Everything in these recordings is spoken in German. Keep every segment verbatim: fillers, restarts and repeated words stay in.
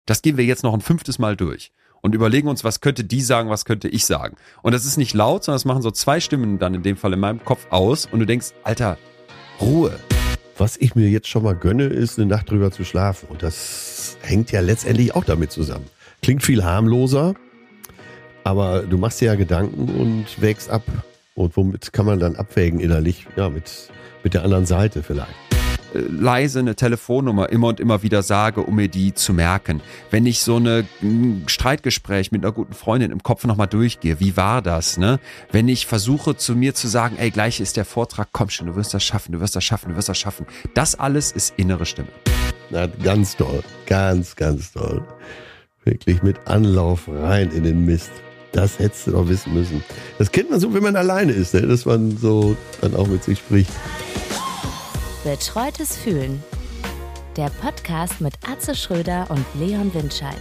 Das gehen wir jetzt noch ein fünftes Mal durch und überlegen uns, was könnte die sagen, was könnte ich sagen. Und das ist nicht laut, sondern das machen so zwei Stimmen dann in dem Fall in meinem Kopf aus und du denkst, Alter, Ruhe. Was ich mir jetzt schon mal gönne, ist eine Nacht drüber zu schlafen. Und das hängt ja letztendlich auch damit zusammen. Klingt viel harmloser, aber du machst dir ja Gedanken und wägst ab. Und womit kann man dann abwägen innerlich? Ja, mit, mit der anderen Seite vielleicht. Leise eine Telefonnummer immer und immer wieder sage, um mir die zu merken. Wenn ich so eine, ein Streitgespräch mit einer guten Freundin im Kopf nochmal durchgehe, wie war das, ne? Wenn ich versuche zu mir zu sagen, ey, gleich ist der Vortrag, komm schon, du wirst das schaffen, du wirst das schaffen, du wirst das schaffen. Das alles ist innere Stimme. Na, ganz toll, ganz, ganz toll. Wirklich mit Anlauf rein in den Mist. Das hättest du doch wissen müssen. Das kennt man so, wenn man alleine ist, ne? Dass man so dann auch mit sich spricht. Betreutes Fühlen. Der Podcast mit Atze Schröder und Leon Windscheid.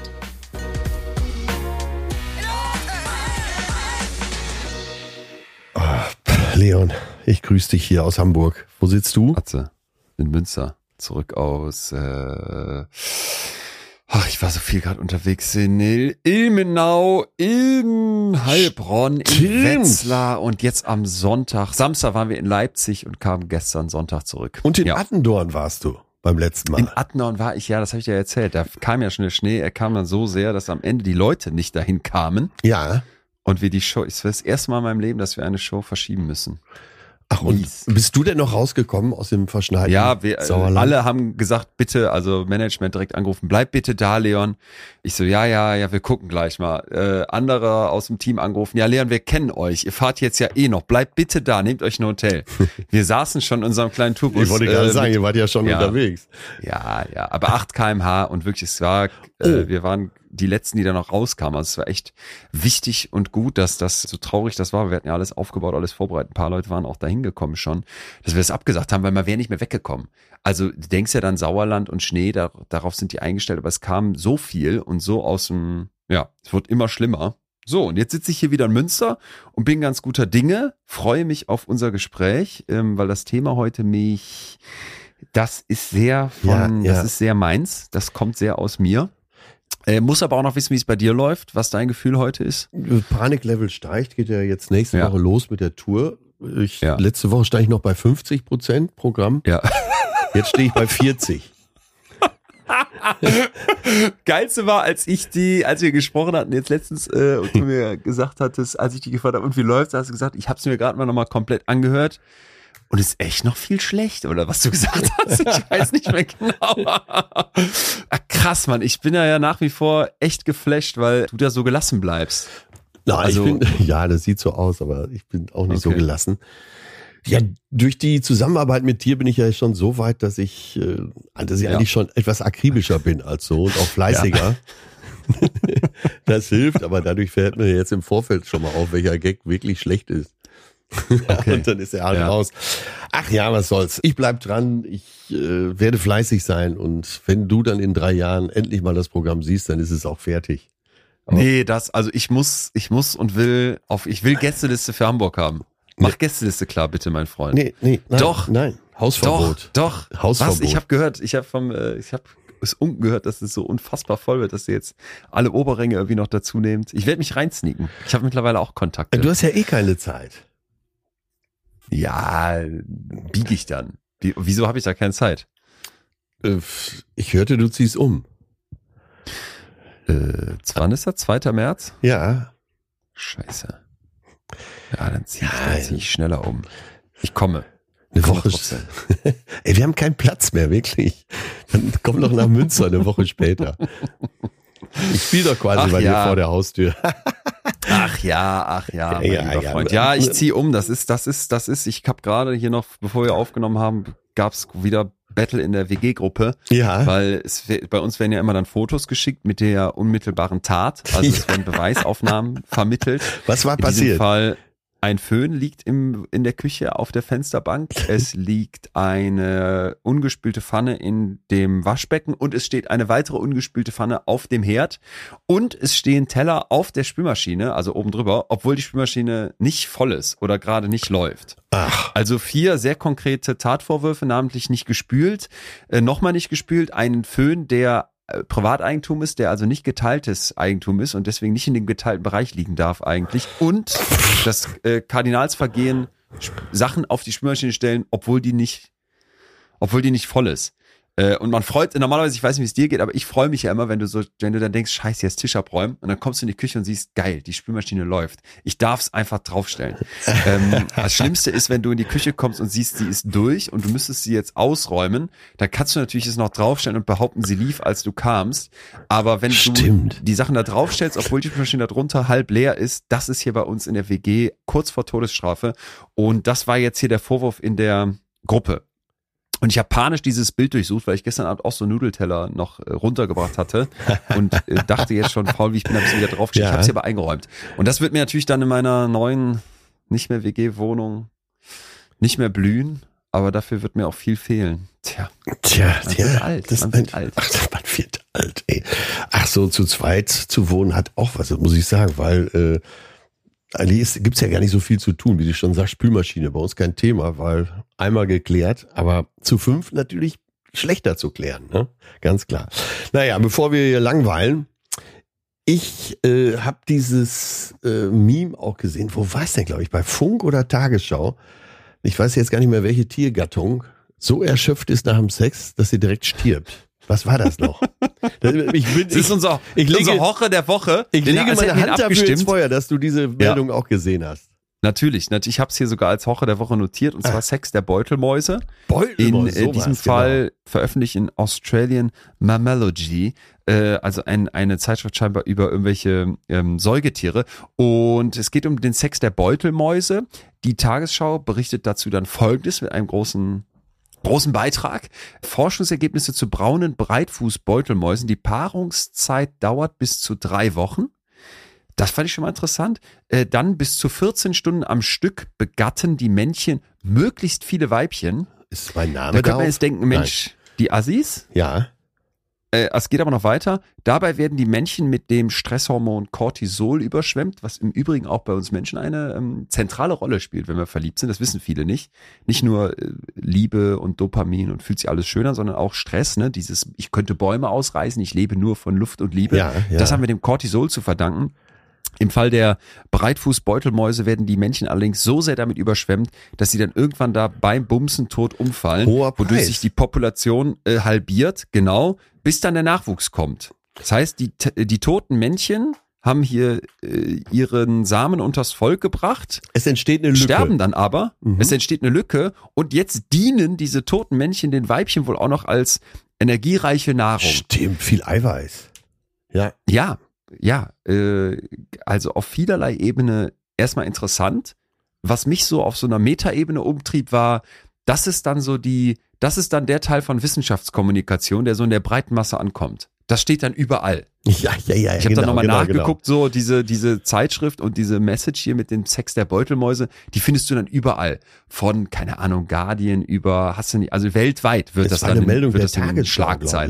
Oh, Leon, ich grüße dich hier aus Hamburg. Wo sitzt du? Atze, in Münster. Zurück aus, äh, ach, ich war so viel gerade unterwegs in Ilmenau, in Heilbronn, in Wetzlar und jetzt am Sonntag, Samstag waren wir in Leipzig und kamen gestern Sonntag zurück. Und in ja. Attendorn warst du beim letzten Mal. In Attendorn war ich, ja, das habe ich dir erzählt, da kam ja schon der Schnee, er kam dann so sehr, dass am Ende die Leute nicht dahin kamen. Ja. Und wir die Show, es war das erste Mal in meinem Leben, dass wir eine Show verschieben müssen. Ach, und bist du denn noch rausgekommen aus dem verschneiten Ja, wir Sauerland? alle haben gesagt, bitte, also Management direkt angerufen, bleib bitte da, Leon. Ich so, ja, ja, ja, wir gucken gleich mal. Äh, andere aus dem Team angerufen, ja, Leon, wir kennen euch, ihr fahrt jetzt ja eh noch, bleibt bitte da, nehmt euch ein Hotel. Wir saßen schon in unserem kleinen Tourbus. Ich wollte gerade äh, sagen, ihr wart ja schon ja, unterwegs. Ja, ja, aber acht Kilometer pro Stunde und wirklich, es war, äh, Oh. wir waren die letzten, die da noch rauskamen. Also es war echt wichtig und gut, dass das, so traurig das war, wir hatten ja alles aufgebaut, alles vorbereitet. Ein paar Leute waren auch da hingekommen schon, dass wir das abgesagt haben, weil man wäre nicht mehr weggekommen. Also du denkst ja dann Sauerland und Schnee, da, darauf sind die eingestellt, aber es kam so viel und so aus dem, ja, es wird immer schlimmer. So, und jetzt sitze ich hier wieder in Münster und bin ganz guter Dinge, freue mich auf unser Gespräch, ähm, weil das Thema heute mich, das ist sehr von, Ja, ja. das ist sehr meins, das kommt sehr aus mir. Äh, muss aber auch noch wissen, wie es bei dir läuft, was dein Gefühl heute ist. Paniklevel steigt, geht ja jetzt nächste Ja. Woche los mit der Tour. Ich, Ja. Letzte Woche stand ich noch bei fünfzig Prozent Programm. Ja. Jetzt stehe ich bei vierzig. Geilste war, als ich die, als wir gesprochen hatten, jetzt letztens, äh, und du mir gesagt hattest, als ich die gefragt habe, und wie läuft's, hast du gesagt, ich habe es mir gerade mal nochmal komplett angehört. Und ist echt noch viel schlecht, oder was du gesagt hast? Ich weiß nicht mehr genau. Ah, krass, Mann. Ich bin ja, ja nach wie vor echt geflasht, weil du da so gelassen bleibst. Nein, Also- ich bin, ja, das sieht so aus, aber ich bin auch nicht so Okay. gelassen. Ja, durch die Zusammenarbeit mit dir bin ich ja schon so weit, dass ich, äh, dass ich Ja. eigentlich schon etwas akribischer bin als so und auch fleißiger. Das hilft, aber dadurch fällt mir jetzt im Vorfeld schon mal auf, welcher Gag wirklich schlecht ist. Okay. Und dann ist er halt Ja. raus. Ach ja, was soll's. Ich bleib dran, ich äh, werde fleißig sein und wenn du dann in drei Jahren endlich mal das Programm siehst, dann ist es auch fertig. Aber- Nee, das, also ich muss, ich muss und will auf, ich will Gästeliste für Hamburg haben. Mach Nee. Gästeliste klar, bitte, mein Freund. Nee, nee, nein, Doch. nein, Hausverbot. Doch, doch. Hausverbot. Was? Ich habe gehört, ich habe vom, äh, ich habe es unten gehört, dass es so unfassbar voll wird, dass ihr jetzt alle Oberränge irgendwie noch dazu nehmt. Ich werde mich reinsneaken. Ich habe mittlerweile auch Kontakte. Du hast ja eh keine Zeit. Ja, biege ich dann. Wie, wieso habe ich da keine Zeit? Äh, Ich hörte, du ziehst um. Äh, wann ist das? zweiter März? Ja. Scheiße. Ja, dann ziehe ich, Ja, dann zieh ich schneller um. Ich komme. Eine Komme Woche. trotzdem. Ey, wir haben keinen Platz mehr, wirklich. Dann komm doch nach Münster eine Woche später. Ich spiele doch quasi Ach bei ja. dir vor der Haustür. Ach ja, ach ja, mein Ja, lieber ja. Freund. Ja, ich ziehe um. Das ist, das ist, das ist. Ich habe gerade hier noch, bevor wir aufgenommen haben, gab's wieder Battle in der W G-Gruppe, Ja. weil es bei uns werden ja immer dann Fotos geschickt mit der unmittelbaren Tat. Also es Ja. werden Beweisaufnahmen vermittelt. Was war In diesem passiert? Fall ein Föhn liegt im, in der Küche auf der Fensterbank. Es liegt eine ungespülte Pfanne in dem Waschbecken und es steht eine weitere ungespülte Pfanne auf dem Herd und es stehen Teller auf der Spülmaschine, also oben drüber, obwohl die Spülmaschine nicht voll ist oder gerade nicht läuft. Ach, Also vier sehr konkrete Tatvorwürfe, namentlich nicht gespült, äh, nochmal nicht gespült, einen Föhn, der äh, Privateigentum ist, der also nicht geteiltes Eigentum ist und deswegen nicht in dem geteilten Bereich liegen darf eigentlich. Und das äh, Kardinalsvergehen, Sachen auf die Spülmaschine stellen, obwohl die nicht, obwohl die nicht voll ist. Und man freut, normalerweise, ich weiß nicht, wie es dir geht, aber ich freue mich ja immer, wenn du so, wenn du dann denkst, scheiße, jetzt Tisch abräumen und dann kommst du in die Küche und siehst, geil, die Spülmaschine läuft. Ich darf es einfach draufstellen. ähm, das Schlimmste ist, wenn du in die Küche kommst und siehst, sie ist durch und du müsstest sie jetzt ausräumen, dann kannst du natürlich es noch draufstellen und behaupten, sie lief, als du kamst. Aber wenn Stimmt. du die Sachen da draufstellst, obwohl die Spülmaschine darunter halb leer ist, das ist hier bei uns in der W G kurz vor Todesstrafe. Und das war jetzt hier der Vorwurf in der Gruppe. Und ich habe panisch dieses Bild durchsucht, weil ich gestern Abend auch so Nudelteller noch äh, runtergebracht hatte und äh, dachte jetzt schon, faul wie ich bin, habe ich wieder draufgestellt. Ja. Ich habe sie aber eingeräumt. Und das wird mir natürlich dann in meiner neuen, nicht mehr W G-Wohnung nicht mehr blühen, aber dafür wird mir auch viel fehlen. Tja, tja, man tja, wird alt, das man ein, wird alt. Ach, man wird alt, ey. Ach so, zu zweit zu wohnen hat auch was, muss ich sagen, weil äh, eigentlich gibt's ja gar nicht so viel zu tun, wie du schon sagst, Spülmaschine, bei uns kein Thema, weil einmal geklärt, aber zu fünf natürlich schlechter zu klären, ne? Ganz klar. Naja, bevor wir hier langweilen, ich äh, habe dieses äh, Meme auch gesehen, wo war es denn, glaube ich, bei Funk oder Tagesschau, ich weiß jetzt gar nicht mehr, welche Tiergattung so erschöpft ist nach dem Sex, dass sie direkt stirbt. Was war das noch? Ich bin, das ist unser, ich lege, unser Horror der Woche. Ich lege meine Hand dafür ins Feuer, dass du diese Meldung ja. auch gesehen hast. Natürlich, natürlich. Ich habe es hier sogar als Horror der Woche notiert, und zwar ah. Sex der Beutelmäuse. Beutelmäuse, in äh, diesem Fall genau. veröffentlicht in Australian Mammalogy, äh, also ein, eine Zeitschrift scheinbar über irgendwelche ähm, Säugetiere. Und es geht um den Sex der Beutelmäuse. Die Tagesschau berichtet dazu dann Folgendes mit einem großen Großen Beitrag. Forschungsergebnisse zu braunen Breitfußbeutelmäusen. Die Paarungszeit dauert bis zu drei Wochen. Das fand ich schon mal interessant. Äh, dann bis zu vierzehn Stunden am Stück begatten die Männchen möglichst viele Weibchen. Ist mein Name da? Da könnte man jetzt denken, Mensch, Nein. die Assis? Ja. Äh, es geht aber noch weiter. Dabei werden die Männchen mit dem Stresshormon Cortisol überschwemmt, was im Übrigen auch bei uns Menschen eine ähm, zentrale Rolle spielt, wenn wir verliebt sind. Das wissen viele nicht. Nicht nur äh, Liebe und Dopamin und fühlt sich alles schöner, sondern auch Stress. Ne? Dieses, ich könnte Bäume ausreißen, ich lebe nur von Luft und Liebe. Ja, ja. Das haben wir dem Cortisol zu verdanken. Im Fall der Breitfußbeutelmäuse werden die Männchen allerdings so sehr damit überschwemmt, dass sie dann irgendwann da beim Bumsen tot umfallen, Hoher wodurch Preis. sich die Population äh, halbiert, genau, bis dann der Nachwuchs kommt. Das heißt, die, die toten Männchen haben hier äh, ihren Samen unters Volk gebracht. Es entsteht eine Lücke. Sterben dann aber. Mhm. Es entsteht eine Lücke und jetzt dienen diese toten Männchen den Weibchen wohl auch noch als energiereiche Nahrung. Stimmt, viel Eiweiß. Ja. Ja. Ja, äh, also auf vielerlei Ebene erstmal interessant. Was mich so auf so einer Metaebene umtrieb, war, das ist dann so die, das ist dann der Teil von Wissenschaftskommunikation, der so in der breiten Masse ankommt. Das steht dann überall. Ja, ja, ja. Ich habe genau, dann nochmal genau, nachgeguckt, genau. so diese, diese Zeitschrift und diese Message hier mit dem Sex der Beutelmäuse, die findest du dann überall. Von, keine Ahnung, Guardian über, hast du nicht, also weltweit wird das das war dann eine Meldung wird der das in Tagesschau, Schlagzeile.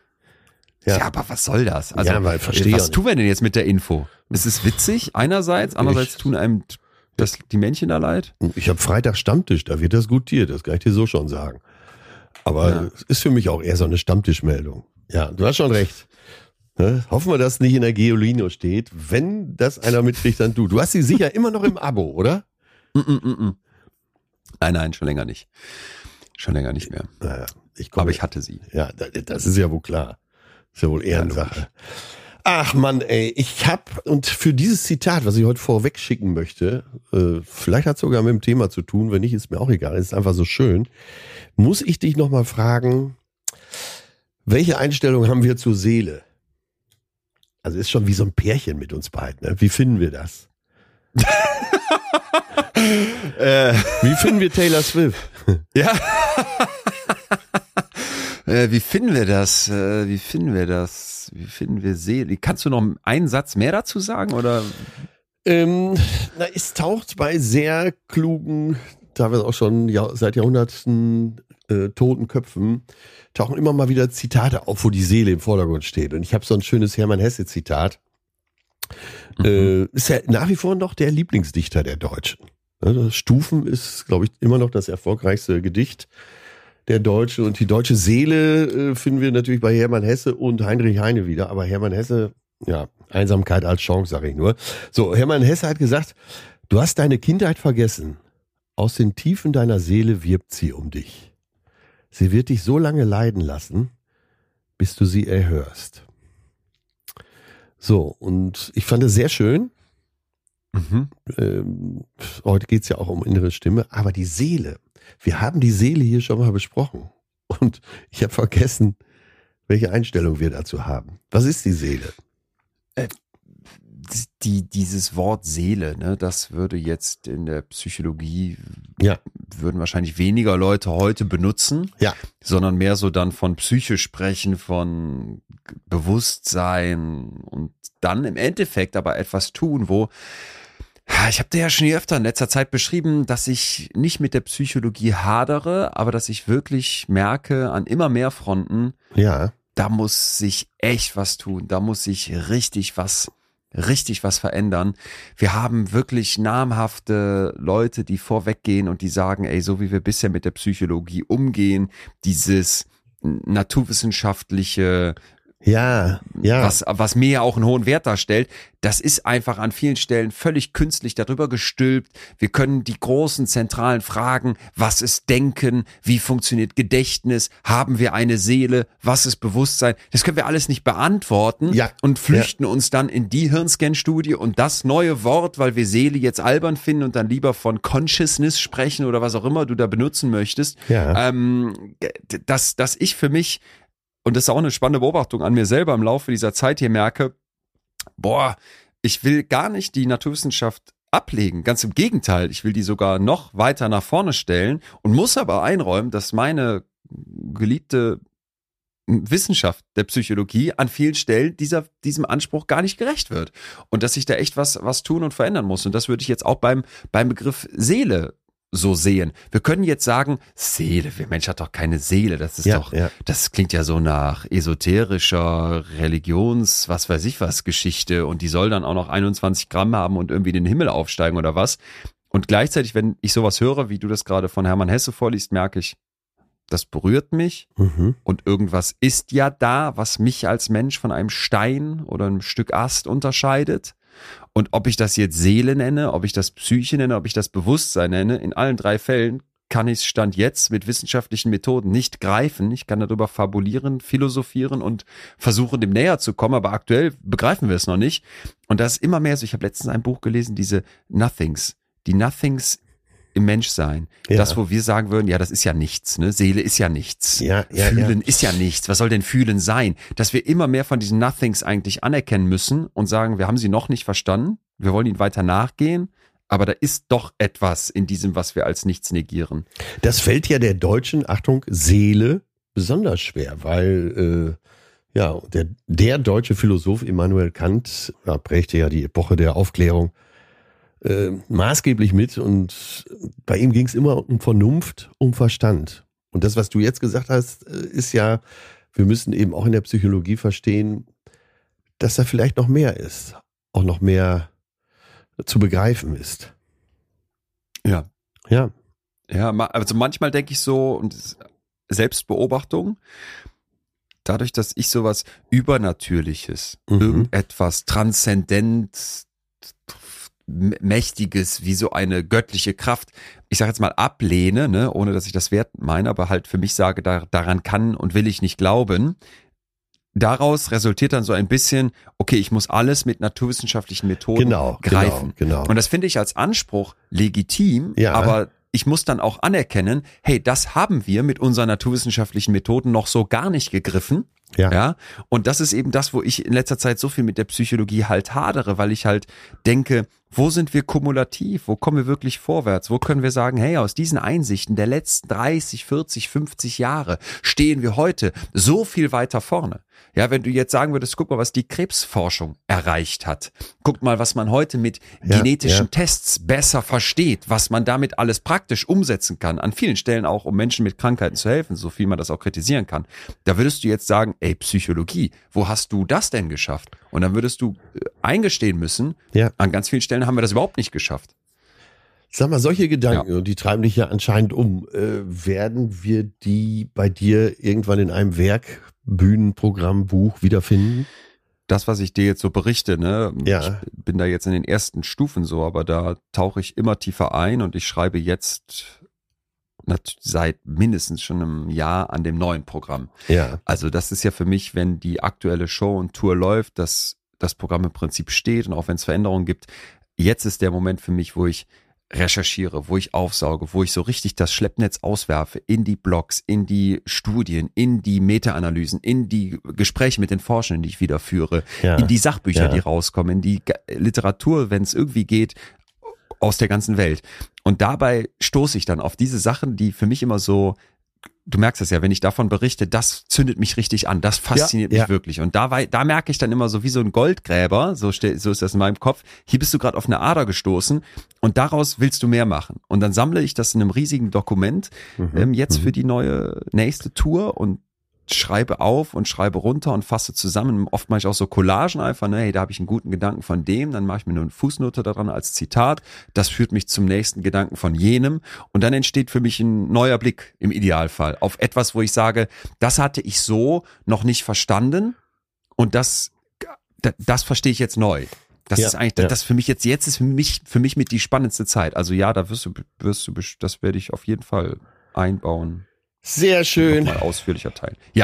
Ja. ja, aber was soll das? Also, ja, weil verstehe was tun wir denn jetzt mit der Info? Es ist witzig einerseits, andererseits ich, tun einem das, die Männchen da leid. Ich habe Freitag Stammtisch, da wird das gutiert, das kann ich dir so schon sagen. Aber ja. Es ist für mich auch eher so eine Stammtischmeldung. Ja, du hast schon recht. Ne? Hoffen wir, dass es nicht in der Geolino steht. Wenn das einer mitkriegt, dann du. Du hast sie sicher immer noch im Abo, oder? Mm -mm -mm. Nein, nein, schon länger nicht. Schon länger nicht mehr. Naja, ich komme, aber ich hatte sie. Ja, das ist ja wohl klar. Ist ja wohl Ehrensache. Ja, ach Mann, ey, ich hab, und für dieses Zitat, was ich heute vorweg schicken möchte, äh, vielleicht hat es sogar mit dem Thema zu tun, wenn nicht, ist mir auch egal, es ist einfach so schön, muss ich dich nochmal fragen, welche Einstellung haben wir zur Seele? Also ist schon wie so ein Pärchen mit uns beiden, ne? Wie finden wir das? äh, wie finden wir Taylor Swift? Ja. Äh, wie finden wir das? Äh, wie finden wir das? Wie finden wir Seele? Kannst du noch einen Satz mehr dazu sagen? Oder? Ähm, na, es taucht bei sehr klugen, teilweise auch schon ja, seit Jahrhunderten äh, toten Köpfen, tauchen immer mal wieder Zitate auf, wo die Seele im Vordergrund steht. Und ich habe so ein schönes Hermann Hesse-Zitat. Mhm. Äh, ist ja nach wie vor noch der Lieblingsdichter der Deutschen. Also Stufen ist, glaube ich, immer noch das erfolgreichste Gedicht der Deutsche. Und die deutsche Seele äh, finden wir natürlich bei Hermann Hesse und Heinrich Heine wieder. Aber Hermann Hesse, ja, Einsamkeit als Chance, sage ich nur. So, Hermann Hesse hat gesagt, du hast deine Kindheit vergessen. Aus den Tiefen deiner Seele wirbt sie um dich. Sie wird dich so lange leiden lassen, bis du sie erhörst. So, und ich fand es sehr schön. Mhm. Ähm, heute geht's ja auch um innere Stimme, aber die Seele. Wir haben die Seele hier schon mal besprochen. Und ich habe vergessen, welche Einstellung wir dazu haben. Was ist die Seele? Äh, die, dieses Wort Seele, ne, das würde jetzt in der Psychologie, Ja. würden wahrscheinlich weniger Leute heute benutzen, Ja. sondern mehr so dann von Psyche sprechen, von Bewusstsein und dann im Endeffekt aber etwas tun, wo, ich habe dir ja schon öfter in letzter Zeit beschrieben, dass ich nicht mit der Psychologie hadere, aber dass ich wirklich merke an immer mehr Fronten, Ja. da muss sich echt was tun, da muss sich richtig was richtig was verändern. Wir haben wirklich namhafte Leute, die vorweggehen und die sagen, ey, so wie wir bisher mit der Psychologie umgehen, dieses naturwissenschaftliche, Ja. Ja. was, was mir ja auch einen hohen Wert darstellt, das ist einfach an vielen Stellen völlig künstlich darüber gestülpt. Wir können die großen zentralen Fragen, was ist Denken, wie funktioniert Gedächtnis, haben wir eine Seele, was ist Bewusstsein, das können wir alles nicht beantworten Ja. und flüchten uns dann in die Hirnscan-Studie und das neue Wort, weil wir Seele jetzt albern finden und dann lieber von Consciousness sprechen oder was auch immer du da benutzen möchtest, Ja. ähm, dass, dass ich für mich, und das ist auch eine spannende Beobachtung an mir selber im Laufe dieser Zeit hier merke, boah, ich will gar nicht die Naturwissenschaft ablegen. Ganz im Gegenteil, ich will die sogar noch weiter nach vorne stellen und muss aber einräumen, dass meine geliebte Wissenschaft der Psychologie an vielen Stellen dieser, diesem Anspruch gar nicht gerecht wird. Und dass ich da echt was, was tun und verändern muss. Und das würde ich jetzt auch beim, beim Begriff Seele so sehen. Wir können jetzt sagen, Seele, der Mensch hat doch keine Seele, das ist Ja, doch, ja. das klingt ja so nach esoterischer Religions, was weiß ich was, Geschichte und die soll dann auch noch einundzwanzig Gramm haben und irgendwie in den Himmel aufsteigen oder was. Und gleichzeitig, wenn ich sowas höre, wie du das gerade von Hermann Hesse vorliest, merke ich, das berührt mich Mhm. und irgendwas ist ja da, was mich als Mensch von einem Stein oder einem Stück Ast unterscheidet. Und ob ich das jetzt Seele nenne, ob ich das Psyche nenne, ob ich das Bewusstsein nenne, in allen drei Fällen kann ich es Stand jetzt mit wissenschaftlichen Methoden nicht greifen. Ich kann darüber fabulieren, philosophieren und versuchen, dem näher zu kommen, aber aktuell begreifen wir es noch nicht. Und das ist immer mehr so, ich habe letztens ein Buch gelesen, diese Nothings, die Nothings im Menschsein. Ja. Das, wo wir sagen würden, ja, das ist ja nichts, ne? Seele ist ja nichts. Ja, ja, Fühlen ja. ist ja nichts. Was soll denn Fühlen sein? Dass wir immer mehr von diesen Nothings eigentlich anerkennen müssen und sagen, wir haben sie noch nicht verstanden, wir wollen ihnen weiter nachgehen, aber da ist doch etwas in diesem, was wir als nichts negieren. Das fällt ja der deutschen, Achtung, Seele besonders schwer, weil äh, ja der, der deutsche Philosoph Immanuel Kant ja, prägte ja die Epoche der Aufklärung äh, maßgeblich mit und bei ihm ging es immer um Vernunft, um Verstand. Und das, was du jetzt gesagt hast, äh, ist ja, wir müssen eben auch in der Psychologie verstehen, dass da vielleicht noch mehr ist, auch noch mehr zu begreifen ist. Ja. Ja. Ja, ma- also manchmal denke ich so, und das ist Selbstbeobachtung, dadurch, dass ich sowas Übernatürliches, Mhm. irgendetwas transzendent m- Mächtiges, wie so eine göttliche Kraft, ich sage jetzt mal ablehne, ne, ohne dass ich das wertend meine, aber halt für mich sage, da, daran kann und will ich nicht glauben. Daraus resultiert dann so ein bisschen, okay, ich muss alles mit naturwissenschaftlichen Methoden Genau, greifen. genau, genau. Und das finde ich als Anspruch legitim, Ja. aber ich muss dann auch anerkennen, hey, das haben wir mit unseren naturwissenschaftlichen Methoden noch so gar nicht gegriffen. Ja. Ja. Und das ist eben das, wo ich in letzter Zeit so viel mit der Psychologie halt hadere, weil ich halt denke, wo sind wir kumulativ? Wo kommen wir wirklich vorwärts? Wo können wir sagen, hey, aus diesen Einsichten der letzten dreißig, vierzig, fünfzig Jahre stehen wir heute so viel weiter vorne. Ja, wenn du jetzt sagen würdest, guck mal, was die Krebsforschung erreicht hat. Guck mal, was man heute mit Ja, genetischen ja. Tests besser versteht, was man damit alles praktisch umsetzen kann. An vielen Stellen auch, um Menschen mit Krankheiten zu helfen, so viel man das auch kritisieren kann. Da würdest du jetzt sagen, ey, Psychologie, wo hast du das denn geschafft? Und dann würdest du äh, eingestehen müssen, Ja. an ganz vielen Stellen haben wir das überhaupt nicht geschafft. Sag mal, solche Gedanken, ja. und die treiben dich ja anscheinend um, äh, werden wir die bei dir irgendwann in einem Werk, Bühnenprogramm, Buch wiederfinden? Das, was ich dir jetzt so berichte, ne, ja. ich bin da jetzt in den ersten Stufen so, aber da tauche ich immer tiefer ein und ich schreibe jetzt seit mindestens schon einem Jahr an dem neuen Programm. Ja. Also das ist ja für mich, wenn die aktuelle Show und Tour läuft, dass das Programm im Prinzip steht und auch wenn es Veränderungen gibt, jetzt ist der Moment für mich, wo ich recherchiere, wo ich aufsauge, wo ich so richtig das Schleppnetz auswerfe in die Blogs, in die Studien, in die Meta-Analysen, in die Gespräche mit den Forschenden, die ich wieder führe, ja. in die Sachbücher, ja. die rauskommen, in die Literatur, wenn es irgendwie geht, aus der ganzen Welt. Und dabei stoße ich dann auf diese Sachen, die für mich immer so, du merkst es ja, wenn ich davon berichte, das zündet mich richtig an, das fasziniert ja, mich ja. wirklich. Und da, da merke ich dann immer so wie so ein Goldgräber, so, ste- so ist das in meinem Kopf, hier bist du gerade auf eine Ader gestoßen und daraus willst du mehr machen. Und dann sammle ich das in einem riesigen Dokument, Mhm. ähm, jetzt Mhm. für die neue, nächste Tour und schreibe auf und schreibe runter und fasse zusammen. Oft mache ich auch so Collagen einfach, ne, hey, da habe ich einen guten Gedanken von dem, dann mache ich mir nur eine Fußnote daran als Zitat. Das führt mich zum nächsten Gedanken von jenem und dann entsteht für mich ein neuer Blick im Idealfall auf etwas, wo ich sage, das hatte ich so noch nicht verstanden und das, das, das verstehe ich jetzt neu. Das Ja, ist eigentlich, ja. das für mich jetzt, jetzt ist für mich, für mich mit die spannendste Zeit. Also ja, da wirst du, wirst du, das werde ich auf jeden Fall einbauen. Sehr schön. Mal ausführlicher teilen. Ja.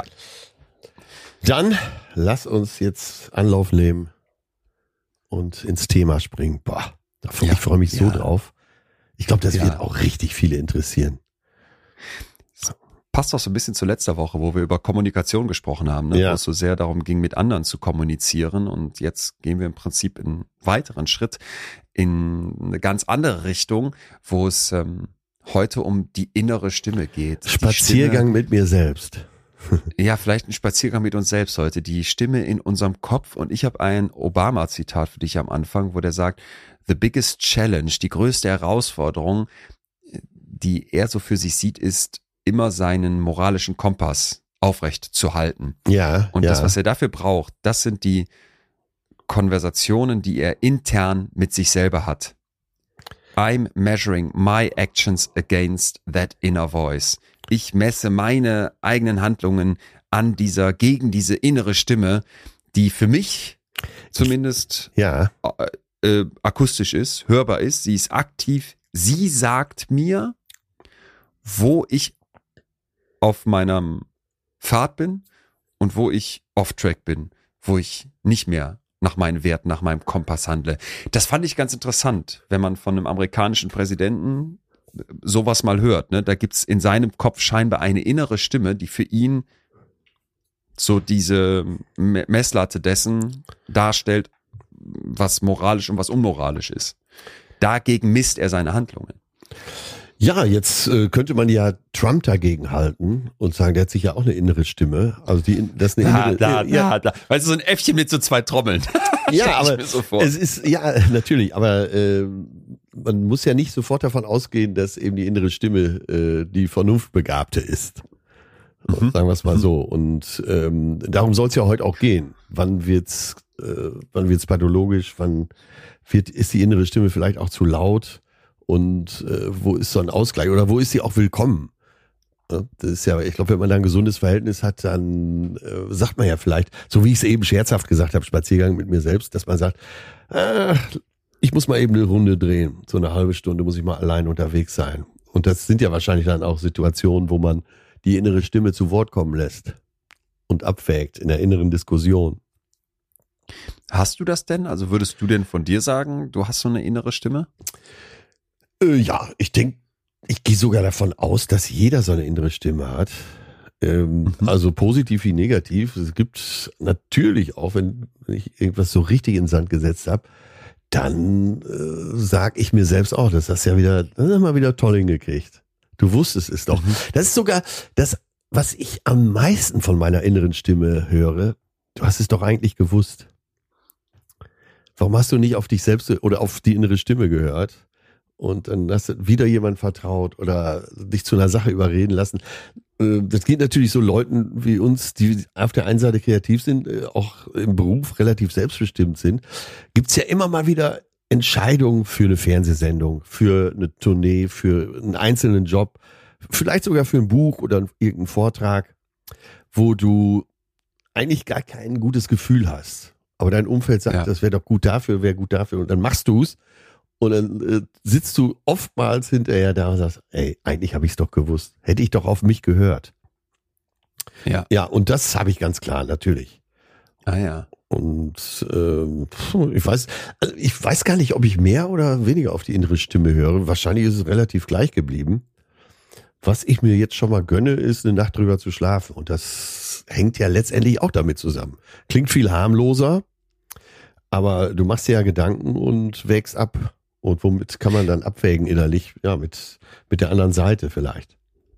Dann lass uns jetzt Anlauf nehmen und ins Thema springen. Boah, da freu- Ja, ich freue mich so ja. drauf. Ich glaube, das Ja. wird auch richtig viele interessieren. Passt auch so ein bisschen zu letzter Woche, wo wir über Kommunikation gesprochen haben, ne? Ja. Wo es so sehr darum ging, mit anderen zu kommunizieren. Und jetzt gehen wir im Prinzip einen weiteren Schritt in eine ganz andere Richtung, wo es ähm, heute um die innere Stimme geht. Die Spaziergang Stimme, mit mir selbst. ja, vielleicht ein Spaziergang mit uns selbst heute. Die Stimme in unserem Kopf. Und ich habe ein Obama-Zitat für dich am Anfang, wo der sagt, the biggest challenge, die größte Herausforderung, die er so für sich sieht, ist, immer seinen moralischen Kompass aufrecht zu halten. Ja, Und ja. das, was er dafür braucht, das sind die Konversationen, die er intern mit sich selber hat. I'm measuring my actions against that inner voice. Ich messe meine eigenen Handlungen an dieser, gegen diese innere Stimme, die für mich zumindest ja. äh, äh, akustisch ist, hörbar ist. Sie ist aktiv. Sie sagt mir, wo ich auf meinem Pfad bin und wo ich off-track bin, wo ich nicht mehr nach meinen Werten, nach meinem Kompass handle. Das fand ich ganz interessant, wenn man von einem amerikanischen Präsidenten sowas mal hört. Ne? Da gibt's in seinem Kopf scheinbar eine innere Stimme, die für ihn so diese Messlatte dessen darstellt, was moralisch und was unmoralisch ist. Dagegen misst er seine Handlungen. Ja, jetzt äh, könnte man ja Trump dagegen halten und sagen, der hat sich ja auch eine innere Stimme. Also die, das ist eine Da, innere, da, äh, ja, da, da. Weißt du, so ein Äffchen mit so zwei Trommeln. ja, Stell ich aber mir so vor. es ist ja natürlich, aber äh, man muss ja nicht sofort davon ausgehen, dass eben die innere Stimme äh, die Vernunftbegabte ist. Mhm. Sagen wir es mal so. Und ähm, darum soll es ja heute auch gehen. Wann wird's, äh, wann wird's pathologisch? Wann wird ist die innere Stimme vielleicht auch zu laut? Und äh, wo ist so ein Ausgleich oder wo ist sie auch willkommen? Ja, das ist ja, ich glaube, wenn man da ein gesundes Verhältnis hat, dann äh, sagt man ja vielleicht, so wie ich es eben scherzhaft gesagt habe, Spaziergang mit mir selbst, dass man sagt, äh, ich muss mal eben eine Runde drehen, so eine halbe Stunde muss ich mal allein unterwegs sein. Und das sind ja wahrscheinlich dann auch Situationen, wo man die innere Stimme zu Wort kommen lässt und abwägt in der inneren Diskussion. Hast du das denn? Also würdest du denn von dir sagen, du hast so eine innere Stimme? Äh, ja, ich denke, ich gehe sogar davon aus, dass jeder so eine innere Stimme hat. Ähm, Mhm. Also positiv wie negativ. Es gibt natürlich auch, wenn ich irgendwas so richtig in den Sand gesetzt habe, dann äh, sag ich mir selbst auch, das hast du ja wieder, das hast du mal wieder toll hingekriegt. Du wusstest es doch. Mhm. Das ist sogar das, was ich am meisten von meiner inneren Stimme höre. Du hast es doch eigentlich gewusst. Warum hast du nicht auf dich selbst oder auf die innere Stimme gehört? Und dann hast du wieder jemand vertraut oder dich zu einer Sache überreden lassen. Das geht natürlich so Leuten wie uns, die auf der einen Seite kreativ sind, auch im Beruf relativ selbstbestimmt sind. Gibt's ja immer mal wieder Entscheidung für eine Fernsehsendung, für eine Tournee, für einen einzelnen Job, vielleicht sogar für ein Buch oder irgendeinen Vortrag, wo du eigentlich gar kein gutes Gefühl hast. Aber dein Umfeld sagt, Ja. das wäre doch gut dafür, wäre gut dafür. Und dann machst du es. Und dann äh, sitzt du oftmals hinterher da und sagst, ey, eigentlich habe ich es doch gewusst. Hätte ich doch auf mich gehört. Ja. Ja, und das habe ich ganz klar, natürlich. Ah ja. Und ähm, ich weiß, also ich weiß gar nicht, ob ich mehr oder weniger auf die innere Stimme höre. Wahrscheinlich ist es relativ gleich geblieben. Was ich mir jetzt schon mal gönne, ist eine Nacht drüber zu schlafen. Und das hängt ja letztendlich auch damit zusammen. Klingt viel harmloser, aber du machst dir ja Gedanken und wägst ab. Und womit kann man dann abwägen innerlich? Ja, mit, mit der anderen Seite vielleicht.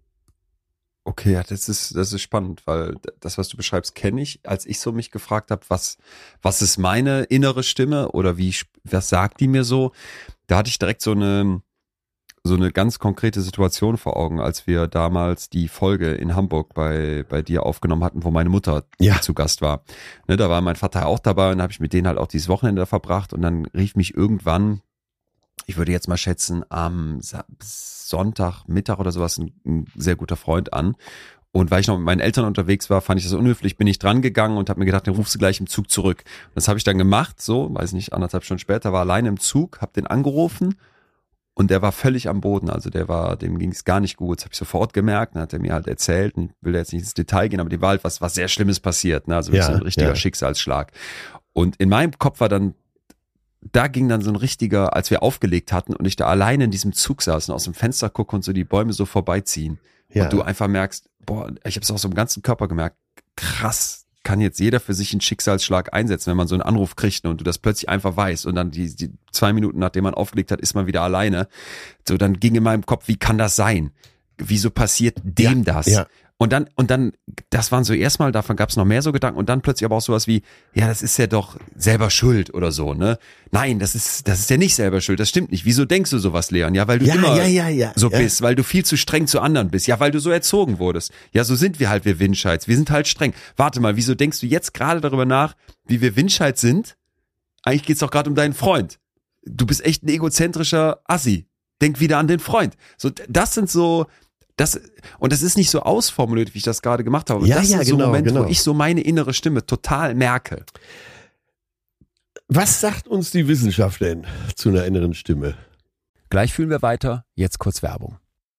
Okay, ja, das ist, das ist spannend, weil das, was du beschreibst, kenne ich. Als ich so mich gefragt habe, was, was ist meine innere Stimme oder wie, was sagt die mir so? Da hatte ich direkt so eine, so eine ganz konkrete Situation vor Augen, als wir damals die Folge in Hamburg bei, bei dir aufgenommen hatten, wo meine Mutter Ja. zu Gast war. Ne, da war mein Vater auch dabei und da habe ich mit denen halt auch dieses Wochenende verbracht und dann rief mich irgendwann, ich würde jetzt mal schätzen, am Sonntag, Mittag oder sowas, ein, ein sehr guter Freund an. Und weil ich noch mit meinen Eltern unterwegs war, fand ich das unhöflich, bin ich dran gegangen und habe mir gedacht, dann rufst du gleich im Zug zurück. Und das habe ich dann gemacht, so, weiß nicht, anderthalb Stunden später, war alleine im Zug, habe den angerufen und der war völlig am Boden. Also der war, dem ging es gar nicht gut. Das habe ich sofort gemerkt. Dann hat er mir halt erzählt, und ich will jetzt nicht ins Detail gehen, aber dem war halt was, was sehr Schlimmes passiert. Ne? Also wirklich Ja, so ein richtiger ja. Schicksalsschlag. Und in meinem Kopf war dann, da ging dann so ein richtiger, als wir aufgelegt hatten und ich da alleine in diesem Zug saß und aus dem Fenster gucke und so die Bäume so vorbeiziehen. Ja. Und du einfach merkst, boah, ich habe es auch so im ganzen Körper gemerkt, krass, kann jetzt jeder für sich einen Schicksalsschlag einsetzen, wenn man so einen Anruf kriegt und du das plötzlich einfach weißt und dann die, die zwei Minuten, nachdem man aufgelegt hat, ist man wieder alleine. So, dann ging in meinem Kopf, wie kann das sein? Wieso passiert dem Ja, das? ja. Und dann, und dann, das waren so erstmal, davon gab es noch mehr so Gedanken und dann plötzlich aber auch sowas wie, ja, das ist ja doch selber schuld oder so, ne? Nein, das ist, das ist ja nicht selber schuld, das stimmt nicht. Wieso denkst du sowas, Leon? Ja, weil du Ja, immer ja, ja, ja, so ja. bist, weil du viel zu streng zu anderen bist. Ja, weil du so erzogen wurdest. Ja, so sind wir halt, wir Windscheids. Wir sind halt streng. Warte mal, wieso denkst du jetzt gerade darüber nach, wie wir Windscheids sind? Eigentlich geht's doch gerade um deinen Freund. Du bist echt ein egozentrischer Assi. Denk wieder an den Freund. So, das sind so, das, und das ist nicht so ausformuliert, wie ich das gerade gemacht habe. Ja, das ja, sind so genau, Momente, genau. wo ich so meine innere Stimme total merke. Was sagt uns die Wissenschaft denn zu einer inneren Stimme? Gleich fühlen wir weiter. Jetzt kurz Werbung.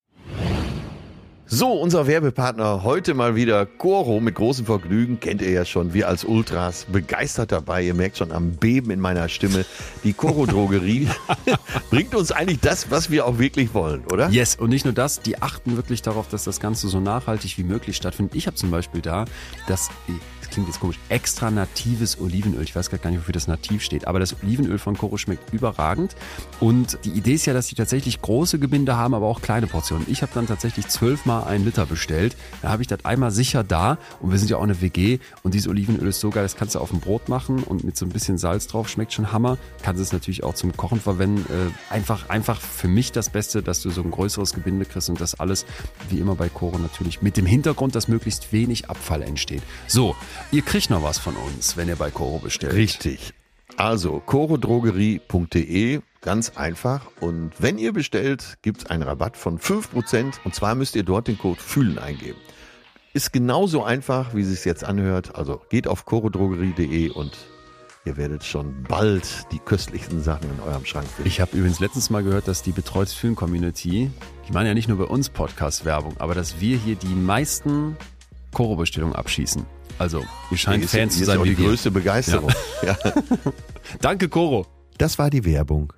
So, unser Werbepartner heute mal wieder Coro mit großem Vergnügen. Kennt ihr ja schon, wir als Ultras begeistert dabei. Ihr merkt schon am Beben in meiner Stimme. Die Coro Drogerie bringt uns eigentlich das, was wir auch wirklich wollen, oder? Yes, und nicht nur das, die achten wirklich darauf, dass das Ganze so nachhaltig wie möglich stattfindet. Ich habe zum Beispiel da das, das klingt jetzt komisch, extra natives Olivenöl. Ich weiß gar nicht, wofür das nativ steht, aber das Olivenöl von Coro schmeckt überragend. Und die Idee ist ja, dass sie tatsächlich große Gebinde haben, aber auch kleine Portionen. Ich habe dann tatsächlich zwölfmal einen Liter bestellt. Da habe ich das einmal sicher da und wir sind ja auch eine W G und dieses Olivenöl ist so geil, das kannst du auf dem Brot machen und mit so ein bisschen Salz drauf, schmeckt schon Hammer. Kannst es natürlich auch zum Kochen verwenden. Äh, einfach, einfach für mich das Beste, dass du so ein größeres Gebinde kriegst und das alles, wie immer bei Coro natürlich, mit dem Hintergrund, dass möglichst wenig Abfall entsteht. So, ihr kriegt noch was von uns, wenn ihr bei Coro bestellt. Richtig. Also, corodrogerie punkt de, ganz einfach. Und wenn ihr bestellt, gibt es einen Rabatt von fünf Prozent. Und zwar müsst ihr dort den Code FÜHLEN eingeben. Ist genauso einfach, wie es sich jetzt anhört. Also geht auf corodrogerie punkt de und ihr werdet schon bald die köstlichsten Sachen in eurem Schrank finden. Ich habe übrigens letztens mal gehört, dass die Betreutes Fühlen Community, die machen ja nicht nur bei uns Podcast-Werbung, aber dass wir hier die meisten Coro-Bestellungen abschießen. Also, ihr scheint ist, Fans zu ist sein auch wie die wir. größte Begeisterung. Ja. Danke, Coro. Das war die Werbung.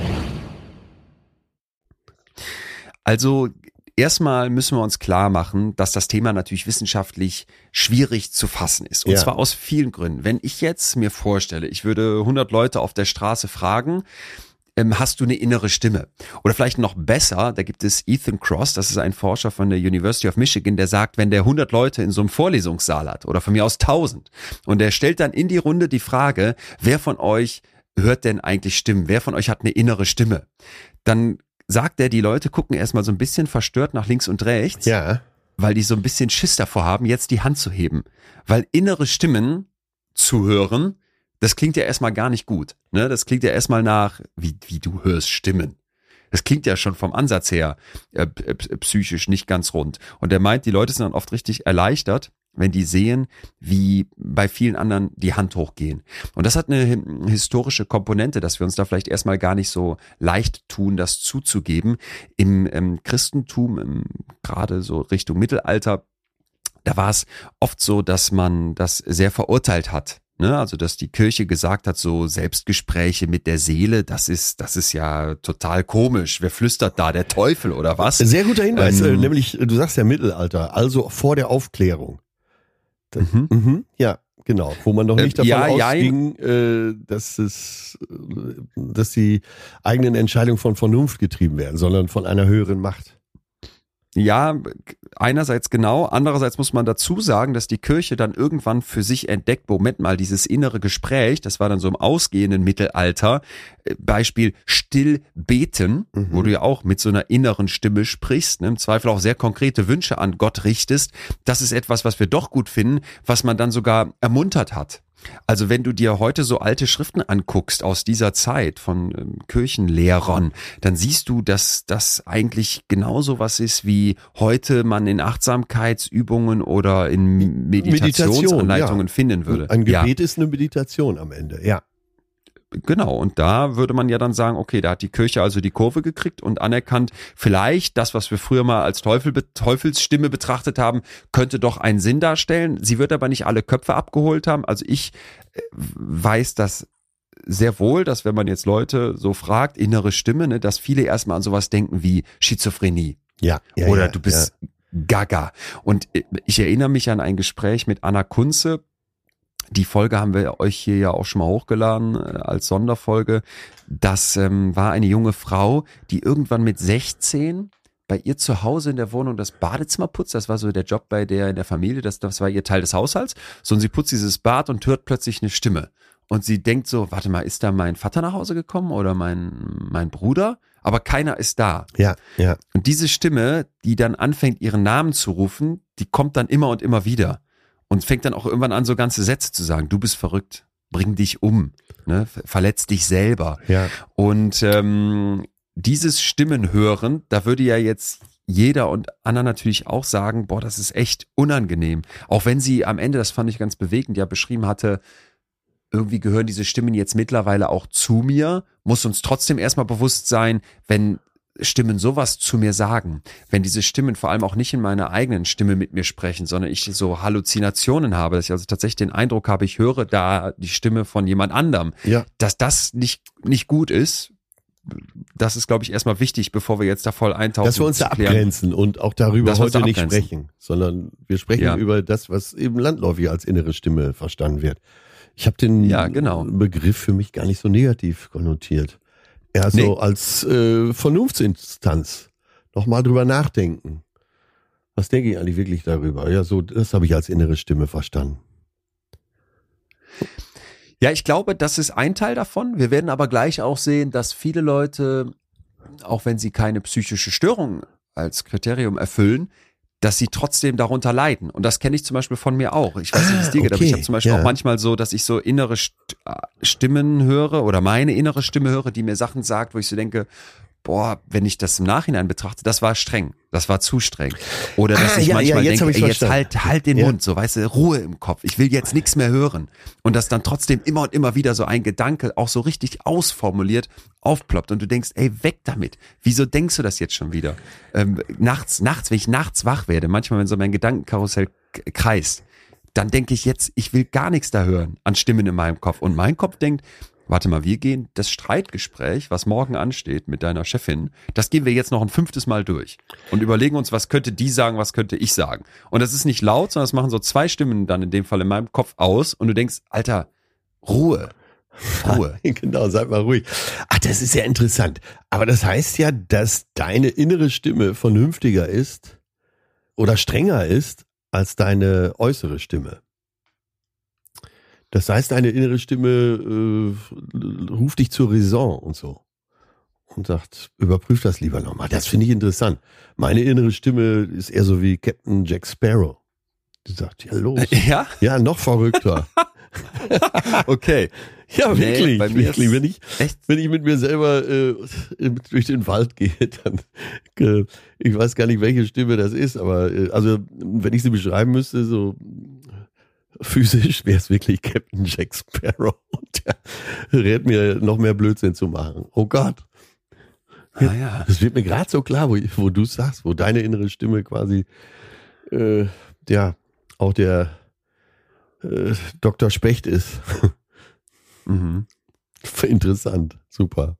Also, erstmal müssen wir uns klar machen, dass das Thema natürlich wissenschaftlich schwierig zu fassen ist. Und Ja. zwar aus vielen Gründen. Wenn ich jetzt mir vorstelle, ich würde hundert Leute auf der Straße fragen, ähm, hast du eine innere Stimme? Oder vielleicht noch besser, da gibt es Ethan Kross, das ist ein Forscher von der University of Michigan, der sagt, wenn der hundert Leute in so einem Vorlesungssaal hat oder von mir aus tausend und der stellt dann in die Runde die Frage, wer von euch hört denn eigentlich Stimmen? Wer von euch hat eine innere Stimme? Dann sagt er, die Leute gucken erstmal so ein bisschen verstört nach links und rechts, Ja. weil die so ein bisschen Schiss davor haben, jetzt die Hand zu heben. Weil innere Stimmen zu hören Das klingt ja erstmal gar nicht gut. Ne? Das klingt ja erstmal nach, wie, wie du hörst Stimmen. Das klingt ja schon vom Ansatz her äh, psychisch nicht ganz rund. Und er meint, die Leute sind dann oft richtig erleichtert, wenn die sehen, wie bei vielen anderen die Hand hochgehen. Und das hat eine historische Komponente, dass wir uns da vielleicht erstmal gar nicht so leicht tun, das zuzugeben. Im, im Christentum, im, gerade so Richtung Mittelalter, da war es oft so, dass man das sehr verurteilt hat. Ne, also, dass die Kirche gesagt hat, so Selbstgespräche mit der Seele, das ist, das ist ja total komisch. Wer flüstert da, der Teufel oder was? Sehr guter Hinweis, Ähm, äh, nämlich, du sagst ja Mittelalter, also vor der Aufklärung. Das, Mhm. mhm, ja, genau, wo man noch nicht davon Ja, ja, ausging, äh, dass es, äh, dass die eigenen Entscheidungen von Vernunft getrieben werden, sondern von einer höheren Macht. Ja, einerseits genau, andererseits muss man dazu sagen, dass die Kirche dann irgendwann für sich entdeckt, Moment mal, dieses innere Gespräch, das war dann so im ausgehenden Mittelalter, äh, Beispiel still beten, Mhm. wo du ja auch mit so einer inneren Stimme sprichst, ne, im Zweifel auch sehr konkrete Wünsche an Gott richtest, das ist etwas, was wir doch gut finden, was man dann sogar ermuntert hat. Also wenn du dir heute so alte Schriften anguckst aus dieser Zeit von ähm, Kirchenlehrern, dann siehst du, dass das eigentlich genauso was ist, wie heute man in Achtsamkeitsübungen oder in Meditationsanleitungen Meditation, ja. finden würde. Ein Ja, Gebet ist eine Meditation am Ende, ja. genau. Und da würde man ja dann sagen, okay, da hat die Kirche also die Kurve gekriegt und anerkannt, vielleicht das, was wir früher mal als Teufel, Teufelsstimme betrachtet haben, könnte doch einen Sinn darstellen. Sie wird aber nicht alle Köpfe abgeholt haben. Also ich äh, weiß das sehr wohl, dass wenn man jetzt Leute so fragt, innere Stimme, ne, dass viele erstmal an sowas denken wie Schizophrenie. Ja, ja Oder ja, du bist gaga. Und ich erinnere mich an ein Gespräch mit Anna Kunze. Die Folge haben wir euch hier ja auch schon mal hochgeladen äh, als Sonderfolge. Das ähm, war eine junge Frau, die irgendwann mit sechzehn bei ihr zu Hause in der Wohnung das Badezimmer putzt. Das war so der Job bei der in der Familie. Das, das war ihr Teil des Haushalts. So, und sie putzt dieses Bad und hört plötzlich eine Stimme. Und sie denkt so, warte mal, ist da mein Vater nach Hause gekommen oder mein, mein Bruder? Aber keiner ist da. Ja, ja. Und diese Stimme, die dann anfängt, ihren Namen zu rufen, die kommt dann immer und immer wieder. Und fängt dann auch irgendwann an, so ganze Sätze zu sagen. Du bist verrückt, bring dich um, ne? Verletz dich selber. Ja. Und ähm, dieses Stimmenhören, da würde ja jetzt jeder und Anna natürlich auch sagen, boah, das ist echt unangenehm. Auch wenn sie am Ende, das fand ich ganz bewegend, ja beschrieben hatte, irgendwie gehören diese Stimmen jetzt mittlerweile auch zu mir, muss uns trotzdem erstmal bewusst sein, wenn Stimmen sowas zu mir sagen, wenn diese Stimmen vor allem auch nicht in meiner eigenen Stimme mit mir sprechen, sondern ich so Halluzinationen habe, dass ich also tatsächlich den Eindruck habe, ich höre da die Stimme von jemand anderem, Ja. dass das nicht, nicht gut ist. Das ist, glaube ich, erstmal wichtig, bevor wir jetzt da voll eintauchen. Dass wir uns da zu klären. abgrenzen und auch darüber Dass wir uns heute da nicht abgrenzen. sprechen, sondern wir sprechen Ja. über das, was eben landläufig als innere Stimme verstanden wird. Ich habe den Ja, genau. Begriff für mich gar nicht so negativ konnotiert. Eher so Nee. als äh, Vernunftsinstanz. Nochmal drüber nachdenken. Was denke ich eigentlich wirklich darüber? Ja, so, das habe ich als innere Stimme verstanden. Ja, ich glaube, das ist ein Teil davon. Wir werden aber gleich auch sehen, dass viele Leute, auch wenn sie keine psychische Störung als Kriterium erfüllen, dass sie trotzdem darunter leiden. Und das kenne ich zum Beispiel von mir auch. Ich weiß nicht, wie es dir geht, aber okay, ich habe zum Beispiel ja. auch manchmal so, dass ich so innere St- Stimmen höre oder meine innere Stimme höre, die mir Sachen sagt, wo ich so denke, boah, wenn ich das im Nachhinein betrachte, das war streng, das war zu streng. Oder dass Ah, ich ja, manchmal ja, jetzt hab denke, ich's ey, jetzt verstanden. halt, halt den Ja. Mund, so, weißt du, Ruhe im Kopf. Ich will jetzt nichts mehr hören. Und dass dann trotzdem immer und immer wieder so ein Gedanke auch so richtig ausformuliert aufploppt und du denkst, ey, weg damit. Wieso denkst du das jetzt schon wieder? Ähm, nachts, nachts, wenn ich nachts wach werde, manchmal, wenn so mein Gedankenkarussell k- kreist, dann denke ich jetzt, ich will gar nichts da hören an Stimmen in meinem Kopf. Und mein Kopf denkt, warte mal, wir gehen das Streitgespräch, was morgen ansteht mit deiner Chefin, das gehen wir jetzt noch ein fünftes Mal durch und überlegen uns, was könnte die sagen, was könnte ich sagen. Und das ist nicht laut, sondern das machen so zwei Stimmen dann in dem Fall in meinem Kopf aus und du denkst, Alter, Ruhe, Ruhe. Genau, seid mal ruhig. Ach, das ist ja interessant. Aber das heißt ja, dass deine innere Stimme vernünftiger ist oder strenger ist als deine äußere Stimme. Das heißt, deine innere Stimme äh, ruft dich zur Raison und so. Und sagt, überprüf das lieber nochmal. Das finde ich interessant. Meine innere Stimme ist eher so wie Captain Jack Sparrow. Die sagt, ja los. Ja? Ja, noch verrückter. Okay. Ja, Nee, wirklich, bei mir wirklich. ist Wenn ich, echt. wenn ich mit mir selber äh, durch den Wald gehe, dann, äh, ich weiß gar nicht, welche Stimme das ist, aber äh, also wenn ich sie beschreiben müsste, so physisch wäre es wirklich Captain Jack Sparrow und der rät mir noch mehr Blödsinn zu machen. Oh Gott. Ah, ja. Das wird mir gerade so klar, wo, wo du sagst, wo deine innere Stimme quasi äh, ja auch der äh, Doktor Specht ist. Mhm. Interessant, super.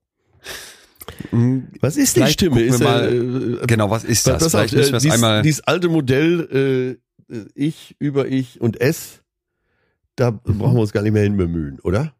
Mhm. Was ist die Vielleicht Stimme? gucken wir Ist, mal, äh, genau, was ist das? pass auf, Vielleicht müssen wir es dies, einmal. dieses alte Modell äh, Ich, über Ich und Es, da Mhm. brauchen wir uns gar nicht mehr hin bemühen, oder?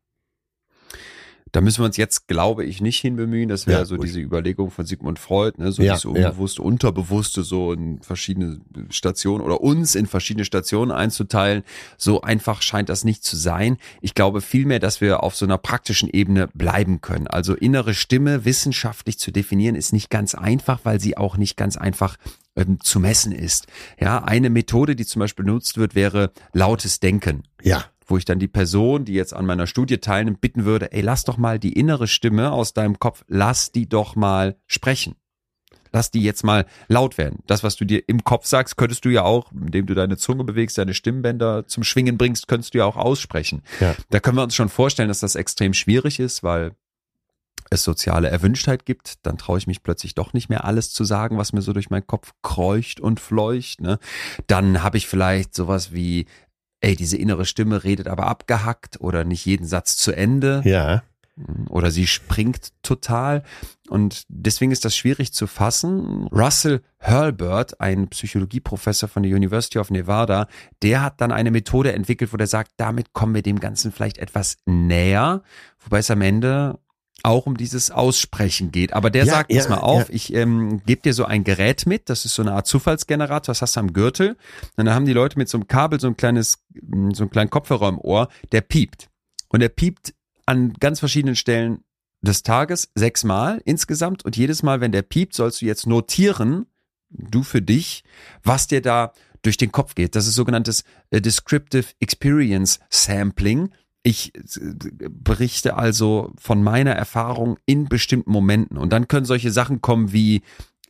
Da müssen wir uns jetzt, glaube ich, nicht hinbemühen. Das wäre Ja, so gut. diese Überlegung von Sigmund Freud, ne? So Ja, dieses ja. Unbewusste, Unterbewusste so in verschiedene Stationen oder uns in verschiedene Stationen einzuteilen. So einfach scheint das nicht zu sein. Ich glaube vielmehr, dass wir auf so einer praktischen Ebene bleiben können. Also innere Stimme wissenschaftlich zu definieren ist nicht ganz einfach, weil sie auch nicht ganz einfach ähm, zu messen ist. Ja, eine Methode, die zum Beispiel benutzt wird, wäre lautes Denken. Ja. Wo ich dann die Person, die jetzt an meiner Studie teilnimmt, bitten würde, ey, lass doch mal die innere Stimme aus deinem Kopf, lass die doch mal sprechen. Lass die jetzt mal laut werden. Das, was du dir im Kopf sagst, könntest du ja auch, indem du deine Zunge bewegst, deine Stimmbänder zum Schwingen bringst, könntest du ja auch aussprechen. Ja. Da können wir uns schon vorstellen, dass das extrem schwierig ist, weil es soziale Erwünschtheit gibt, dann traue ich mich plötzlich doch nicht mehr alles zu sagen, was mir so durch meinen Kopf kreucht und fleucht. Ne? Dann habe ich vielleicht sowas wie, ey, diese innere Stimme redet aber abgehackt oder nicht jeden Satz zu Ende. Ja. Oder sie springt total. Und deswegen ist das schwierig zu fassen. Russell Hurlburt, ein Psychologieprofessor von der University of Nevada, der hat dann eine Methode entwickelt, wo der sagt, damit kommen wir dem Ganzen vielleicht etwas näher, wobei es am Ende auch um dieses Aussprechen geht. Aber der Ja, sagt, ja, pass mal auf, ja. ich ähm, gebe dir so ein Gerät mit, das ist so eine Art Zufallsgenerator, das hast du am Gürtel. Und dann haben die Leute mit so einem Kabel so ein kleines, so einen kleinen Kopfhörer im Ohr, der piept. Und der piept an ganz verschiedenen Stellen des Tages sechsmal insgesamt. Und jedes Mal, wenn der piept, sollst du jetzt notieren, du für dich, was dir da durch den Kopf geht. Das ist sogenanntes äh, Descriptive Experience Sampling. Ich berichte also von meiner Erfahrung in bestimmten Momenten. Und dann können solche Sachen kommen wie,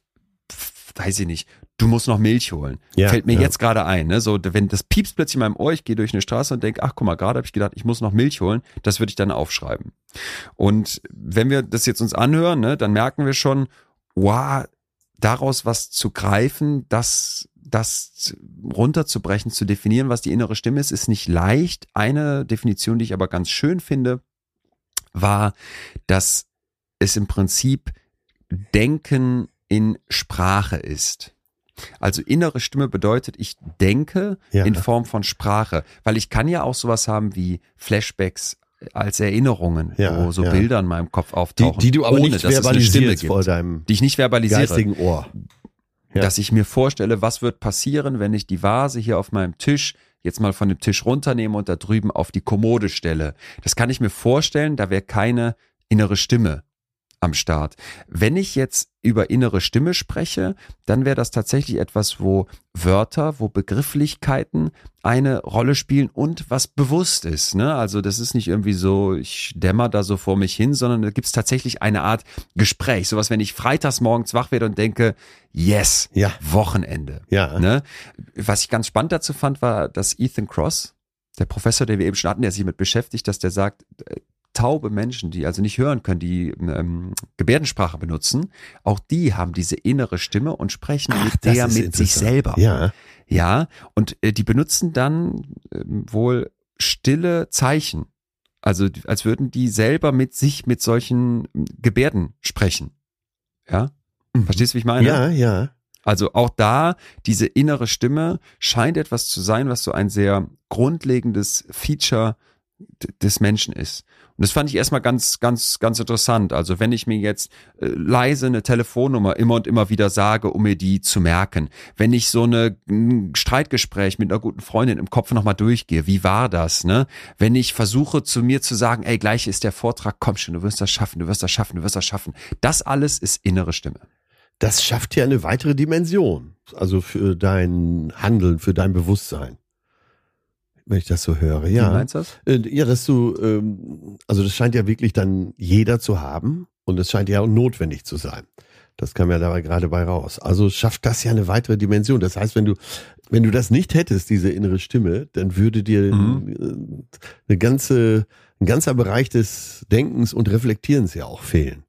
weiß ich nicht, du musst noch Milch holen. Ja, Fällt mir ja. jetzt gerade ein. Ne? So, wenn das piepst plötzlich in meinem Ohr, ich gehe durch eine Straße und denke, ach guck mal, gerade habe ich gedacht, ich muss noch Milch holen. Das würde ich dann aufschreiben. Und wenn wir das jetzt uns anhören, ne, dann merken wir schon, wow, daraus was zu greifen, das das runterzubrechen, zu definieren, was die innere Stimme ist, ist nicht leicht. Eine Definition, die ich aber ganz schön finde, war, dass es im Prinzip Denken in Sprache ist. Also innere Stimme bedeutet, ich denke Ja. in Form von Sprache, weil ich kann ja auch sowas haben wie Flashbacks als Erinnerungen, Ja, wo so ja. Bilder in meinem Kopf Die, auftauchen, die du aber ohne nicht dass es eine Stimme verbalisierst gibt, vor deinem die ich nicht verbalisiere. geistigen Ohr. Ja. Dass ich mir vorstelle, was wird passieren, wenn ich die Vase hier auf meinem Tisch jetzt mal von dem Tisch runternehme und da drüben auf die Kommode stelle. Das kann ich mir vorstellen, da wäre keine innere Stimme am Start. Wenn ich jetzt über innere Stimme spreche, dann wäre das tatsächlich etwas, wo Wörter, wo Begrifflichkeiten eine Rolle spielen und was bewusst ist. Ne? Also das ist nicht irgendwie so, ich dämmer da so vor mich hin, sondern da gibt es tatsächlich eine Art Gespräch. Sowas, wenn ich freitags morgens wach werde und denke, yes, Ja. Wochenende. Ja. Ne? Was ich ganz spannend dazu fand, war, dass Ethan Kross, der Professor, den wir eben schon hatten, der sich damit beschäftigt, dass der sagt, äh, taube Menschen, die also nicht hören können, die ähm, Gebärdensprache benutzen, auch die haben diese innere Stimme und sprechen Ach, mit das der ist mit sich interessant. selber. Ja. Ja, und äh, die benutzen dann ähm, wohl stille Zeichen. Also als würden die selber mit sich mit solchen ähm, Gebärden sprechen. Ja? Verstehst du, wie ich meine? Ja, ja. Also auch da, diese innere Stimme scheint etwas zu sein, was so ein sehr grundlegendes Feature d- des Menschen ist. Und das fand ich erstmal ganz, ganz, ganz interessant. Also wenn ich mir jetzt äh, leise eine Telefonnummer immer und immer wieder sage, um mir die zu merken, wenn ich so eine, ein Streitgespräch mit einer guten Freundin im Kopf nochmal durchgehe, wie war das, ne? Wenn ich versuche zu mir zu sagen, ey, gleich ist der Vortrag, komm schon, du wirst das schaffen, du wirst das schaffen, du wirst das schaffen. Das alles ist innere Stimme. Das schafft ja eine weitere Dimension. Also für dein Handeln, für dein Bewusstsein. wenn ich das so höre, ja. Wie meinst du das? Äh, Ja, dass du, ähm, also das scheint ja wirklich dann jeder zu haben und es scheint ja auch notwendig zu sein. Das kam ja dabei gerade bei raus. Also schafft das ja eine weitere Dimension. Das heißt, wenn du, wenn du das nicht hättest, diese innere Stimme, dann würde dir Mhm. eine ganze, ein ganzer Bereich des Denkens und Reflektierens ja auch fehlen.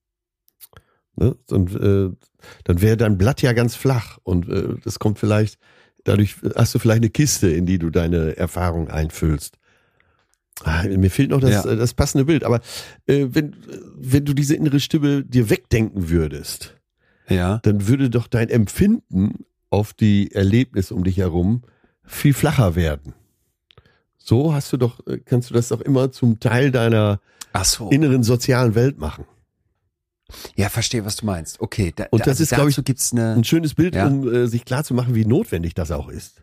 Ne? Und äh, dann wäre dein Blatt ja ganz flach und äh, das kommt vielleicht, dadurch hast du vielleicht eine Kiste, in die du deine Erfahrung einfüllst. Ah, mir fehlt noch das, Ja. das passende Bild, aber äh, wenn, wenn du diese innere Stimme dir wegdenken würdest, Ja. dann würde doch dein Empfinden auf die Erlebnisse um dich herum viel flacher werden. So hast du doch, äh, kannst du das doch immer zum Teil deiner Ach so. inneren sozialen Welt machen. Ja, verstehe, was du meinst. Okay. Da, Und das also ist, glaube ich, dazu gibt's eine. Ein schönes Bild, Ja. um äh, sich klarzumachen, wie notwendig das auch ist.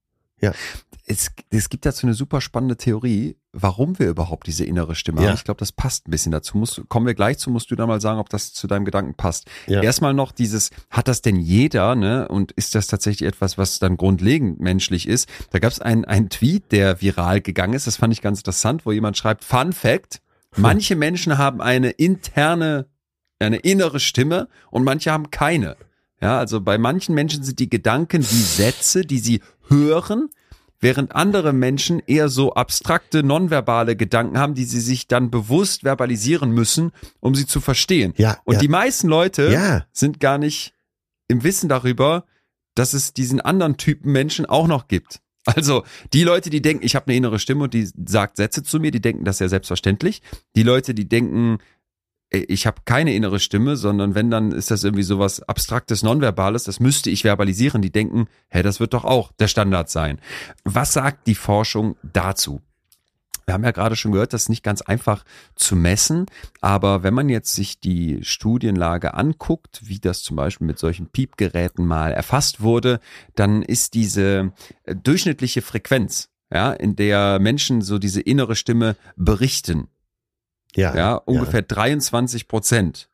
Es, es gibt dazu eine super spannende Theorie, warum wir überhaupt diese innere Stimme Ja. haben. Ich glaube, das passt ein bisschen dazu. Musst, kommen wir gleich zu, musst du dann mal sagen, ob das zu deinem Gedanken passt. Ja. Erstmal noch dieses, hat das denn jeder, ne? Und ist das tatsächlich etwas, was dann grundlegend menschlich ist? Da gab es einen, einen Tweet, der viral gegangen ist. Das fand ich ganz interessant, wo jemand schreibt, Fun Fact, manche Menschen haben eine interne, eine innere Stimme und manche haben keine. Ja, also bei manchen Menschen sind die Gedanken wie Sätze, die sie hören, während andere Menschen eher so abstrakte, nonverbale Gedanken haben, die sie sich dann bewusst verbalisieren müssen, um sie zu verstehen. Ja, Und ja. die meisten Leute Ja. sind gar nicht im Wissen darüber, dass es diesen anderen Typen Menschen auch noch gibt. Also die Leute, die denken, ich habe eine innere Stimme und die sagt Sätze zu mir, die denken das ja selbstverständlich. Die Leute, die denken, ich habe keine innere Stimme, sondern wenn, dann ist das irgendwie sowas Abstraktes, Nonverbales, das müsste ich verbalisieren. Die denken, hä, das wird doch auch der Standard sein. Was sagt die Forschung dazu? Wir haben ja gerade schon gehört, das ist nicht ganz einfach zu messen, aber wenn man jetzt sich die Studienlage anguckt, wie das zum Beispiel mit solchen Piepgeräten mal erfasst wurde, dann ist diese äh, durchschnittliche Frequenz, ja, in der Menschen so diese innere Stimme berichten, Ja, ja, ungefähr dreiundzwanzig Prozent.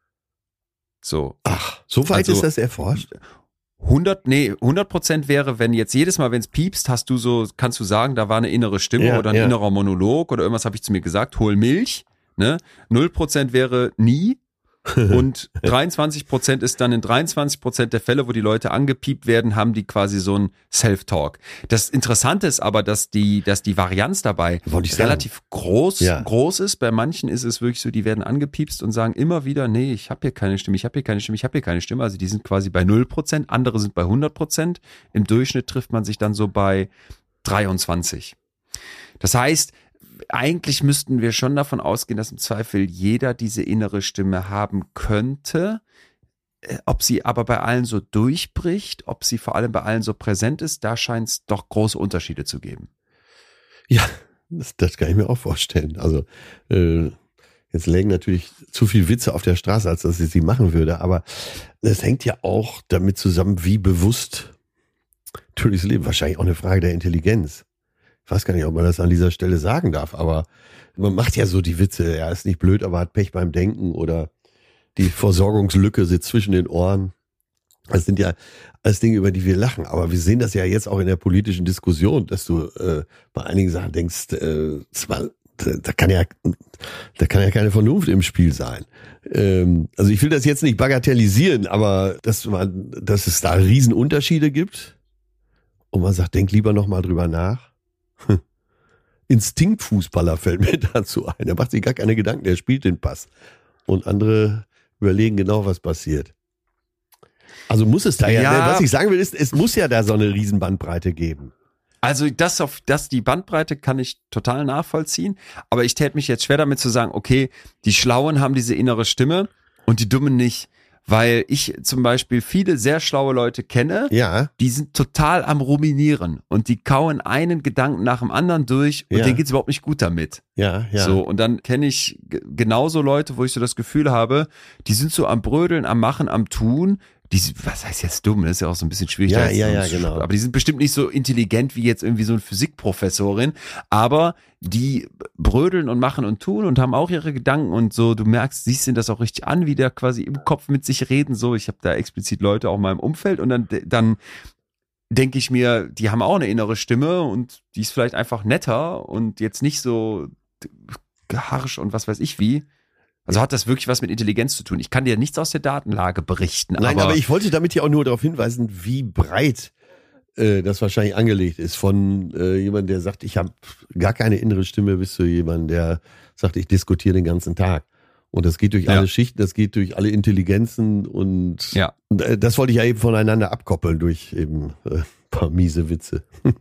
So. Ach, so weit Also- ist das erforscht? hundert, nee, hundert Prozent wäre, wenn jetzt jedes Mal, wenn es piepst, hast du so, kannst du sagen, da war eine innere Stimme Ja, oder ein ja. innerer Monolog oder irgendwas habe ich zu mir gesagt, hol Milch, ne? null Prozent wäre nie und dreiundzwanzig Prozent ist dann in dreiundzwanzig Prozent der Fälle, wo die Leute angepiept werden, haben die quasi so ein Self-Talk. Das Interessante ist aber, dass die, dass die Varianz dabei Wollte ich sagen. relativ groß, Ja. groß ist. Bei manchen ist es wirklich so, die werden angepiepst und sagen immer wieder, nee, ich habe hier keine Stimme, ich habe hier keine Stimme, ich habe hier keine Stimme. Also die sind quasi bei null Prozent, andere sind bei hundert Prozent. Im Durchschnitt trifft man sich dann so bei dreiundzwanzig. Das heißt, eigentlich müssten wir schon davon ausgehen, dass im Zweifel jeder diese innere Stimme haben könnte. Äh, Ob sie aber bei allen so durchbricht, ob sie vor allem bei allen so präsent ist, da scheint es doch große Unterschiede zu geben. Ja, das, das kann ich mir auch vorstellen. Also äh, jetzt lägen natürlich zu viel Witze auf der Straße, als dass ich sie machen würde, aber es hängt ja auch damit zusammen, wie bewusst du durchs Leben, wahrscheinlich auch eine Frage der Intelligenz. Ich weiß gar nicht, ob man das an dieser Stelle sagen darf, aber man macht ja so die Witze, er ist nicht blöd, aber hat Pech beim Denken oder die Versorgungslücke sitzt zwischen den Ohren. Das sind ja alles Dinge, über die wir lachen, aber wir sehen das ja jetzt auch in der politischen Diskussion, dass du äh, bei einigen Sachen denkst, äh, zwar, da kann ja, da kann ja keine Vernunft im Spiel sein. Ähm, also ich will das jetzt nicht bagatellisieren, aber dass man, dass es da Riesenunterschiede gibt und man sagt, denk lieber noch mal drüber nach. Instinktfußballer fällt mir dazu ein. Er macht sich gar keine Gedanken, er spielt den Pass. Und andere überlegen genau, was passiert. Also muss es da ja, Ja. was ich sagen will, ist, es muss ja da so eine Riesenbandbreite geben. Also das auf das die Bandbreite kann ich total nachvollziehen, aber ich täte mich jetzt schwer damit zu sagen, okay, die Schlauen haben diese innere Stimme und die Dummen nicht, weil ich zum Beispiel viele sehr schlaue Leute kenne, Ja, die sind total am Ruminieren und die kauen einen Gedanken nach dem anderen durch und Ja. denen geht's überhaupt nicht gut damit. ja, ja. So, und dann kenne ich g- genauso Leute, wo ich so das Gefühl habe, die sind so am Brödeln, am Machen, am Tun. Die, sind- was heißt jetzt dumm? Das ist ja auch so ein bisschen schwierig. Ja, da jetzt ja, so ja, zu- genau. Aber die sind bestimmt nicht so intelligent wie jetzt irgendwie so eine Physikprofessorin. Aber die brödeln und machen und tun und haben auch ihre Gedanken und so. Du merkst, siehst ihnen das auch richtig an, wie der quasi im Kopf mit sich reden. So, ich habe da explizit Leute auch in meinem Umfeld und dann, dann denke ich mir, die haben auch eine innere Stimme und die ist vielleicht einfach netter und jetzt nicht so harsch und was weiß ich wie. Also hat das wirklich was mit Intelligenz zu tun? Ich kann dir nichts aus der Datenlage berichten. Nein, aber, aber ich wollte damit ja auch nur darauf hinweisen, wie breit äh, das wahrscheinlich angelegt ist. Von äh, jemandem, der sagt, ich habe gar keine innere Stimme, bis zu jemandem, der sagt, ich diskutiere den ganzen Tag. Und das geht durch Ja. alle Schichten, das geht durch alle Intelligenzen und Ja. äh, das wollte ich ja eben voneinander abkoppeln durch eben äh, ein paar miese Witze.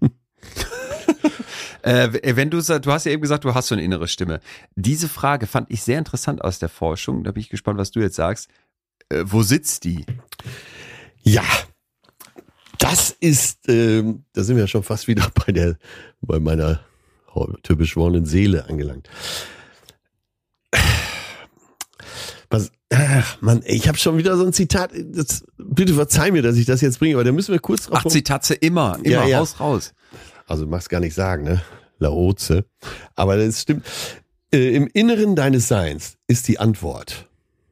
Äh, wenn du sagst, du hast ja eben gesagt, du hast so eine innere Stimme. Diese Frage fand ich sehr interessant aus der Forschung. Da bin ich gespannt, was du jetzt sagst. Äh, wo sitzt die? Ja, das ist, ähm, da sind wir ja schon fast wieder bei der, bei meiner typisch wollenden Seele angelangt. Was, ach Mann, ich habe schon wieder so ein Zitat. Das, bitte verzeih mir, dass ich das jetzt bringe, aber da müssen wir kurz drauf. Ach, Zitate immer, immer, Ja, ja. raus, raus. Also mach's gar nicht sagen, ne? Laoze. Aber das stimmt. Äh, Im Inneren deines Seins ist die Antwort.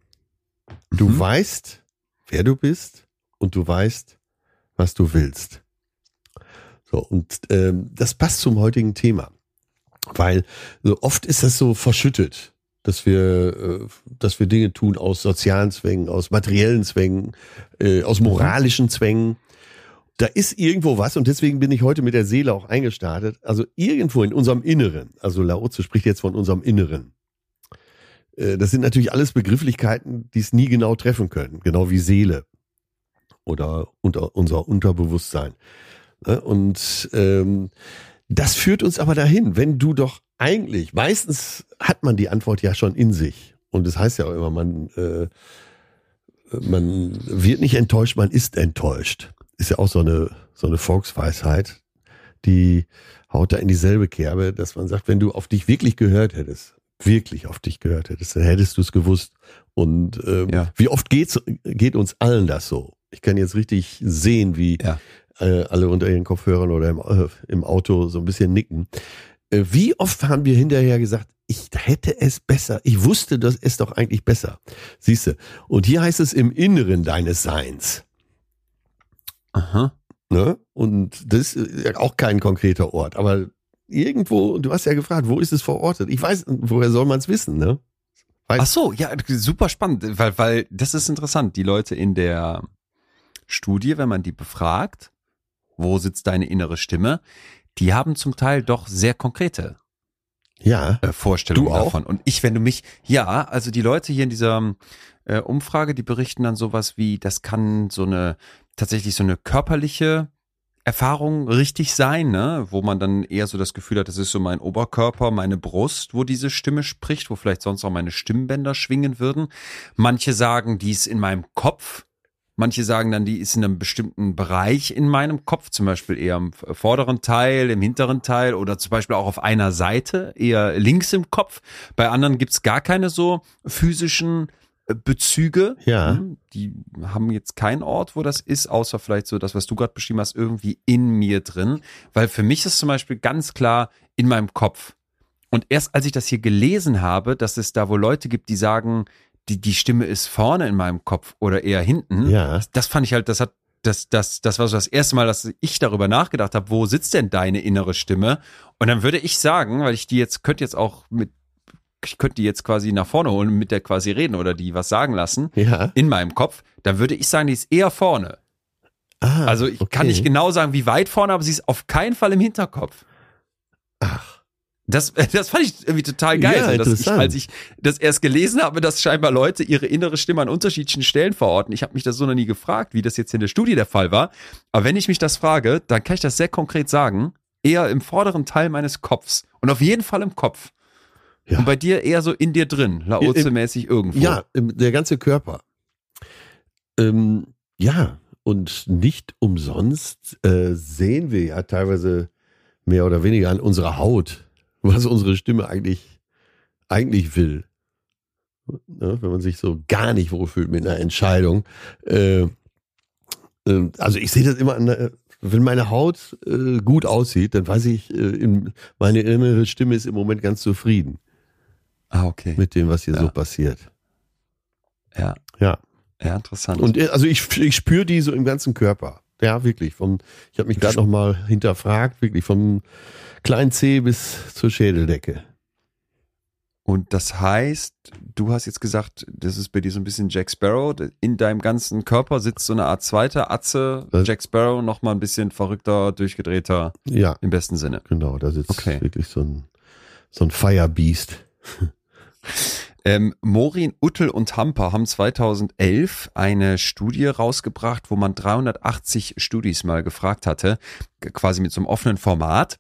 Du Mhm. weißt, wer du bist und du weißt, was du willst. So, und ähm, das passt zum heutigen Thema. Weil so oft ist das so verschüttet, dass wir, äh, dass wir Dinge tun aus sozialen Zwängen, aus materiellen Zwängen, äh, aus moralischen Zwängen. Da ist irgendwo was und deswegen bin ich heute mit der Seele auch eingestartet. Also irgendwo in unserem Inneren, also Laoze spricht jetzt von unserem Inneren. Äh, das sind natürlich alles Begrifflichkeiten, die es nie genau treffen können, genau wie Seele oder unter, unser Unterbewusstsein. Ne? Und ähm, das führt uns aber dahin, wenn du doch eigentlich, meistens hat man die Antwort ja schon in sich. Und das heißt ja auch immer, man, äh, man wird nicht enttäuscht, man ist enttäuscht. Ist ja auch so eine, so eine Volksweisheit, die haut da in dieselbe Kerbe, dass man sagt, wenn du auf dich wirklich gehört hättest, wirklich auf dich gehört hättest, dann hättest du es gewusst. Und ähm, Ja. wie oft geht's, geht uns allen das so? Ich kann jetzt richtig sehen, wie Ja. äh, alle unter ihren Kopfhörern oder im, äh, im Auto so ein bisschen nicken. Äh, wie oft haben wir hinterher gesagt, ich hätte es besser, ich wusste das ist doch eigentlich besser. Siehst du, und hier heißt es im Inneren deines Seins. Aha. Ne? Und das ist ja auch kein konkreter Ort, aber irgendwo, du hast ja gefragt, wo ist es verortet? Ich weiß, woher soll man es wissen, ne? Weiß- Ach so, ja, super spannend, weil, weil das ist interessant. Die Leute in der Studie, wenn man die befragt, wo sitzt deine innere Stimme, die haben zum Teil doch sehr konkrete Ja, äh, Vorstellungen Du auch? davon. Und ich, wenn du mich, ja, also die Leute hier in dieser äh, Umfrage, die berichten dann sowas wie, das kann so eine, tatsächlich so eine körperliche Erfahrung richtig sein, ne, wo man dann eher so das Gefühl hat, das ist so mein Oberkörper, meine Brust, wo diese Stimme spricht, wo vielleicht sonst auch meine Stimmbänder schwingen würden. Manche sagen, die ist in meinem Kopf. Manche sagen dann, die ist in einem bestimmten Bereich in meinem Kopf, zum Beispiel eher im vorderen Teil, im hinteren Teil oder zum Beispiel auch auf einer Seite, eher links im Kopf. Bei anderen gibt's gar keine so physischen äh, Bezüge. Ja. Hm, Die haben jetzt keinen Ort, wo das ist, außer vielleicht so das, was du gerade beschrieben hast, irgendwie in mir drin. Weil für mich ist zum Beispiel ganz klar in meinem Kopf. Und erst als ich das hier gelesen habe, dass es da wohl Leute gibt, die sagen, die, die Stimme ist vorne in meinem Kopf oder eher hinten. Ja. Das fand ich halt, das hat, das, das, das war so das erste Mal, dass ich darüber nachgedacht habe, wo sitzt denn deine innere Stimme? Und dann würde ich sagen, weil ich die jetzt, könnte jetzt auch mit, ich könnte die jetzt quasi nach vorne holen und mit der quasi reden oder die was sagen lassen ja. in meinem Kopf, dann würde ich sagen, die ist eher vorne. Ah, Also ich okay. kann nicht genau sagen, wie weit vorne, aber sie ist auf keinen Fall im Hinterkopf. Ach, Das, das fand ich irgendwie total geil, Ja, so, dass ich, interessant. als ich das erst gelesen habe, dass scheinbar Leute ihre innere Stimme an unterschiedlichen Stellen verorten. Ich habe mich das so noch nie gefragt, wie das jetzt in der Studie der Fall war. Aber wenn ich mich das frage, dann kann ich das sehr konkret sagen. Eher im vorderen Teil meines Kopfs. Und auf jeden Fall im Kopf. Ja. Und bei dir eher so in dir drin, Laoze-mäßig irgendwo. ja, im- der ganze Körper. Ähm, ja, und nicht umsonst äh, sehen wir ja teilweise mehr oder weniger an unserer Haut, was unsere Stimme eigentlich, eigentlich will. Ne, wenn man sich so gar nicht wohlfühlt mit einer Entscheidung. Äh, äh, also ich sehe das immer an, der- wenn meine Haut äh, gut aussieht, dann weiß ich, äh, in, meine innere Stimme ist im Moment ganz zufrieden Ah, okay. mit dem, was hier Ja. so passiert. Ja, Ja. ja, interessant. Und äh, also ich, ich spüre die so im ganzen Körper. Ja, wirklich. Vom, ich habe mich gerade nochmal hinterfragt, wirklich vom kleinen Zeh bis zur Schädeldecke. Und das heißt, du hast jetzt gesagt, das ist bei dir so ein bisschen Jack Sparrow. In deinem ganzen Körper sitzt so eine Art zweiter Atze, Was? Jack Sparrow, nochmal ein bisschen verrückter, durchgedrehter, Ja, im besten Sinne. genau, da sitzt Okay. wirklich so ein, so ein Firebeast. Ähm, Morin, Uttel und Hamper haben zweitausendelf eine Studie rausgebracht, wo man dreihundertachtzig Studis mal gefragt hatte, quasi mit so einem offenen Format.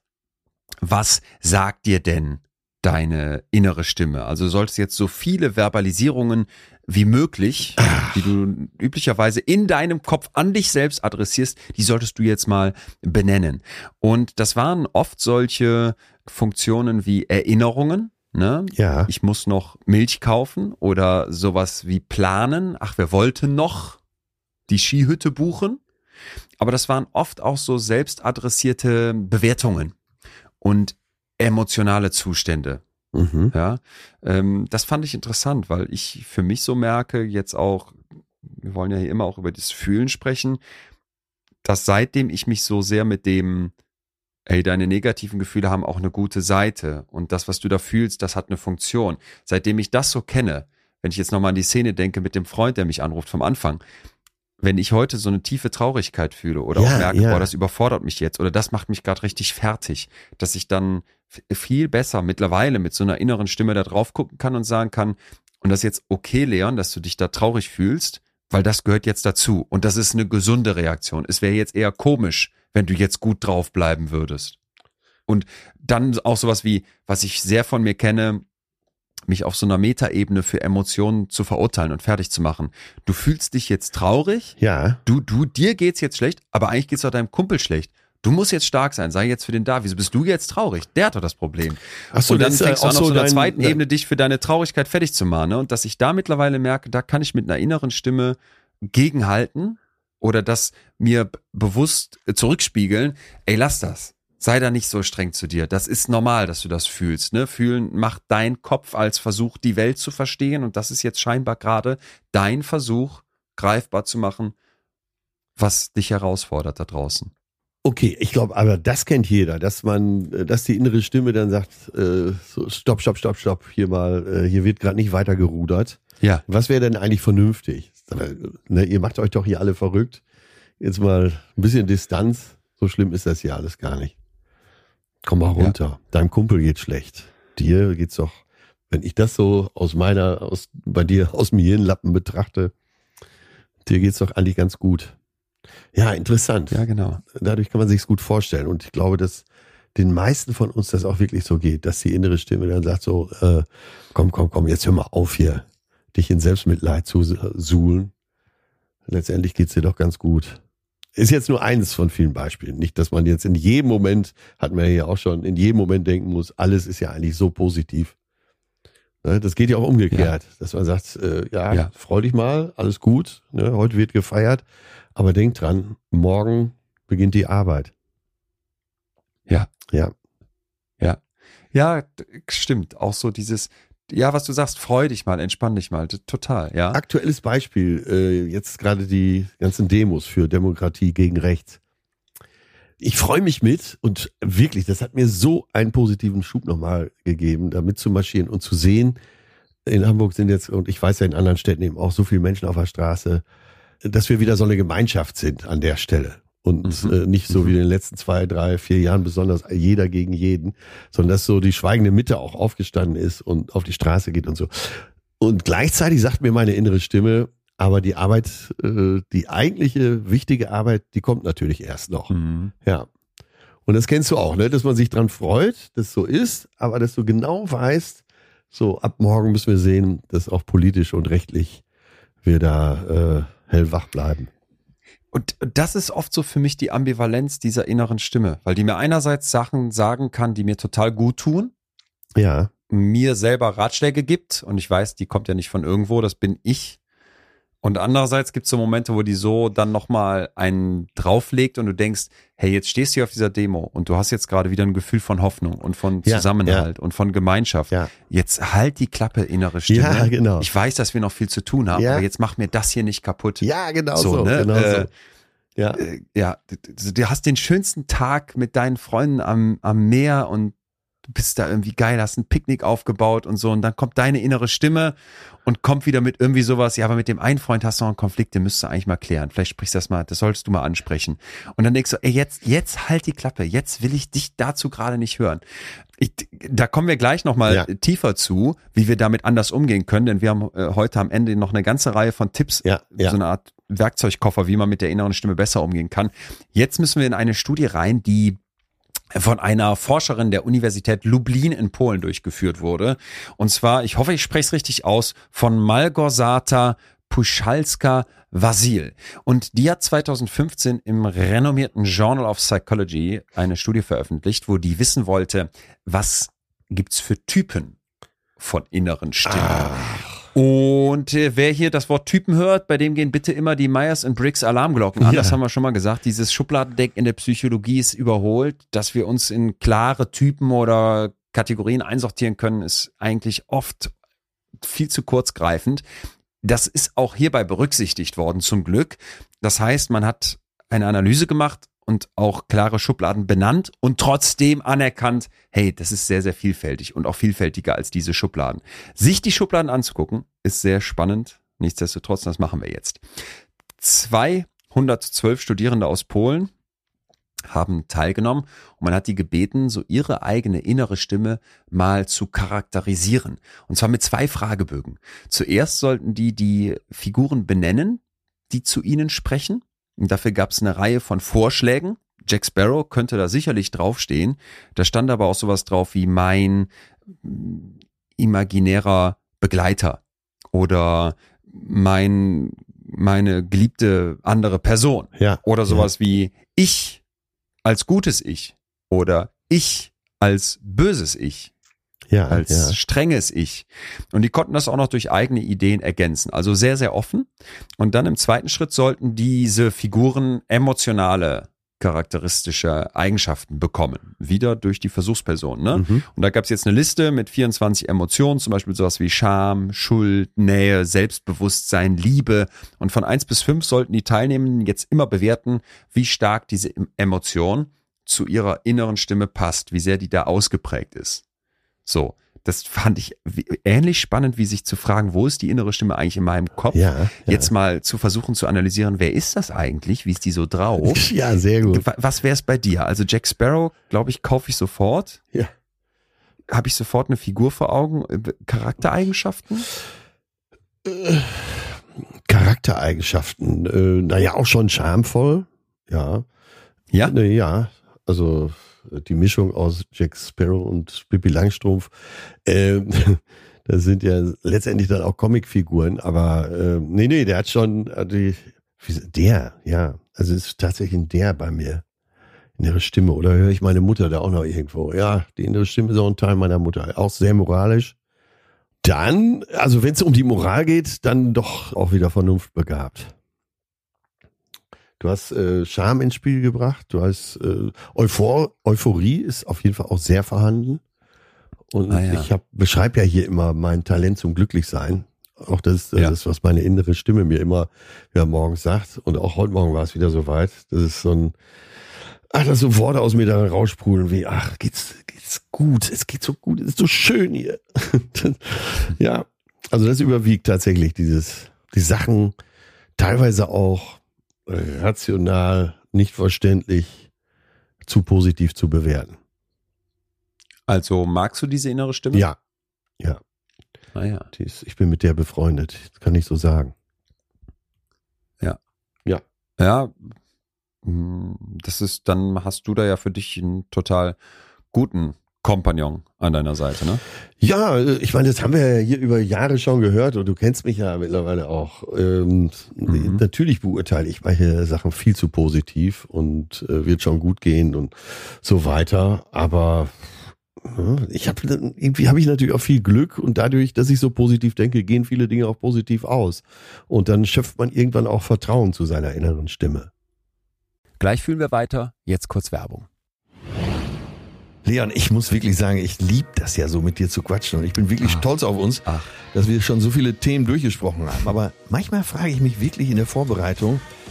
Was sagt dir denn deine innere Stimme? Also du solltest jetzt so viele Verbalisierungen wie möglich, die du üblicherweise in deinem Kopf an dich selbst adressierst, die solltest du jetzt mal benennen. Und das waren oft solche Funktionen wie Erinnerungen, ne? Ja. Ich muss noch Milch kaufen oder sowas wie planen. Ach, wir wollten noch die Skihütte buchen. Aber das waren oft auch so selbst adressierte Bewertungen und emotionale Zustände. Mhm. Ja, ähm, das fand ich interessant, weil ich für mich so merke, jetzt auch, wir wollen ja hier immer auch über das Fühlen sprechen, dass seitdem ich mich so sehr mit dem, ey, deine negativen Gefühle haben auch eine gute Seite und das, was du da fühlst, das hat eine Funktion. Seitdem ich das so kenne, wenn ich jetzt nochmal an die Szene denke mit dem Freund, der mich anruft vom Anfang, wenn ich heute so eine tiefe Traurigkeit fühle oder Ja, auch merke, ja. boah, das überfordert mich jetzt oder das macht mich gerade richtig fertig, dass ich dann f- viel besser mittlerweile mit so einer inneren Stimme da drauf gucken kann und sagen kann, und das ist jetzt okay, Leon, dass du dich da traurig fühlst, weil das gehört jetzt dazu und das ist eine gesunde Reaktion. Es wäre jetzt eher komisch, wenn du jetzt gut drauf bleiben würdest. Und dann auch sowas wie, was ich sehr von mir kenne, mich auf so einer Metaebene für Emotionen zu verurteilen und fertig zu machen. Du fühlst dich jetzt traurig, Ja. du, du, dir geht's jetzt schlecht, aber eigentlich geht's auch deinem Kumpel schlecht. Du musst jetzt stark sein, sei jetzt für den da. Wieso bist du jetzt traurig? Der hat doch das Problem. Ach so, und dann das ist, äh, fängst du auch an, auf so so einer dein- zweiten ja. Ebene dich für deine Traurigkeit fertig zu machen. Ne? Und dass ich da mittlerweile merke, da kann ich mit einer inneren Stimme gegenhalten oder das mir b- bewusst äh, zurückspiegeln. Ey, lass das. Sei da nicht so streng zu dir. Das ist normal, dass du das fühlst. Ne? Fühlen macht dein Kopf als Versuch, die Welt zu verstehen. Und das ist jetzt scheinbar gerade dein Versuch, greifbar zu machen, was dich herausfordert da draußen. Okay, ich glaube, aber das kennt jeder, dass man, äh, dass die innere Stimme dann sagt, äh, so, stopp, stopp, stopp, stopp, hier mal, äh, hier wird gerade nicht weiter gerudert. Ja. Was wäre denn eigentlich vernünftig? Ne, ihr macht euch doch hier alle verrückt. Jetzt mal ein bisschen Distanz. So schlimm ist das hier alles gar nicht. Komm mal runter. Deinem Kumpel geht's schlecht. Dir geht's doch, wenn ich das so aus meiner, aus, bei dir aus dem Hirnlappen betrachte, dir geht's doch eigentlich ganz gut. Ja, interessant. Ja, genau. Dadurch kann man sich's gut vorstellen. Und ich glaube, dass den meisten von uns das auch wirklich so geht, dass die innere Stimme dann sagt so, äh, komm, komm, komm, jetzt hör mal auf hier, dich in Selbstmitleid zu suhlen. Letztendlich geht's dir doch ganz gut. Ist jetzt nur eines von vielen Beispielen. Nicht, dass man jetzt in jedem Moment, hat man ja auch schon, in jedem Moment denken muss, alles ist ja eigentlich so positiv. Ne, das geht ja auch umgekehrt, dass man sagt, äh, ja, Ja. freu dich mal, alles gut, ne, heute wird gefeiert, aber denk dran, morgen beginnt die Arbeit. Ja. Ja. Ja, d- stimmt. Auch so dieses, ja, was du sagst, freu dich mal, entspann dich mal. D- Total, ja. Aktuelles Beispiel, äh, jetzt gerade die ganzen Demos für Demokratie gegen Rechts. Ich freue mich mit und wirklich, das hat mir so einen positiven Schub nochmal gegeben, da mitzumarschieren und zu sehen, in Hamburg sind jetzt, und ich weiß ja in anderen Städten eben auch so viele Menschen auf der Straße, dass wir wieder so eine Gemeinschaft sind an der Stelle. Und Mhm. äh, nicht so wie in den letzten zwei, drei, vier Jahren besonders jeder gegen jeden, sondern dass so die schweigende Mitte auch aufgestanden ist und auf die Straße geht und so. Und gleichzeitig sagt mir meine innere Stimme, aber die Arbeit, äh, die eigentliche wichtige Arbeit, die kommt natürlich erst noch. Mhm. Ja. Und das kennst du auch, ne? Dass man sich dran freut, dass so ist, aber dass du genau weißt, so ab morgen müssen wir sehen, dass auch politisch und rechtlich wir da äh, hellwach bleiben. Und das ist oft so für mich die Ambivalenz dieser inneren Stimme, weil die mir einerseits Sachen sagen kann, die mir total gut tun, Ja. mir selber Ratschläge gibt und ich weiß, die kommt ja nicht von irgendwo, das bin ich. Und andererseits gibt es so Momente, wo die so dann nochmal einen drauflegt und du denkst, hey, jetzt stehst du hier auf dieser Demo und du hast jetzt gerade wieder ein Gefühl von Hoffnung und von Ja, Zusammenhalt und von Gemeinschaft. Ja. Jetzt halt die Klappe, innere Stimme. Ja, genau. Ich weiß, dass wir noch viel zu tun haben, Ja. aber jetzt mach mir das hier nicht kaputt. Ja, genau So, so. ne? Genau äh, so. Ja. Äh, ja, du, du hast den schönsten Tag mit deinen Freunden am, am Meer und du bist da irgendwie geil, hast ein Picknick aufgebaut und so und dann kommt deine innere Stimme und kommt wieder mit irgendwie sowas, ja, aber mit dem einen Freund hast du noch einen Konflikt, den müsstest du eigentlich mal klären. Vielleicht sprichst du das mal, das solltest du mal ansprechen. Und dann denkst du, ey, jetzt, jetzt halt die Klappe, jetzt will ich dich dazu gerade nicht hören. Ich, da kommen wir gleich nochmal Ja. tiefer zu, wie wir damit anders umgehen können, denn wir haben äh, heute am Ende noch eine ganze Reihe von Tipps, Ja, ja. so eine Art Werkzeugkoffer, wie man mit der inneren Stimme besser umgehen kann. Jetzt müssen wir in eine Studie rein, die von einer Forscherin der Universität Lublin in Polen durchgeführt wurde. Und zwar, ich hoffe, ich spreche es richtig aus, von Malgorzata Puchalska-Wasil. Und die hat zweitausendfünfzehn im renommierten Journal of Psychology eine Studie veröffentlicht, wo die wissen wollte, was gibt's für Typen von inneren Stimmen. Ach. Und äh, wer hier das Wort Typen hört, bei dem gehen bitte immer die Myers and Briggs Alarmglocken an. Ja. Das haben wir schon mal gesagt. Dieses Schubladendenken in der Psychologie ist überholt. Dass wir uns in klare Typen oder Kategorien einsortieren können, ist eigentlich oft viel zu kurzgreifend. Das ist auch hierbei berücksichtigt worden, zum Glück. Das heißt, man hat eine Analyse gemacht und auch klare Schubladen benannt und trotzdem anerkannt, hey, das ist sehr, sehr vielfältig und auch vielfältiger als diese Schubladen. Sich die Schubladen anzugucken, ist sehr spannend. Nichtsdestotrotz, das machen wir jetzt. zweihundertzwölf Studierende aus Polen haben teilgenommen und man hat die gebeten, so ihre eigene innere Stimme mal zu charakterisieren. Und zwar mit zwei Fragebögen. Zuerst sollten die die Figuren benennen, die zu ihnen sprechen. Und dafür gab es eine Reihe von Vorschlägen. Jack Sparrow könnte da sicherlich draufstehen. Da stand aber auch sowas drauf wie mein imaginärer Begleiter oder mein, meine geliebte andere Person. Ja. Oder sowas ja. wie ich als gutes Ich oder ich als böses Ich. Ja, als ja. strenges Ich. Und die konnten das auch noch durch eigene Ideen ergänzen. Also sehr, sehr offen. Und dann im zweiten Schritt sollten diese Figuren emotionale, charakteristische Eigenschaften bekommen. Wieder durch die Versuchsperson. Ne? Mhm. Und da gab es jetzt eine Liste mit vierundzwanzig Emotionen, zum Beispiel sowas wie Scham, Schuld, Nähe, Selbstbewusstsein, Liebe. Und von eins bis fünf sollten die Teilnehmenden jetzt immer bewerten, wie stark diese Emotion zu ihrer inneren Stimme passt, wie sehr die da ausgeprägt ist. So, das fand ich ähnlich spannend, wie sich zu fragen, wo ist die innere Stimme eigentlich in meinem Kopf? Ja, ja. Jetzt mal zu versuchen zu analysieren, wer ist das eigentlich? Wie ist die so drauf? Ja, sehr gut. Was wäre es bei dir? Also Jack Sparrow, glaube ich, kaufe ich sofort. Ja. Habe ich sofort eine Figur vor Augen? Charaktereigenschaften? Äh, Charaktereigenschaften, äh, naja, auch schon charmvoll. Ja. Ja? Äh, ja, also die Mischung aus Jack Sparrow und Pippi Langstrumpf, äh, das sind ja letztendlich dann auch Comicfiguren, aber äh, nee, nee, der hat schon äh, die, der, ja, also ist tatsächlich ein der bei mir. Innere Stimme, oder höre ich meine Mutter da auch noch irgendwo? Ja, die innere Stimme ist auch ein Teil meiner Mutter, auch sehr moralisch. Dann, also wenn es um die Moral geht, dann doch auch wieder vernunftbegabt. Du hast äh, Charme ins Spiel gebracht, du hast äh, Euphor Euphorie ist auf jeden Fall auch sehr vorhanden. Und ah, ja. ich hab, beschreibe ja hier immer mein Talent zum Glücklichsein. Auch das, das ja. ist, was meine innere Stimme mir immer ja, morgens sagt. Und auch heute Morgen war es wieder soweit. Das ist so ein, ach, das so Worte aus mir da raussprudeln wie, ach, geht's, geht's gut, es geht so gut, es ist so schön hier. Ja, also das überwiegt tatsächlich dieses, die Sachen teilweise auch rational, nicht verständlich, zu positiv zu bewerten. Also magst du diese innere Stimme? Ja, ja. Ah, ja. Die ist, ich bin mit der befreundet, das kann ich so sagen. Ja. Ja. Ja, das ist, dann hast du da ja für dich einen total guten Kompagnon an deiner Seite, ne? Ja, ich meine, das haben wir ja hier über Jahre schon gehört und du kennst mich ja mittlerweile auch. Ähm, mhm. Natürlich beurteile ich manche Sachen viel zu positiv und äh, wird schon gut gehen und so weiter, aber äh, ich habe irgendwie habe ich natürlich auch viel Glück und dadurch, dass ich so positiv denke, gehen viele Dinge auch positiv aus und dann schöpft man irgendwann auch Vertrauen zu seiner inneren Stimme. Gleich fühlen wir weiter, jetzt kurz Werbung. Leon, ich muss wirklich sagen, ich liebe das ja so mit dir zu quatschen und ich bin wirklich Ach. stolz auf uns, Ach. dass wir schon so viele Themen durchgesprochen haben. Aber manchmal frage ich mich wirklich in der Vorbereitung,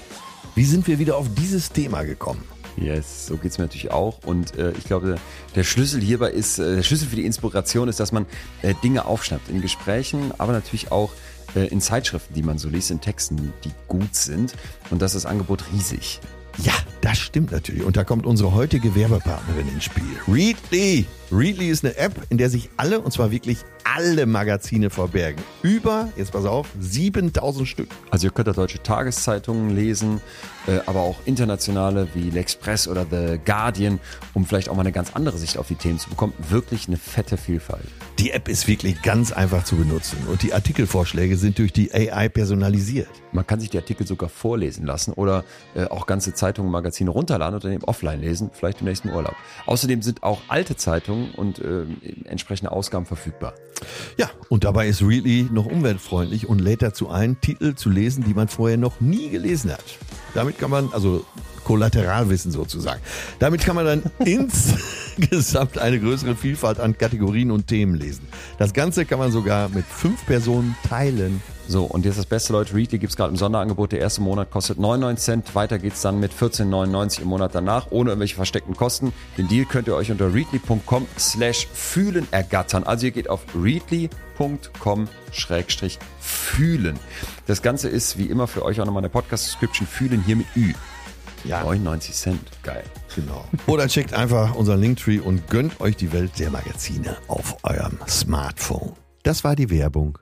Wie sind wir wieder auf dieses Thema gekommen? Yes, so geht's mir natürlich auch. Und äh, ich glaube, der Schlüssel hierbei ist, äh, der Schlüssel für die Inspiration ist, dass man äh, Dinge aufschnappt in Gesprächen, aber natürlich auch äh, in Zeitschriften, die man so liest, in Texten, die gut sind. Und das ist das Angebot riesig. Ja, das stimmt natürlich. Und da kommt unsere heutige Werbepartnerin ins Spiel. Readly. Readly ist eine App, in der sich alle, und zwar wirklich alle Magazine verbergen. Über, jetzt pass auf, siebentausend Stück. Also ihr könnt da deutsche Tageszeitungen lesen, äh, aber auch internationale wie L'Express oder The Guardian, um vielleicht auch mal eine ganz andere Sicht auf die Themen zu bekommen. Wirklich eine fette Vielfalt. Die App ist wirklich ganz einfach zu benutzen und die Artikelvorschläge sind durch die A I personalisiert. Man kann sich die Artikel sogar vorlesen lassen oder äh, auch ganze Zeitungen, Magazine runterladen und dann eben offline lesen, vielleicht im nächsten Urlaub. Außerdem sind auch alte Zeitungen und äh, entsprechende Ausgaben verfügbar. Ja, und dabei ist Readly noch umweltfreundlich und lädt dazu ein, Titel zu lesen, die man vorher noch nie gelesen hat. Damit kann man, also Kollateralwissen sozusagen, damit kann man dann insgesamt eine größere Vielfalt an Kategorien und Themen lesen. Das Ganze kann man sogar mit fünf Personen teilen. So, und jetzt das Beste, Leute, Readly gibt es gerade im Sonderangebot. Der erste Monat kostet neunundneunzig Cent. Weiter geht's dann mit vierzehn neunundneunzig im Monat danach, ohne irgendwelche versteckten Kosten. Den Deal könnt ihr euch unter readly.com slash fühlen ergattern. Also ihr geht auf readly.com schrägstrich fühlen. Das Ganze ist wie immer für euch auch nochmal eine Podcast-Description. Fühlen hier mit Ü. Ja, neunundneunzig Cent. Geil. genau. Oder checkt einfach unseren Linktree und gönnt euch die Welt der Magazine auf eurem Smartphone. Das war die Werbung.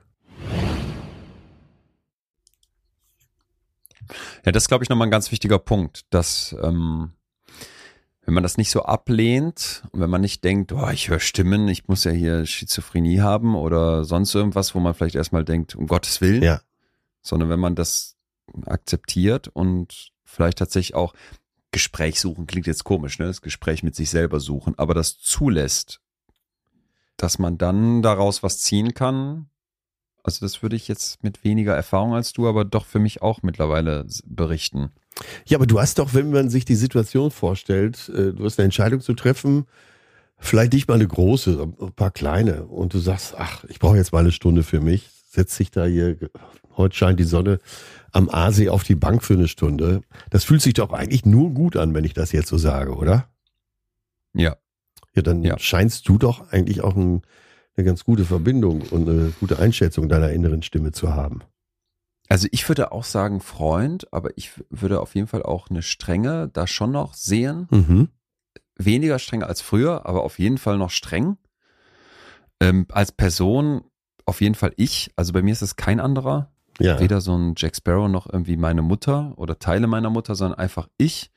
Ja, das ist, glaube ich, nochmal ein ganz wichtiger Punkt, dass ähm, wenn man das nicht so ablehnt und wenn man nicht denkt, oh, ich höre Stimmen, ich muss ja hier Schizophrenie haben oder sonst irgendwas, wo man vielleicht erstmal denkt, um Gottes Willen, Ja. sondern wenn man das akzeptiert und vielleicht tatsächlich auch Gespräch suchen, klingt jetzt komisch, ne? Das Gespräch mit sich selber suchen, aber das zulässt, dass man dann daraus was ziehen kann. Also das würde ich jetzt mit weniger Erfahrung als du, aber doch für mich auch mittlerweile berichten. Ja, aber du hast doch, wenn man sich die Situation vorstellt, äh, du hast eine Entscheidung zu treffen, vielleicht nicht mal eine große, ein paar kleine und du sagst, ach, ich brauche jetzt mal eine Stunde für mich, setz dich da hier, heute scheint die Sonne am Aasee auf die Bank für eine Stunde. Das fühlt sich doch eigentlich nur gut an, wenn ich das jetzt so sage, oder? Ja. Ja, dann Ja. scheinst du doch eigentlich auch ein, eine ganz gute Verbindung und eine gute Einschätzung deiner inneren Stimme zu haben. Also ich würde auch sagen Freund, aber ich würde auf jeden Fall auch eine Strenge da schon noch sehen. Mhm. Weniger streng als früher, aber auf jeden Fall noch streng. Ähm, als Person auf jeden Fall ich. Also bei mir ist es kein anderer. Ja. Weder so ein Jack Sparrow noch irgendwie meine Mutter oder Teile meiner Mutter, sondern einfach ich.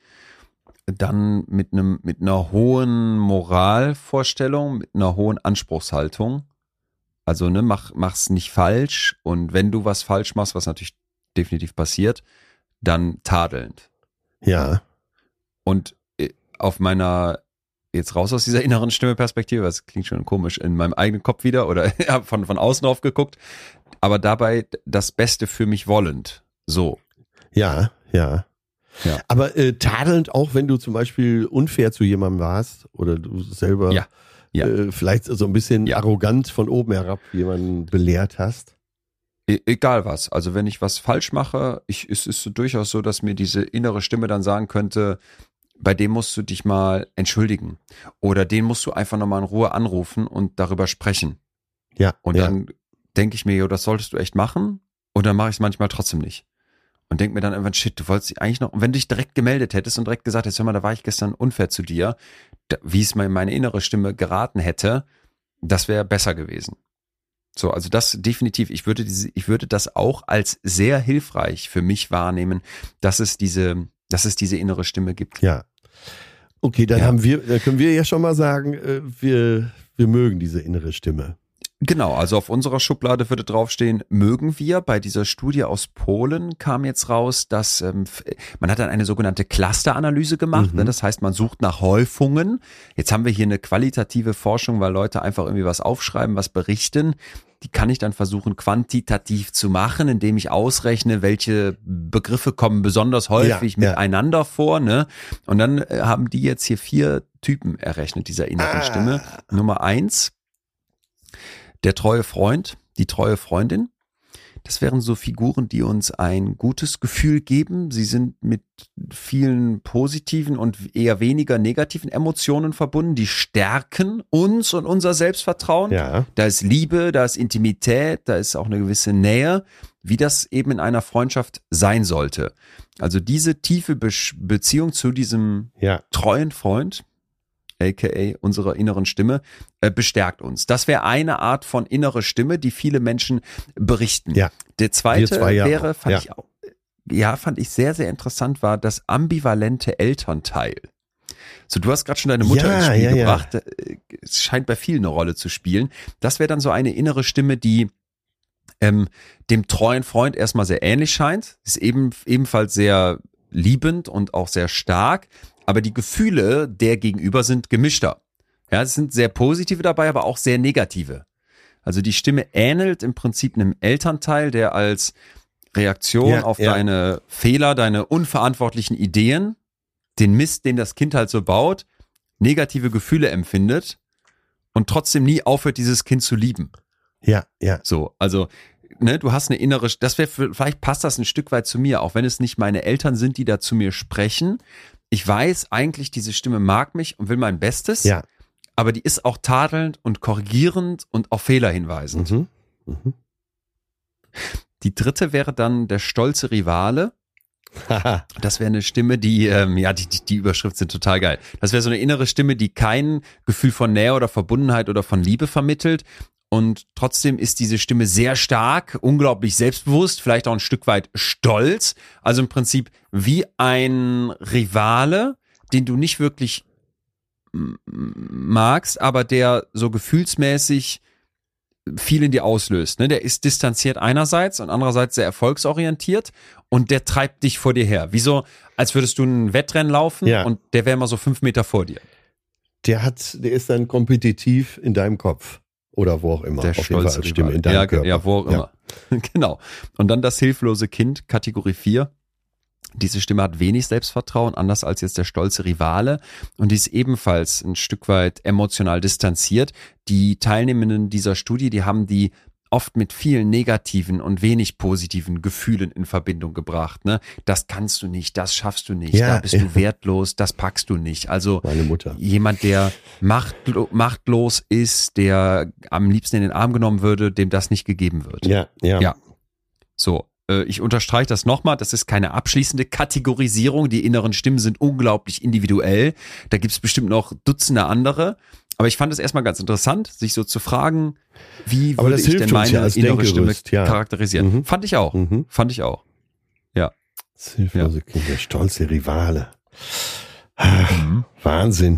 Dann mit einem mit einer hohen Moralvorstellung, mit einer hohen Anspruchshaltung. Also ne, mach mach's nicht falsch und wenn du was falsch machst, was natürlich definitiv passiert, dann tadelnd. Ja. Und auf meiner jetzt raus aus dieser inneren Stimme-Perspektive, das klingt schon komisch, in meinem eigenen Kopf wieder oder von von außen drauf geguckt, aber dabei das Beste für mich wollend. So. Ja, ja. Ja. Aber äh, tadelnd auch, wenn du zum Beispiel unfair zu jemandem warst oder du selber Ja. Ja. Äh, vielleicht so ein bisschen Ja. arrogant von oben herab jemanden belehrt hast. E- Egal was. Also wenn ich was falsch mache, ich, es ist so durchaus so, dass mir diese innere Stimme dann sagen könnte, bei dem musst du dich mal entschuldigen. Oder den musst du einfach nochmal in Ruhe anrufen und darüber sprechen. Ja. Und ja. dann denke ich mir, jo, das solltest du echt machen. Und dann mache ich es manchmal trotzdem nicht. Und denk mir dann irgendwann, shit, du wolltest dich eigentlich noch, und wenn du dich direkt gemeldet hättest und direkt gesagt hättest, hör mal, da war ich gestern unfair zu dir, da, wie es mir meine innere Stimme geraten hätte, das wäre besser gewesen. So, also das definitiv, ich würde diese, ich würde das auch als sehr hilfreich für mich wahrnehmen, dass es diese, dass es diese innere Stimme gibt. Ja. Okay, dann Ja. haben wir, da können wir ja schon mal sagen, äh, wir, wir mögen diese innere Stimme. Genau, also auf unserer Schublade würde draufstehen, mögen wir. Bei dieser Studie aus Polen kam jetzt raus, dass ähm, man hat dann eine sogenannte Clusteranalyse gemacht. Mhm. Ne? Das heißt, man sucht nach Häufungen. Jetzt haben wir hier eine qualitative Forschung, weil Leute einfach irgendwie was aufschreiben, was berichten. Die kann ich dann versuchen, quantitativ zu machen, indem ich ausrechne, welche Begriffe kommen besonders häufig Ja, ja. miteinander vor. Ne? Und dann äh, haben die jetzt hier vier Typen errechnet, dieser inneren Ah. Stimme. Nummer eins, der treue Freund, die treue Freundin. Das wären so Figuren, die uns ein gutes Gefühl geben. Sie sind mit vielen positiven und eher weniger negativen Emotionen verbunden. Die stärken uns und unser Selbstvertrauen. Ja. Da ist Liebe, da ist Intimität, da ist auch eine gewisse Nähe, wie das eben in einer Freundschaft sein sollte. Also diese tiefe Be- Beziehung zu diesem Ja. treuen Freund, aka unserer inneren Stimme, äh, bestärkt uns. Das wäre eine Art von innere Stimme, die viele Menschen berichten. Ja. Der zweite Wir zwei ja wäre, auch. fand Ja. ich auch, ja, fand ich sehr, sehr interessant, war das ambivalente Elternteil. So, du hast gerade schon deine Mutter Ja, ins Spiel ja, ja. gebracht. Äh, Es scheint bei vielen eine Rolle zu spielen. Das wäre dann so eine innere Stimme, die ähm, dem treuen Freund erstmal sehr ähnlich scheint. Ist eben ebenfalls sehr liebend und auch sehr stark. Aber die Gefühle der Gegenüber sind gemischter. Ja, es sind sehr positive dabei, aber auch sehr negative. Also die Stimme ähnelt im Prinzip einem Elternteil, der als Reaktion Ja, auf ja. deine Fehler, deine unverantwortlichen Ideen, den Mist, den das Kind halt so baut, negative Gefühle empfindet und trotzdem nie aufhört, dieses Kind zu lieben. Ja, ja. So, also, ne, du hast eine innere, das wäre, vielleicht passt das ein Stück weit zu mir, auch wenn es nicht meine Eltern sind, die da zu mir sprechen. Ich weiß eigentlich, diese Stimme mag mich und will mein Bestes, Ja. aber die ist auch tadelnd und korrigierend und auf Fehler hinweisend. Mhm. Mhm. Die dritte wäre dann der stolze Rivale. Haha. Das wäre eine Stimme, die, ähm, ja, die, die, die Überschrift sind total geil. Das wäre so eine innere Stimme, die kein Gefühl von Nähe oder Verbundenheit oder von Liebe vermittelt. Und trotzdem ist diese Stimme sehr stark, unglaublich selbstbewusst, vielleicht auch ein Stück weit stolz. Also im Prinzip wie ein Rivale, den du nicht wirklich m- magst, aber der so gefühlsmäßig viel in dir auslöst. Ne? Der ist distanziert einerseits und andererseits sehr erfolgsorientiert und der treibt dich vor dir her. Wie so, als würdest du ein Wettrennen laufen Ja. und der wäre mal so fünf Meter vor dir. Der hat, der ist dann kompetitiv in deinem Kopf. Oder wo auch immer. Der Auf jeden Fall stolze als Stimme Rivale. in deinem ja, Körper. Ja, wo auch immer. Genau. Und dann das hilflose Kind, Kategorie vier. Diese Stimme hat wenig Selbstvertrauen, anders als jetzt der stolze Rivale. Und die ist ebenfalls ein Stück weit emotional distanziert. Die Teilnehmenden dieser Studie, die haben die oft mit vielen negativen und wenig positiven Gefühlen in Verbindung gebracht. Ne? Das kannst du nicht, das schaffst du nicht, Ja, da bist ja. du wertlos, das packst du nicht. Also Meine Mutter. jemand, der machtlo- machtlos ist, der am liebsten in den Arm genommen würde, dem das nicht gegeben wird. Ja, ja. Ja. So, äh, ich unterstreiche das nochmal, das ist keine abschließende Kategorisierung, die inneren Stimmen sind unglaublich individuell, da gibt es bestimmt noch Dutzende andere, aber ich fand es erstmal ganz interessant, sich so zu fragen, wie Aber würde das ich hilft denn uns meine ja als innere Stimme Denkgerüst, ja. charakterisieren. Mhm. Fand ich auch, Mhm. fand ich auch. Ja. Das hilflose Kind, der stolze Rivale. Wahnsinn.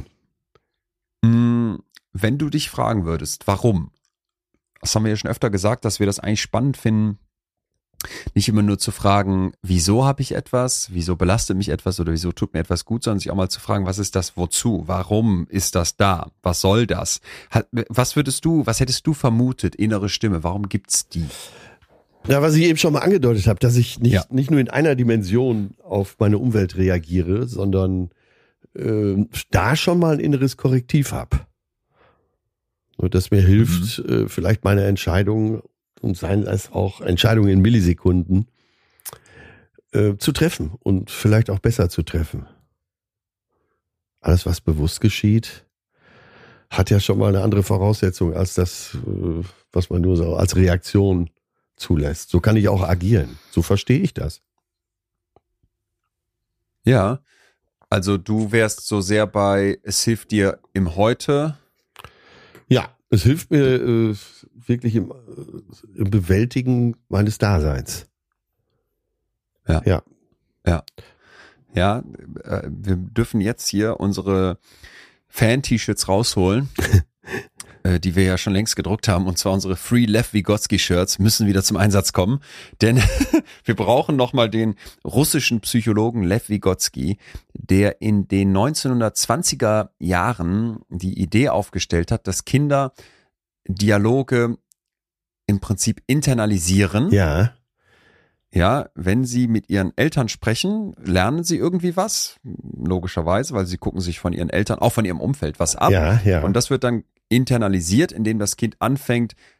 Mm, Wenn du dich fragen würdest, warum? Das haben wir ja schon öfter gesagt, dass wir das eigentlich spannend finden, nicht immer nur zu fragen, wieso habe ich etwas, wieso belastet mich etwas oder wieso tut mir etwas gut, sondern sich auch mal zu fragen, was ist das, wozu, warum ist das da, was soll das? Hat- Was würdest du, was hättest du vermutet, innere Stimme, warum gibt's die? Ja, was ich eben schon mal angedeutet habe, dass ich nicht, Ja. nicht nur in einer Dimension auf meine Umwelt reagiere, sondern äh, da schon mal ein inneres Korrektiv habe. Und das mir hilft, äh, vielleicht meine Entscheidungen und seien es auch Entscheidungen in Millisekunden äh, zu treffen und vielleicht auch besser zu treffen. Alles, was bewusst geschieht, hat ja schon mal eine andere Voraussetzung als das, äh, was man nur so als Reaktion zulässt. So kann ich auch agieren. So verstehe ich das. Ja, also du wärst so sehr bei, es hilft dir im Heute. Ja, es hilft mir äh, wirklich im, äh, im Bewältigen meines Daseins. Ja. Ja. Ja, ja, äh, wir dürfen jetzt hier unsere Fan-T-Shirts rausholen, äh, die wir ja schon längst gedruckt haben, und zwar unsere Free Lev Vygotsky Shirts müssen wieder zum Einsatz kommen, denn wir brauchen nochmal den russischen Psychologen Lev Vygotsky, der in den neunzehnhundertzwanziger Jahren die Idee aufgestellt hat, dass Kinder Dialoge im Prinzip internalisieren. Ja. Ja, wenn sie mit ihren Eltern sprechen, lernen sie irgendwie was, logischerweise, weil sie gucken sich von ihren Eltern, auch von ihrem Umfeld was ab. Ja, ja. Und das wird dann internalisiert, indem das Kind anfängt,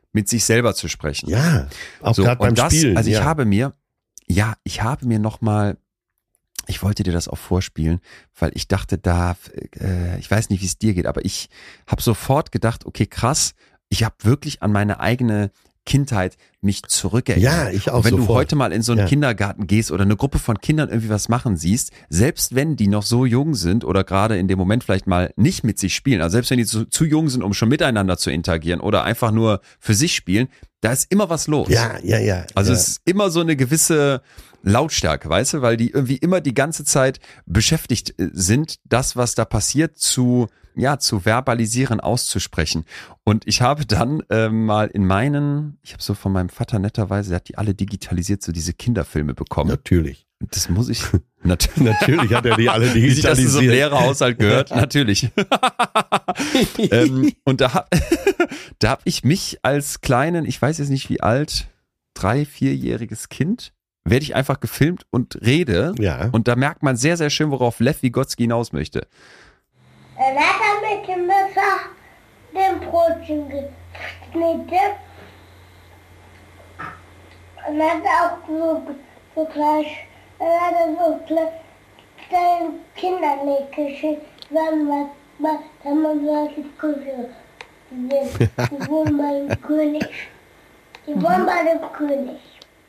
mit sich selber zu sprechen. Ja, auch so, gerade beim und das, Spielen. Also ich ja. habe mir, ja, ich habe mir nochmal, ich wollte dir das auch vorspielen, weil ich dachte, da, äh, ich weiß nicht, wie es dir geht, aber ich habe sofort gedacht, okay, krass, ich habe wirklich an meine eigene Kindheit mich zurückerinnert. Ja, ich auch und wenn sofort. du heute mal in so einen Ja. Kindergarten gehst oder eine Gruppe von Kindern irgendwie was machen siehst, selbst wenn die noch so jung sind oder gerade in dem Moment vielleicht mal nicht mit sich spielen, also selbst wenn die zu, zu jung sind, um schon miteinander zu interagieren oder einfach nur für sich spielen, da ist immer was los. Ja, ja, ja. Also ja. es ist immer so eine gewisse Lautstärke, weißt du, weil die irgendwie immer die ganze Zeit beschäftigt äh, sind, das, was da passiert, zu ja zu verbalisieren, auszusprechen. Und ich habe dann äh, mal in meinen, ich habe so von meinem Vater netterweise, der hat die alle digitalisiert, so diese Kinderfilme bekommen. Natürlich. Das muss ich nat- Natürlich hat er die alle wie sich das in digitalisiert. so einem Lehrerhaushalt gehört, natürlich. ähm, und da hab, da hab ich mich als kleinen, ich weiß jetzt nicht wie alt, drei, vierjähriges Kind, werde ich einfach gefilmt und rede. Ja. Und da merkt man sehr, sehr schön, worauf Lev Vygotsky hinaus möchte. Dann hat er mit dem Messer den Brotchen geschnitten. Und hat er auch so, so gleich, dann hat er so gleich seinen Kindern nicht geschickt, wenn man, man, wenn man so die Küche sind. Die wohnen bei dem König. Die wohnen bei dem König.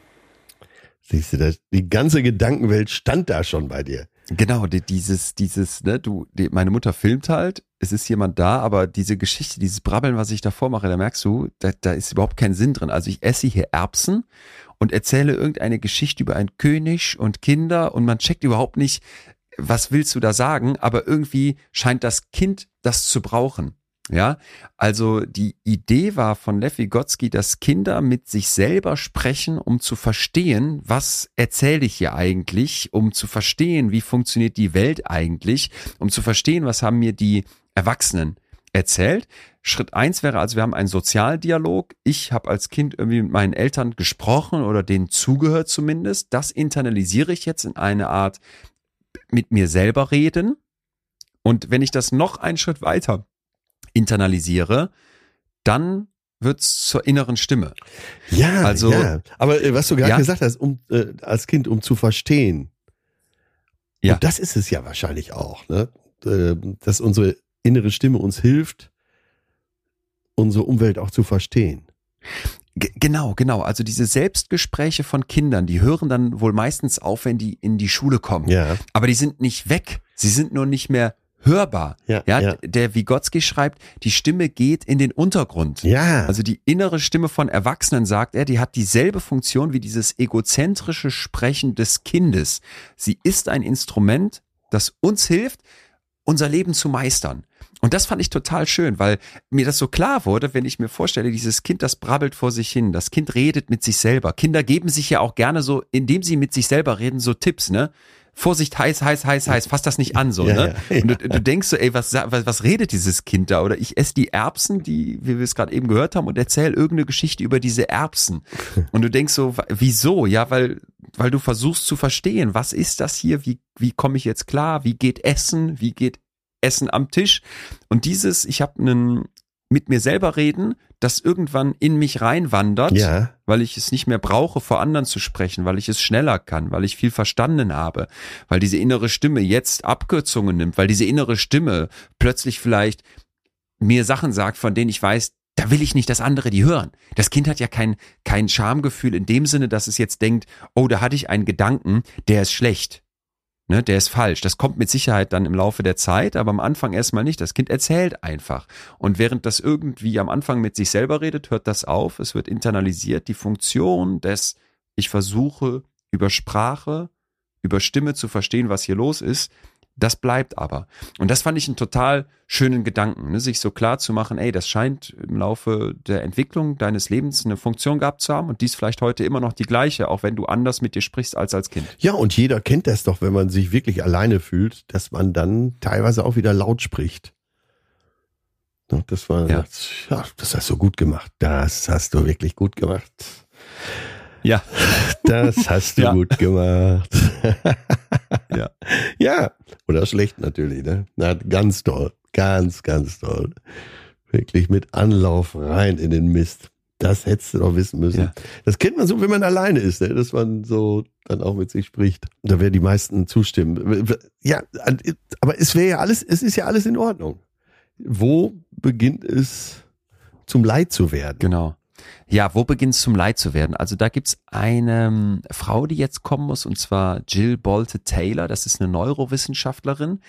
Siehst du, das, die ganze Gedankenwelt stand da schon bei dir. Genau, die, dieses, dieses, ne, du, die, meine Mutter filmt halt, es ist jemand da, aber diese Geschichte, dieses Brabbeln, was ich davor mache, da merkst du, da, da ist überhaupt kein Sinn drin. Also ich esse hier Erbsen und erzähle irgendeine Geschichte über einen König und Kinder und man checkt überhaupt nicht, was willst du da sagen, aber irgendwie scheint das Kind das zu brauchen. Ja, also die Idee war von Lev Vygotsky, dass Kinder mit sich selber sprechen, um zu verstehen, was erzähle ich hier eigentlich, um zu verstehen, wie funktioniert die Welt eigentlich, um zu verstehen, was haben mir die Erwachsenen erzählt. Schritt eins wäre also, wir haben einen Sozialdialog. Ich habe als Kind irgendwie mit meinen Eltern gesprochen oder denen zugehört zumindest. Das internalisiere ich jetzt in eine Art mit mir selber reden. Und wenn ich das noch einen Schritt weiter internalisiere, dann wird's zur inneren Stimme. Ja, Also- ja. Aber äh, was du gerade Ja. gesagt hast, um äh, als Kind, um zu verstehen. Ja. Und das ist es ja wahrscheinlich auch, ne? Äh, dass unsere innere Stimme uns hilft, unsere Umwelt auch zu verstehen. G- Genau, genau. Also diese Selbstgespräche von Kindern, die hören dann wohl meistens auf, wenn die in die Schule kommen. Ja. Aber die sind nicht weg. Sie sind nur nicht mehr hörbar. Ja, Ja, ja. der Vygotsky schreibt, die Stimme geht in den Untergrund. Ja. Also die innere Stimme von Erwachsenen, sagt er, die hat dieselbe Funktion wie dieses egozentrische Sprechen des Kindes. Sie ist ein Instrument, das uns hilft, unser Leben zu meistern. Und das fand ich total schön, weil mir das so klar wurde, wenn ich mir vorstelle, dieses Kind, das brabbelt vor sich hin, das Kind redet mit sich selber. Kinder geben sich ja auch gerne so, indem sie mit sich selber reden, so Tipps, ne? Vorsicht, heiß, heiß, heiß, heiß, fass das nicht an, so, Ja, ne? ja, Und du, du denkst so, ey, was, was, was redet dieses Kind da? Oder ich esse die Erbsen, die, wie wir es gerade eben gehört haben, und erzähle irgendeine Geschichte über diese Erbsen. Und du denkst so, wa- wieso? Ja, weil, weil du versuchst zu verstehen, was ist das hier? Wie, wie komme ich jetzt klar? Wie geht Essen? Wie geht Essen am Tisch? Und dieses, ich habe einen mit mir selber reden, das irgendwann in mich reinwandert, Ja. weil ich es nicht mehr brauche, vor anderen zu sprechen, weil ich es schneller kann, weil ich viel verstanden habe, weil diese innere Stimme jetzt Abkürzungen nimmt, weil diese innere Stimme plötzlich vielleicht mir Sachen sagt, von denen ich weiß, da will ich nicht, dass andere die hören. Das Kind hat ja kein, kein Schamgefühl in dem Sinne, dass es jetzt denkt, oh, da hatte ich einen Gedanken, der ist schlecht. Ne, der ist falsch. Das kommt mit Sicherheit dann im Laufe der Zeit, aber am Anfang erstmal nicht. Das Kind erzählt einfach. Und während das irgendwie am Anfang mit sich selber redet, hört das auf. Es wird internalisiert. Die Funktion des, ich versuche über Sprache, über Stimme zu verstehen, was hier los ist, das bleibt aber. Und das fand ich einen total schönen Gedanken, ne? Sich so klar zu machen, ey, das scheint im Laufe der Entwicklung deines Lebens eine Funktion gehabt zu haben und dies vielleicht heute immer noch die gleiche, auch wenn du anders mit dir sprichst als als Kind. Ja, und jeder kennt das doch, wenn man sich wirklich alleine fühlt, dass man dann teilweise auch wieder laut spricht. Ja, Das war, Ja. ja, das hast du gut gemacht. Das hast du wirklich gut gemacht. Ja. Das hast du Ja. gut gemacht. Ja. Ja, oder schlecht natürlich, ne? Na, ganz toll. Ganz, ganz toll. Wirklich mit Anlauf rein in den Mist. Das hättest du doch wissen müssen. Ja. Das kennt man so, wenn man alleine ist, ne? Dass man so dann auch mit sich spricht. Da werden die meisten zustimmen. Ja, aber es wäre ja alles, es ist ja alles in Ordnung. Wo beginnt es zum Leid zu werden? Genau. Ja, wo beginnt es zum Leid zu werden? Also da gibt's eine Frau, die jetzt kommen muss, und zwar Jill Bolte Taylor. Das ist eine Neurowissenschaftlerin,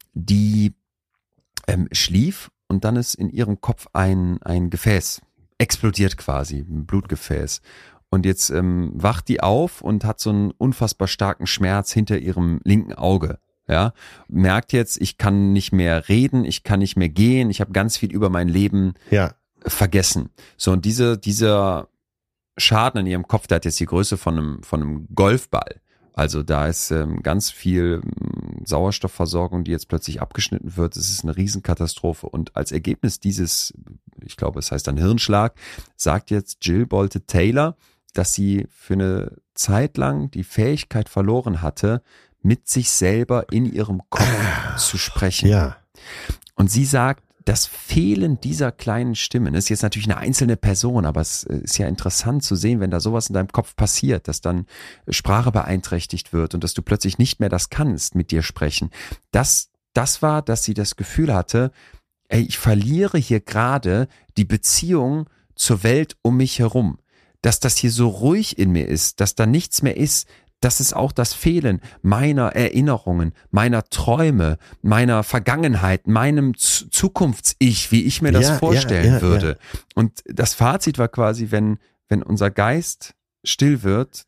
die ähm, schlief und dann ist in ihrem Kopf ein, ein Gefäß explodiert quasi, ein Blutgefäß. Und jetzt ähm, wacht die auf und hat so einen unfassbar starken Schmerz hinter ihrem linken Auge. Ja, merkt jetzt, ich kann nicht mehr reden, ich kann nicht mehr gehen, ich habe ganz viel über mein Leben Ja. vergessen. So, und diese, dieser Schaden in ihrem Kopf, der hat jetzt die Größe von einem, von einem Golfball. Also da ist ähm, ganz viel ähm, Sauerstoffversorgung, die jetzt plötzlich abgeschnitten wird. Es ist eine Riesenkatastrophe. Und als Ergebnis dieses, ich glaube, es heißt dann Hirnschlag, sagt jetzt Jill Bolte Taylor, dass sie für eine Zeit lang die Fähigkeit verloren hatte, mit sich selber in ihrem Kopf ah, zu sprechen. Ja. Und sie sagt, das Fehlen dieser kleinen Stimmen ist jetzt natürlich eine einzelne Person, aber es ist ja interessant zu sehen, wenn da sowas in deinem Kopf passiert, dass dann Sprache beeinträchtigt wird und dass du plötzlich nicht mehr das kannst, mit dir sprechen. Das, das war, dass sie das Gefühl hatte, ey, ich verliere hier gerade die Beziehung zur Welt um mich herum. Dass das hier so ruhig in mir ist, dass da nichts mehr ist, das ist auch das Fehlen meiner Erinnerungen, meiner Träume, meiner Vergangenheit, meinem Z- Zukunfts-Ich, wie ich mir das ja, vorstellen ja, ja, würde. Ja. Und das Fazit war quasi, wenn, wenn unser Geist still wird,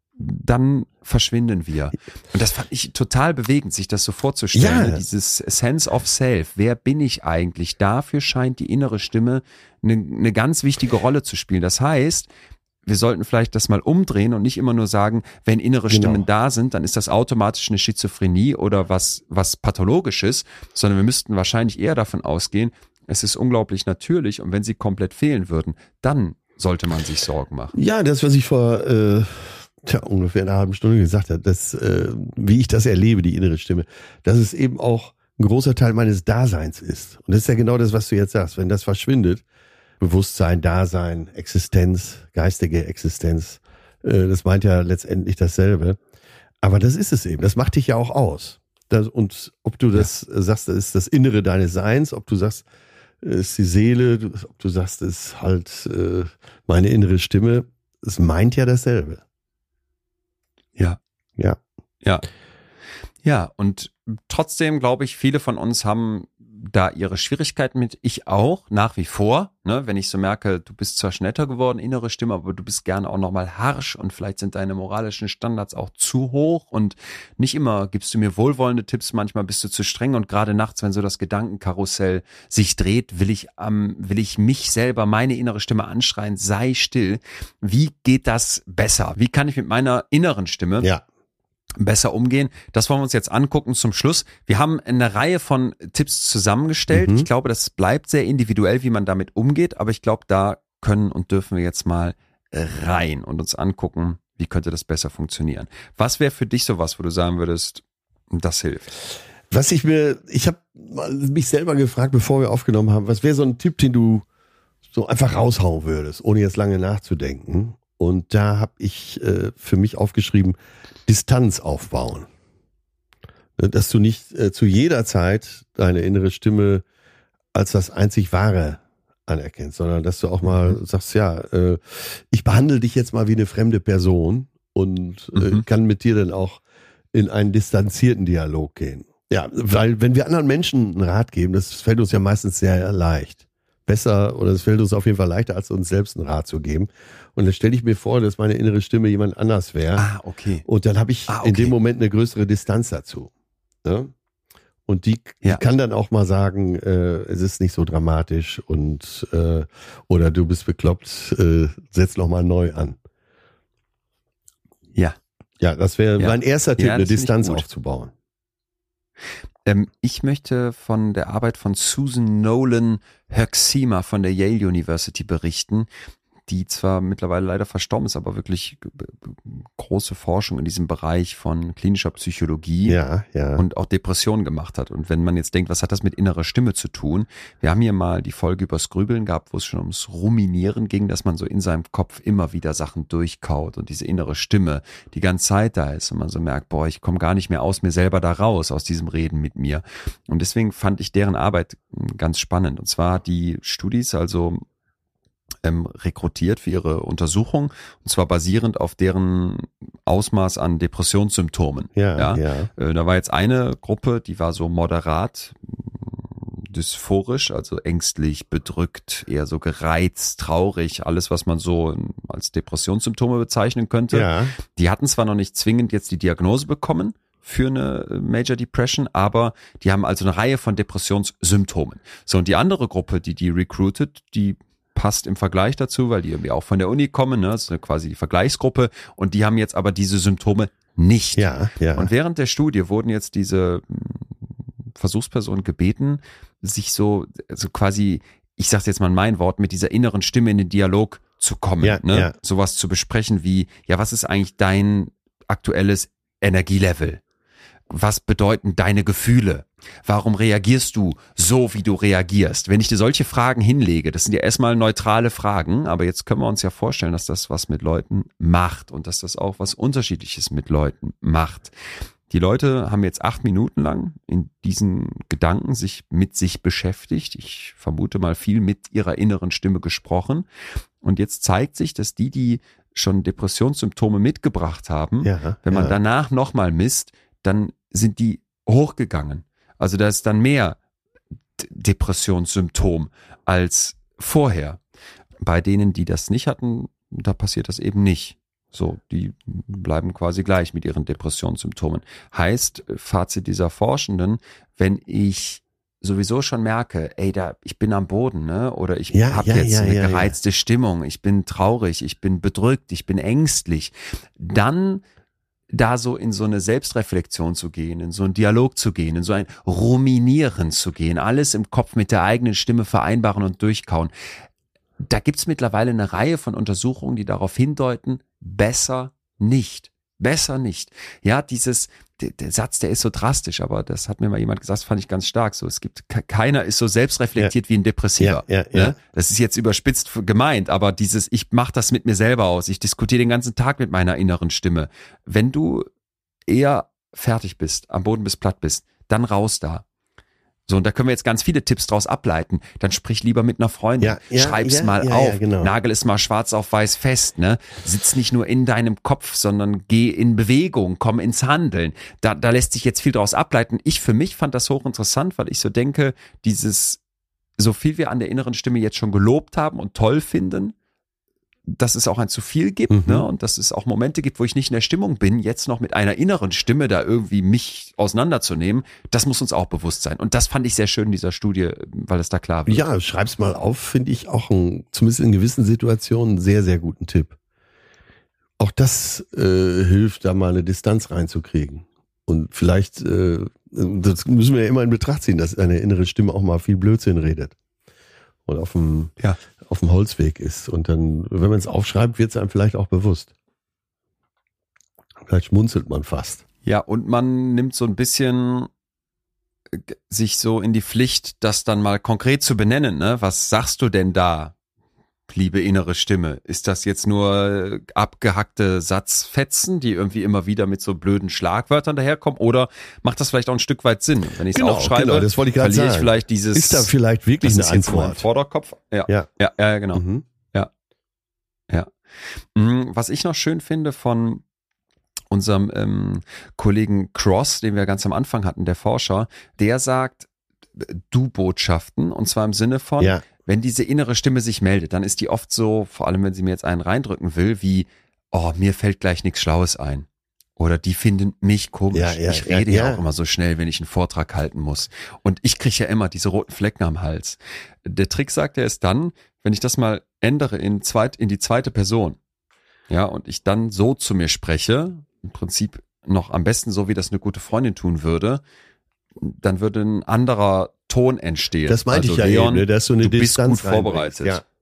dann verschwinden wir. Und das fand ich total bewegend, sich das so vorzustellen. Ja. Dieses Sense of Self. Wer bin ich eigentlich? Dafür scheint die innere Stimme eine, eine ganz wichtige Rolle zu spielen. Das heißt, wir sollten vielleicht das mal umdrehen und nicht immer nur sagen, wenn innere Genau. Stimmen da sind, dann ist das automatisch eine Schizophrenie oder was, was Pathologisches, sondern wir müssten wahrscheinlich eher davon ausgehen, es ist unglaublich natürlich und wenn sie komplett fehlen würden, dann sollte man sich Sorgen machen. Ja, das, was ich vor äh, tja, ungefähr einer halben Stunde gesagt habe, das, äh, wie ich das erlebe, die innere Stimme, dass es eben auch ein großer Teil meines Daseins ist. Und das ist ja genau das, was du jetzt sagst. Wenn das verschwindet, Bewusstsein, Dasein, Existenz, geistige Existenz, äh, das meint ja letztendlich dasselbe. Aber das ist es eben. Das macht dich ja auch aus. Das, und ob du das ja. sagst, das ist das Innere deines Seins, ob du sagst, es ist die Seele, ob du sagst, es ist halt äh, meine innere Stimme, es meint ja dasselbe. Ja. Ja. Ja. Ja, und trotzdem glaube ich, viele von uns haben da ihre Schwierigkeiten mit, ich auch, nach wie vor, ne, wenn ich so merke, du bist zwar netter geworden, innere Stimme, aber du bist gerne auch nochmal harsch und vielleicht sind deine moralischen Standards auch zu hoch und nicht immer gibst du mir wohlwollende Tipps, manchmal bist du zu streng und gerade nachts, wenn so das Gedankenkarussell sich dreht, will ich, ähm, will ich mich selber, meine innere Stimme anschreien, sei still. Wie geht das besser? Wie kann ich mit meiner inneren Stimme Ja. besser umgehen? Das wollen wir uns jetzt angucken zum Schluss. Wir haben eine Reihe von Tipps zusammengestellt. Mhm. Ich glaube, das bleibt sehr individuell, wie man damit umgeht, aber ich glaube, da können und dürfen wir jetzt mal rein und uns angucken, wie könnte das besser funktionieren. Was wäre für dich sowas, wo du sagen würdest, das hilft? Was ich mir, ich habe mich selber gefragt, bevor wir aufgenommen haben, was wäre so ein Tipp, den du so einfach raushauen würdest, ohne jetzt lange nachzudenken? Und da habe ich äh, für mich aufgeschrieben, Distanz aufbauen. Dass du nicht äh, zu jeder Zeit deine innere Stimme als das einzig Wahre anerkennst, sondern dass du auch mal sagst, ja, äh, ich behandle dich jetzt mal wie eine fremde Person und äh, Mhm. kann mit dir dann auch in einen distanzierten Dialog gehen. Ja, weil wenn wir anderen Menschen einen Rat geben, das fällt uns ja meistens sehr leicht. Besser, oder es fällt uns auf jeden Fall leichter, als uns selbst einen Rat zu geben. Und dann stelle ich mir vor, dass meine innere Stimme jemand anders wäre. Ah, okay. Und dann habe ich Ah, okay. in dem Moment eine größere Distanz dazu. Ne? Und die, Ja. die kann dann auch mal sagen, äh, es ist nicht so dramatisch und äh, oder du bist bekloppt, äh, setz noch mal neu an. Ja. Ja, das wäre Ja. mein erster Tipp, Ja, eine das finde ich Distanz gut. aufzubauen. Ähm, ich möchte von der Arbeit von Susan Nolan Hoeksema von der Yale University berichten, die zwar mittlerweile leider verstorben ist, aber wirklich große Forschung in diesem Bereich von klinischer Psychologie Ja, ja. und auch Depressionen gemacht hat. Und wenn man jetzt denkt, was hat das mit innerer Stimme zu tun? Wir haben hier mal die Folge übers Grübeln gehabt, wo es schon ums Ruminieren ging, dass man so in seinem Kopf immer wieder Sachen durchkaut und diese innere Stimme die ganze Zeit da ist und man so merkt, boah, ich komme gar nicht mehr aus mir selber da raus, aus diesem Reden mit mir. Und deswegen fand ich deren Arbeit ganz spannend. Und zwar hat die Studis also Ähm, rekrutiert für ihre Untersuchung und zwar basierend auf deren Ausmaß an Depressionssymptomen. Ja, ja. ja. Äh, da war jetzt eine Gruppe, die war so moderat dysphorisch, also ängstlich, bedrückt, eher so gereizt, traurig, alles, was man so als Depressionssymptome bezeichnen könnte. Ja. Die hatten zwar noch nicht zwingend jetzt die Diagnose bekommen für eine Major Depression, aber die haben also eine Reihe von Depressionssymptomen. So, und die andere Gruppe, die die recruited, die passt im Vergleich dazu, weil die irgendwie auch von der Uni kommen, ne? Das ist quasi die Vergleichsgruppe und die haben jetzt aber diese Symptome nicht. Ja, ja. Und während der Studie wurden jetzt diese Versuchspersonen gebeten, sich so, so quasi, ich sage jetzt mal mein Wort, mit dieser inneren Stimme in den Dialog zu kommen, Ja, ne? ja. Sowas zu besprechen wie, ja, was ist eigentlich dein aktuelles Energielevel? Was bedeuten deine Gefühle? Warum reagierst du so, wie du reagierst? Wenn ich dir solche Fragen hinlege, das sind ja erstmal neutrale Fragen, aber jetzt können wir uns ja vorstellen, dass das was mit Leuten macht und dass das auch was Unterschiedliches mit Leuten macht. Die Leute haben jetzt acht Minuten lang in diesen Gedanken sich mit sich beschäftigt. Ich vermute mal viel mit ihrer inneren Stimme gesprochen. Und jetzt zeigt sich, dass die, die schon Depressionssymptome mitgebracht haben, Ja, wenn man ja. danach nochmal misst, dann sind die hochgegangen. Also da ist dann mehr D- Depressionssymptom als vorher. Bei denen, die das nicht hatten, da passiert das eben nicht. So, die bleiben quasi gleich mit ihren Depressionssymptomen. Heißt, Fazit dieser Forschenden, wenn ich sowieso schon merke, ey, da, ich bin am Boden, ne? Oder ich Ja, habe ja, jetzt ja, eine ja, gereizte Stimmung, ich bin traurig, ich bin bedrückt, ich bin ängstlich, dann da so in so eine Selbstreflexion zu gehen, in so einen Dialog zu gehen, in so ein Ruminieren zu gehen, alles im Kopf mit der eigenen Stimme vereinbaren und durchkauen. Da gibt's mittlerweile eine Reihe von Untersuchungen, die darauf hindeuten, besser nicht. Besser nicht. Ja, dieses, der, der Satz, der ist so drastisch, aber das hat mir mal jemand gesagt, das fand ich ganz stark. So, es gibt, keiner ist so selbstreflektiert ja. wie ein Depressiver. Ja, ja, ja. Ne? Das ist jetzt überspitzt gemeint, aber dieses, ich mache das mit mir selber aus. Ich diskutiere den ganzen Tag mit meiner inneren Stimme. Wenn du eher fertig bist, am Boden bist, platt bist, dann raus da. So, und da können wir jetzt ganz viele Tipps draus ableiten. Dann sprich lieber mit einer Freundin. Ja, ja, Schreib's ja, mal ja, auf. ja, genau. Nagel es mal schwarz auf weiß fest, ne? Sitz nicht nur in deinem Kopf, sondern geh in Bewegung, komm ins Handeln. Da, da lässt sich jetzt viel draus ableiten. Ich für mich fand das hochinteressant, weil ich so denke, dieses, so viel wir an der inneren Stimme jetzt schon gelobt haben und toll finden, dass es auch ein zu viel gibt, Mhm. ne? Und dass es auch Momente gibt, wo ich nicht in der Stimmung bin, jetzt noch mit einer inneren Stimme da irgendwie mich auseinanderzunehmen, das muss uns auch bewusst sein. Und das fand ich sehr schön in dieser Studie, weil es da klar wird. Ja, schreib's mal auf, finde ich auch ein, zumindest in gewissen Situationen einen sehr, sehr guten Tipp. Auch das äh, hilft, da mal eine Distanz reinzukriegen. Und vielleicht, äh, das müssen wir ja immer in Betracht ziehen, dass eine innere Stimme auch mal viel Blödsinn redet. Und auf dem, Ja. auf dem Holzweg ist. Und dann, wenn man es aufschreibt, wird es einem vielleicht auch bewusst. Vielleicht schmunzelt man fast. Ja, und man nimmt so ein bisschen äh, sich so in die Pflicht, das dann mal konkret zu benennen, ne? Was sagst du denn da, liebe innere Stimme? Ist das jetzt nur abgehackte Satzfetzen, die irgendwie immer wieder mit so blöden Schlagwörtern daherkommen? Oder macht das vielleicht auch ein Stück weit Sinn? Wenn ich es Genau, aufschreibe, genau, das wollte ich gerade verliere ich sagen. vielleicht dieses... Ist da vielleicht wirklich das eine ist jetzt in meinem Antwort? Vorderkopf? Ja, Ja. ja, ja, genau. Mhm. Ja. Mhm, was ich noch schön finde von unserem ähm, Kollegen Cross, den wir ganz am Anfang hatten, der Forscher, der sagt Du-Botschaften, und zwar im Sinne von, Ja. wenn diese innere Stimme sich meldet, dann ist die oft so, vor allem wenn sie mir jetzt einen reindrücken will, wie, oh, mir fällt gleich nichts Schlaues ein. Oder die finden mich komisch. Ja, ja, ich rede ja, ja, ja. auch immer so schnell, wenn ich einen Vortrag halten muss. Und ich kriege ja immer diese roten Flecken am Hals. Der Trick, sagt er, ist dann, wenn ich das mal ändere in, zweit, in die zweite Person, ja, und ich dann so zu mir spreche, im Prinzip noch am besten so, wie das eine gute Freundin tun würde, dann würde ein anderer Ton entstehen. Das meinte also, ich ja Leon, eben, ne, dass du eine du bist Distanz gut vorbereitet. reinbringst. Ja.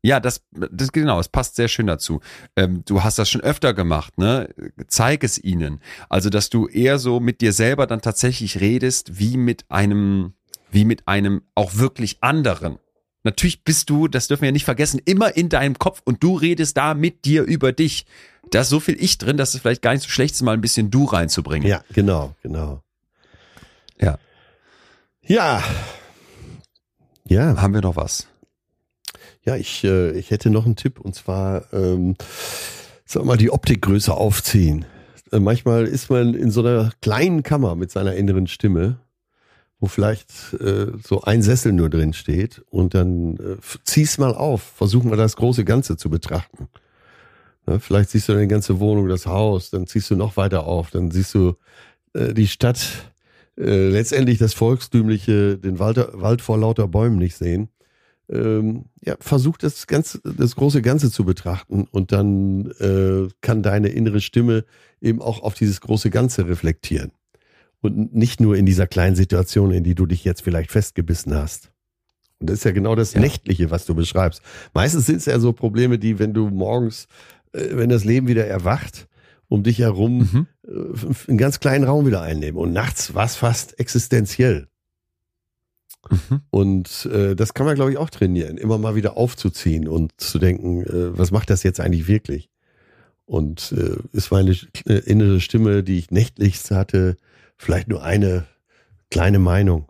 Ja, das, das genau, es passt sehr schön dazu. Ähm, du hast das schon öfter gemacht, ne? Zeig es ihnen. Also, dass du eher so mit dir selber dann tatsächlich redest, wie mit einem, wie mit einem auch wirklich anderen. Natürlich bist du, das dürfen wir ja nicht vergessen, immer in deinem Kopf und du redest da mit dir über dich. Da ist so viel Ich drin, dass es vielleicht gar nicht so schlecht ist, mal ein bisschen du reinzubringen. Ja, genau, genau. Ja. Ja. Ja. Haben wir noch was? Ja, ich, äh, ich hätte noch einen Tipp, und zwar, ähm, sag mal, die Optikgröße aufziehen. Äh, manchmal ist man in so einer kleinen Kammer mit seiner inneren Stimme, wo vielleicht äh, so ein Sessel nur drin steht, und dann äh, zieh's mal auf, versuch mal das große Ganze zu betrachten. Ja, vielleicht siehst du deine ganze Wohnung, das Haus, dann ziehst du noch weiter auf, dann siehst du äh, die Stadt, äh, letztendlich das Volkstümliche, den Wald, Wald vor lauter Bäumen nicht sehen. Ähm, ja, versuch das ganze, das große Ganze zu betrachten, und dann äh, kann deine innere Stimme eben auch auf dieses große Ganze reflektieren und nicht nur in dieser kleinen Situation, in die du dich jetzt vielleicht festgebissen hast. Und das ist ja genau das Ja. Nächtliche, was du beschreibst. Meistens sind es ja so Probleme, die, wenn du morgens, äh, wenn das Leben wieder erwacht, um dich herum Mhm. äh, einen ganz kleinen Raum wieder einnehmen, und nachts war es fast existenziell. Mhm. Und äh, das kann man, glaube ich, auch trainieren, immer mal wieder aufzuziehen und zu denken, äh, was macht das jetzt eigentlich wirklich? Und äh, ist meine äh, innere Stimme, die ich nächtlichst hatte, vielleicht nur eine kleine Meinung?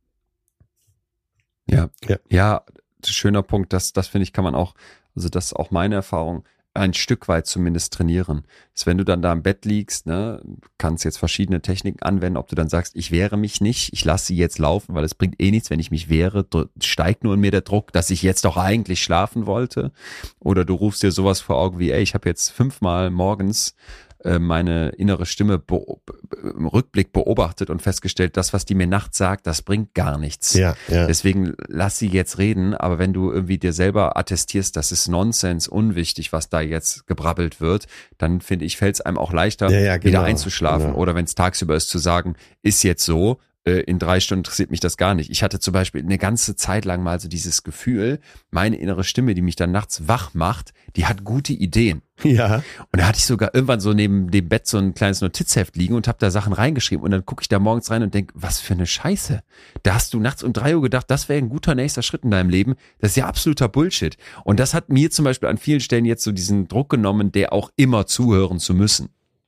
Ja. Ja. Ja, schöner Punkt. Das, das finde ich, kann man auch, also das ist auch meine Erfahrung, ein Stück weit zumindest trainieren. Dass wenn du dann da im Bett liegst, ne, kannst jetzt verschiedene Techniken anwenden, ob du dann sagst, ich wehre mich nicht, ich lasse sie jetzt laufen, weil es bringt eh nichts, wenn ich mich wehre, dr- steigt nur in mir der Druck, dass ich jetzt doch eigentlich schlafen wollte. Oder du rufst dir sowas vor Augen wie, ey, ich habe jetzt fünfmal morgens äh, meine innere Stimme be- im Rückblick beobachtet und festgestellt, das, was die mir nachts sagt, das bringt gar nichts. Ja, ja. Deswegen lass sie jetzt reden, aber wenn du irgendwie dir selber attestierst, das ist Nonsens, unwichtig, was da jetzt gebrabbelt wird, dann finde ich, fällt es einem auch leichter, Ja, ja, genau, wieder einzuschlafen. genau. Oder wenn es tagsüber ist, zu sagen, ist jetzt so, äh, in drei Stunden interessiert mich das gar nicht. Ich hatte zum Beispiel eine ganze Zeit lang mal so dieses Gefühl, meine innere Stimme, die mich dann nachts wach macht, die hat gute Ideen. Ja, Und da hatte ich sogar irgendwann so neben dem Bett so ein kleines Notizheft liegen und habe da Sachen reingeschrieben. Und dann gucke ich da morgens rein und denke, was für eine Scheiße. Da hast du nachts um drei Uhr gedacht, das wäre ein guter nächster Schritt in deinem Leben. Das ist ja absoluter Bullshit. Und das hat mir zum Beispiel an vielen Stellen jetzt so diesen Druck genommen, der auch immer zuhören zu müssen.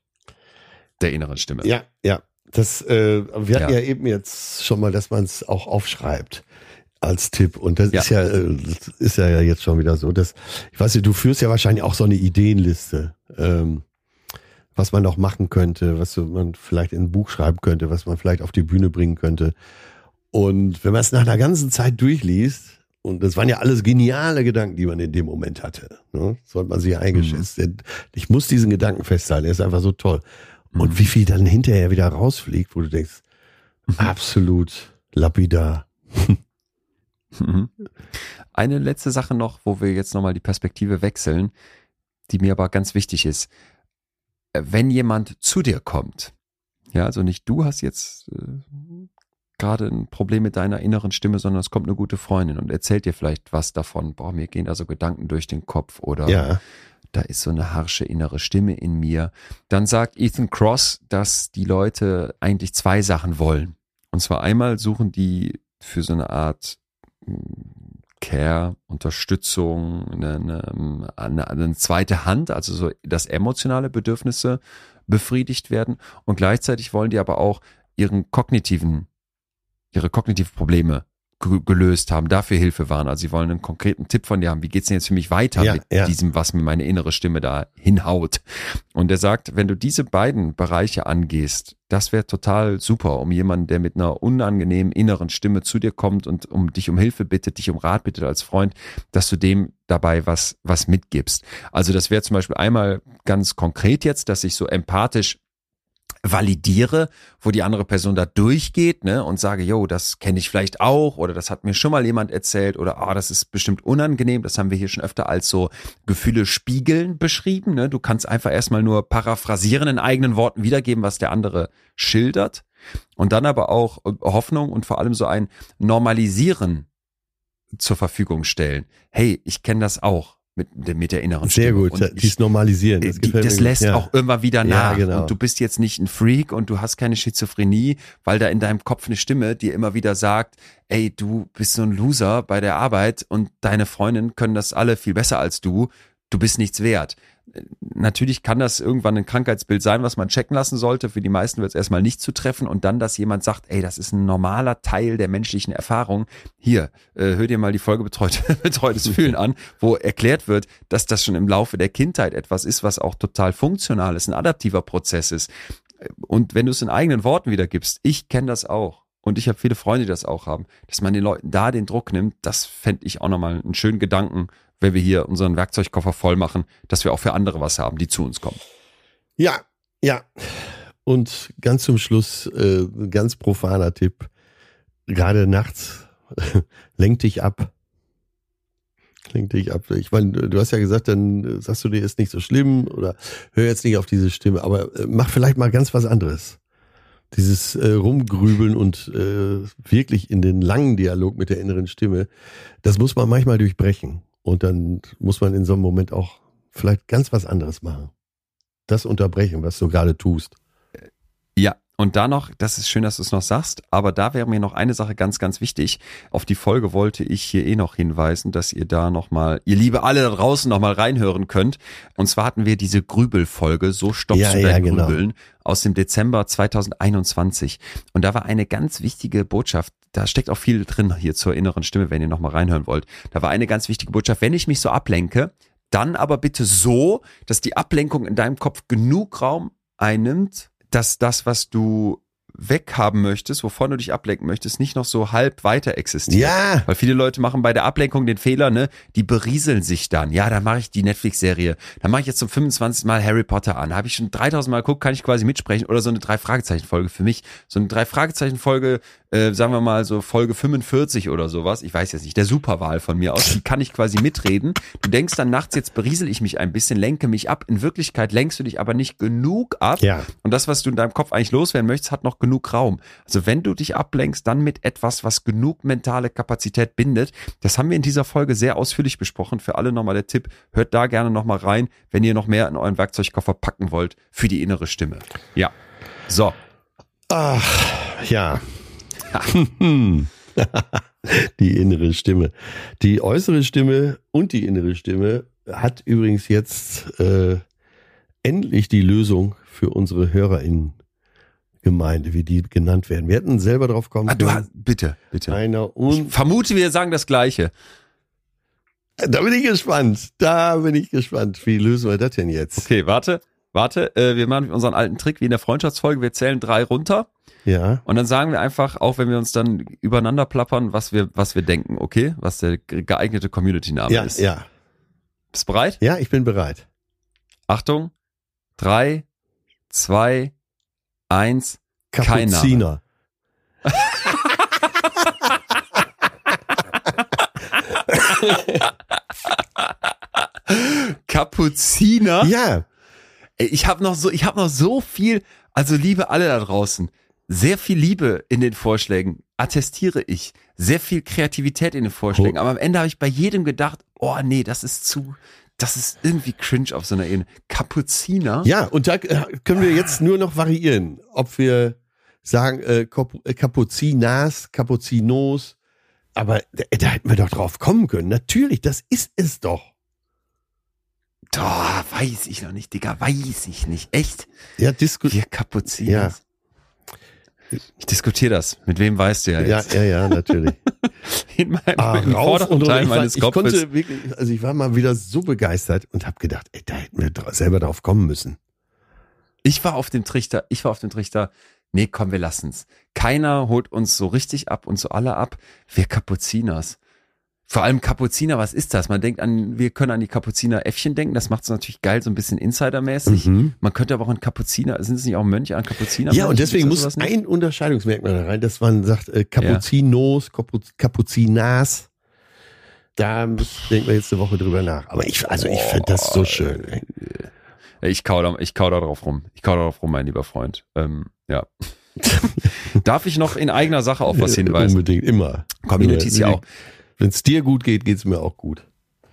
Der inneren Stimme. ja, ja. Das, äh, wir hatten Ja. ja. eben jetzt schon mal, dass man es auch aufschreibt als Tipp. Und das Ja. ist ja, äh, das ist ja jetzt schon wieder so. Dass, ich weiß nicht, du führst ja wahrscheinlich auch so eine Ideenliste, ähm, was man noch machen könnte, was so man vielleicht in ein Buch schreiben könnte, was man vielleicht auf die Bühne bringen könnte. Und wenn man es nach einer ganzen Zeit durchliest, und das waren ja alles geniale Gedanken, die man in dem Moment hatte, ne? Sollte man sich eingeschätzt. Ich muss diesen Gedanken festhalten, er ist einfach so toll. Und wie viel dann hinterher wieder rausfliegt, wo du denkst, absolut lapidar. Mhm. Eine letzte Sache noch, wo wir jetzt nochmal die Perspektive wechseln, die mir aber ganz wichtig ist. Wenn jemand zu dir kommt, ja, also nicht du hast jetzt äh, gerade ein Problem mit deiner inneren Stimme, sondern es kommt eine gute Freundin und erzählt dir vielleicht was davon, boah, mir gehen da so Gedanken durch den Kopf oder Ja, da ist so eine harsche innere Stimme in mir. Dann sagt Ethan Kross, dass die Leute eigentlich zwei Sachen wollen. Und zwar einmal suchen die für so eine Art Care, Unterstützung, eine, eine, eine, eine zweite Hand, also so, dass emotionale Bedürfnisse befriedigt werden. Und gleichzeitig wollen die aber auch ihren kognitiven, ihre kognitiven Probleme ge- gelöst haben, dafür Hilfe waren. Also sie wollen einen konkreten Tipp von dir haben. Wie geht's denn jetzt für mich weiter Ja, mit ja. diesem, was mir meine innere Stimme da hinhaut? Und er sagt, wenn du diese beiden Bereiche angehst, das wäre total super, um jemanden, der mit einer unangenehmen inneren Stimme zu dir kommt und um dich um Hilfe bittet, dich um Rat bittet als Freund, dass du dem dabei was, was mitgibst. Also das wäre zum Beispiel einmal ganz konkret jetzt, dass ich so empathisch validiere, wo die andere Person da durchgeht, ne, und sage, jo, das kenne ich vielleicht auch oder das hat mir schon mal jemand erzählt oder ah, das ist bestimmt unangenehm, das haben wir hier schon öfter als so Gefühle spiegeln beschrieben, ne? Du kannst einfach erstmal nur paraphrasieren, in eigenen Worten wiedergeben, was der andere schildert und dann aber auch Hoffnung und vor allem so ein Normalisieren zur Verfügung stellen. Hey, ich kenne das auch. Mit, mit der inneren Sehr Stimme. gut, dies normalisieren. Das, die, das lässt ja. auch irgendwann wieder nach. Ja, genau. Und du bist jetzt nicht ein Freak und du hast keine Schizophrenie, weil da in deinem Kopf eine Stimme dir immer wieder sagt, ey, du bist so ein Loser bei der Arbeit und deine Freundinnen können das alle viel besser als du. Du bist nichts wert. Natürlich kann das irgendwann ein Krankheitsbild sein, was man checken lassen sollte. Für die meisten wird es erstmal nicht zu treffen und dann, dass jemand sagt, ey, das ist ein normaler Teil der menschlichen Erfahrung. Hier, äh, hör dir mal die Folge Betreut, Betreutes Fühlen an, wo erklärt wird, dass das schon im Laufe der Kindheit etwas ist, was auch total funktional ist, ein adaptiver Prozess ist. Und wenn du es in eigenen Worten wiedergibst, ich kenne das auch. Und ich habe viele Freunde, die das auch haben, dass man den Leuten da den Druck nimmt, das fände ich auch nochmal einen schönen Gedanken, wenn wir hier unseren Werkzeugkoffer voll machen, dass wir auch für andere was haben, die zu uns kommen. Ja, ja. Und ganz zum Schluss, äh, ein ganz profaner Tipp. Gerade nachts, lenk dich ab. Lenk dich ab. Ich meine, du hast ja gesagt, dann sagst du dir, ist nicht so schlimm oder hör jetzt nicht auf diese Stimme, aber äh, mach vielleicht mal ganz was anderes. Dieses äh, Rumgrübeln und äh, wirklich in den langen Dialog mit der inneren Stimme, das muss man manchmal durchbrechen. Und dann muss man in so einem Moment auch vielleicht ganz was anderes machen. Das unterbrechen, was du gerade tust. Ja, und da noch, das ist schön, dass du es noch sagst, aber da wäre mir noch eine Sache ganz, ganz wichtig. Auf die Folge wollte ich hier eh noch hinweisen, dass ihr da nochmal, ihr Liebe alle da draußen nochmal reinhören könnt. Und zwar hatten wir diese Grübelfolge, so stoppst ja, du dein ja, genau. Grübeln, aus dem Dezember zweitausendeinundzwanzig. Und da war eine ganz wichtige Botschaft, da steckt auch viel drin hier zur inneren Stimme, wenn ihr nochmal reinhören wollt. Da war eine ganz wichtige Botschaft, wenn ich mich so ablenke, dann aber bitte so, dass die Ablenkung in deinem Kopf genug Raum einnimmt, dass das, was du weghaben möchtest, wovon du dich ablenken möchtest, nicht noch so halb weiter existiert. Ja. Weil viele Leute machen bei der Ablenkung den Fehler, ne, die berieseln sich dann. Ja, dann mache ich die Netflix-Serie. Dann mache ich jetzt zum fünfundzwanzigsten Mal Harry Potter an. Habe ich schon dreitausend Mal geguckt, kann ich quasi mitsprechen. Oder so eine Drei-Fragezeichen-Folge für mich. So eine Drei-Fragezeichen-Folge, äh, sagen wir mal so Folge fünfundvierzig oder sowas. Ich weiß jetzt nicht, der Superwahl von mir aus. Die kann ich quasi mitreden. Du denkst dann nachts, jetzt beriesel ich mich ein bisschen, lenke mich ab. In Wirklichkeit lenkst du dich aber nicht genug ab. Ja. Und das, was du in deinem Kopf eigentlich loswerden möchtest, hat noch genug Raum. Also wenn du dich ablenkst, dann mit etwas, was genug mentale Kapazität bindet. Das haben wir in dieser Folge sehr ausführlich besprochen. Für alle nochmal der Tipp, hört da gerne nochmal rein, wenn ihr noch mehr in euren Werkzeugkoffer packen wollt für die innere Stimme. Ja, so. Ach, ja. Die innere Stimme. Die äußere Stimme und die innere Stimme hat übrigens jetzt äh, endlich die Lösung für unsere HörerInnen. Gemeinde, wie die genannt werden. Wir hätten selber drauf kommen ah, du können. hast, bitte, bitte. Einer und ich vermute, wir sagen das Gleiche. Da bin ich gespannt. Da bin ich gespannt. Wie lösen wir das denn jetzt? Okay, warte, warte. Äh, wir machen unseren alten Trick wie in der Freundschaftsfolge. Wir zählen drei runter. Ja. Und dann sagen wir einfach, auch wenn wir uns dann übereinander plappern, was wir, was wir denken, okay? Was der geeignete Community-Name Ja, ist. ja. Bist du bereit? Ja, ich bin bereit. Achtung. Drei, zwei, eins. Kapuziner. Kapuziner? Ja. Ich habe noch so, ich habe noch so viel, also liebe alle da draußen, sehr viel Liebe in den Vorschlägen, attestiere ich, sehr viel Kreativität in den Vorschlägen, Oh. aber am Ende habe ich bei jedem gedacht, oh nee, das ist zu, das ist irgendwie cringe auf so einer Ebene. Kapuziner? Ja, und da äh, können wir jetzt nur noch variieren, ob wir sagen äh, Kap- äh, Kapuzinas, Kapuzinos, aber da, da hätten wir doch drauf kommen können. Natürlich, das ist es doch. Doch, weiß ich noch nicht, Digga, weiß ich nicht. Echt? Ja, Disku- Wir Kapuziners. Ich diskutiere das. Mit wem weißt du ja ja, jetzt? ja, ja, natürlich. In meinem Ah, im rauf vorderen und Teil ich, war, meines ich Kopfes. konnte wirklich, also ich war mal wieder so begeistert und habe gedacht, ey, da hätten wir dra- selber drauf kommen müssen. Ich war auf dem Trichter, ich war auf dem Trichter, nee, komm, wir lassen's. Keiner holt uns so richtig ab und so alle ab. Wir Kapuziners. Vor allem Kapuziner, was ist das? Man denkt an, wir können an die Kapuziner-Äffchen denken, das macht es natürlich geil, so ein bisschen Insidermäßig. Mhm. Man könnte aber auch an Kapuziner, sind es nicht auch Mönche an Kapuziner? Ja, und deswegen Gibt's da muss sowas nicht? ein Unterscheidungsmerkmal da rein, dass man sagt, äh, Kapuzinos, Kapuz- Kapuzinas. Da müssen- denken wir jetzt eine Woche drüber nach. Aber ich, also ich finde das so schön. Ey. Ich kau da, ich kau da drauf rum. Ich kau da drauf rum, mein lieber Freund. Ähm, ja. Darf ich noch in eigener Sache auf was hinweisen? Unbedingt, immer. Community ist ja Immer. auch. Wenn es dir gut geht, geht es mir auch gut.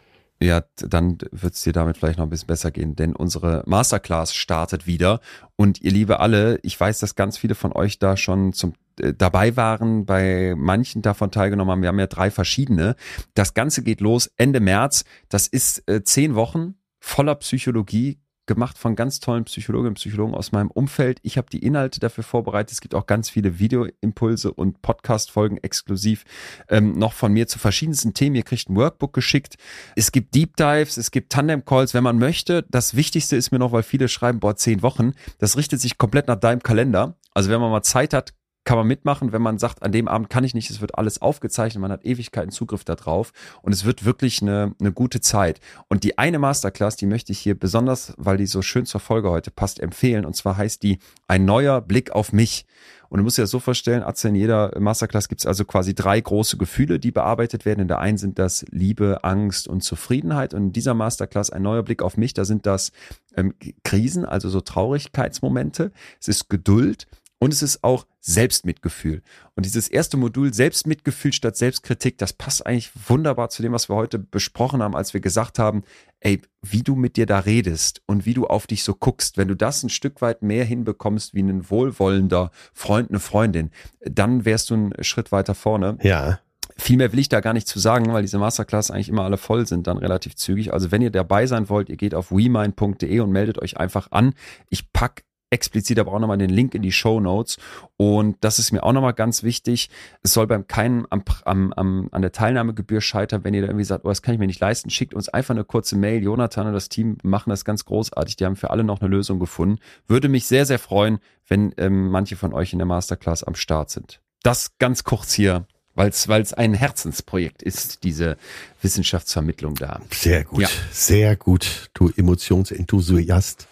Ja, dann wird es dir damit vielleicht noch ein bisschen besser gehen, denn unsere Masterclass startet wieder und ihr liebe alle, ich weiß, dass ganz viele von euch da schon zum äh, dabei waren, bei manchen davon teilgenommen haben, wir haben ja drei verschiedene. Das Ganze geht los Ende März, das ist äh, zehn Wochen voller Psychologie, gemacht von ganz tollen Psychologinnen und Psychologen aus meinem Umfeld. Ich habe die Inhalte dafür vorbereitet. Es gibt auch ganz viele Videoimpulse und Podcast-Folgen exklusiv ähm, noch von mir zu verschiedensten Themen. Ihr kriegt ein Workbook geschickt. Es gibt Deep Dives, es gibt Tandem-Calls, wenn man möchte. Das Wichtigste ist mir noch, weil viele schreiben, boah, zehn Wochen. Das richtet sich komplett nach deinem Kalender. Also wenn man mal Zeit hat, kann man mitmachen, wenn man sagt, an dem Abend kann ich nicht, es wird alles aufgezeichnet, man hat Ewigkeiten Zugriff da drauf und es wird wirklich eine, eine gute Zeit. Und die eine Masterclass, die möchte ich hier besonders, weil die so schön zur Folge heute passt, empfehlen und zwar heißt die Ein neuer Blick auf mich. Und du musst dir das so vorstellen, Atze, in jeder Masterclass gibt es also quasi drei große Gefühle, die bearbeitet werden. In der einen sind das Liebe, Angst und Zufriedenheit. Und in dieser Masterclass Ein neuer Blick auf mich, da sind das ähm, Krisen, also so Traurigkeitsmomente. Es ist Geduld. Und es ist auch Selbstmitgefühl. Und dieses erste Modul Selbstmitgefühl statt Selbstkritik, das passt eigentlich wunderbar zu dem, was wir heute besprochen haben, als wir gesagt haben, ey, wie du mit dir da redest und wie du auf dich so guckst, wenn du das ein Stück weit mehr hinbekommst wie ein wohlwollender Freund, eine Freundin, dann wärst du einen Schritt weiter vorne. Ja. Viel mehr will ich da gar nicht zu sagen, weil diese Masterclass eigentlich immer alle voll sind, dann relativ zügig. Also wenn ihr dabei sein wollt, ihr geht auf wemind punkt de und meldet euch einfach an. Ich pack explizit aber auch nochmal den Link in die Shownotes und das ist mir auch nochmal ganz wichtig, es soll beim keinen am, am, am, an der Teilnahmegebühr scheitern, wenn ihr da irgendwie sagt, oh, das kann ich mir nicht leisten, schickt uns einfach eine kurze Mail, Jonathan und das Team machen das ganz großartig, die haben für alle noch eine Lösung gefunden, würde mich sehr, sehr freuen, wenn ähm, manche von euch in der Masterclass am Start sind. Das ganz kurz hier, weil es ein Herzensprojekt ist, diese Wissenschaftsvermittlung da. Sehr gut, ja. sehr gut, du Emotionsenthusiast.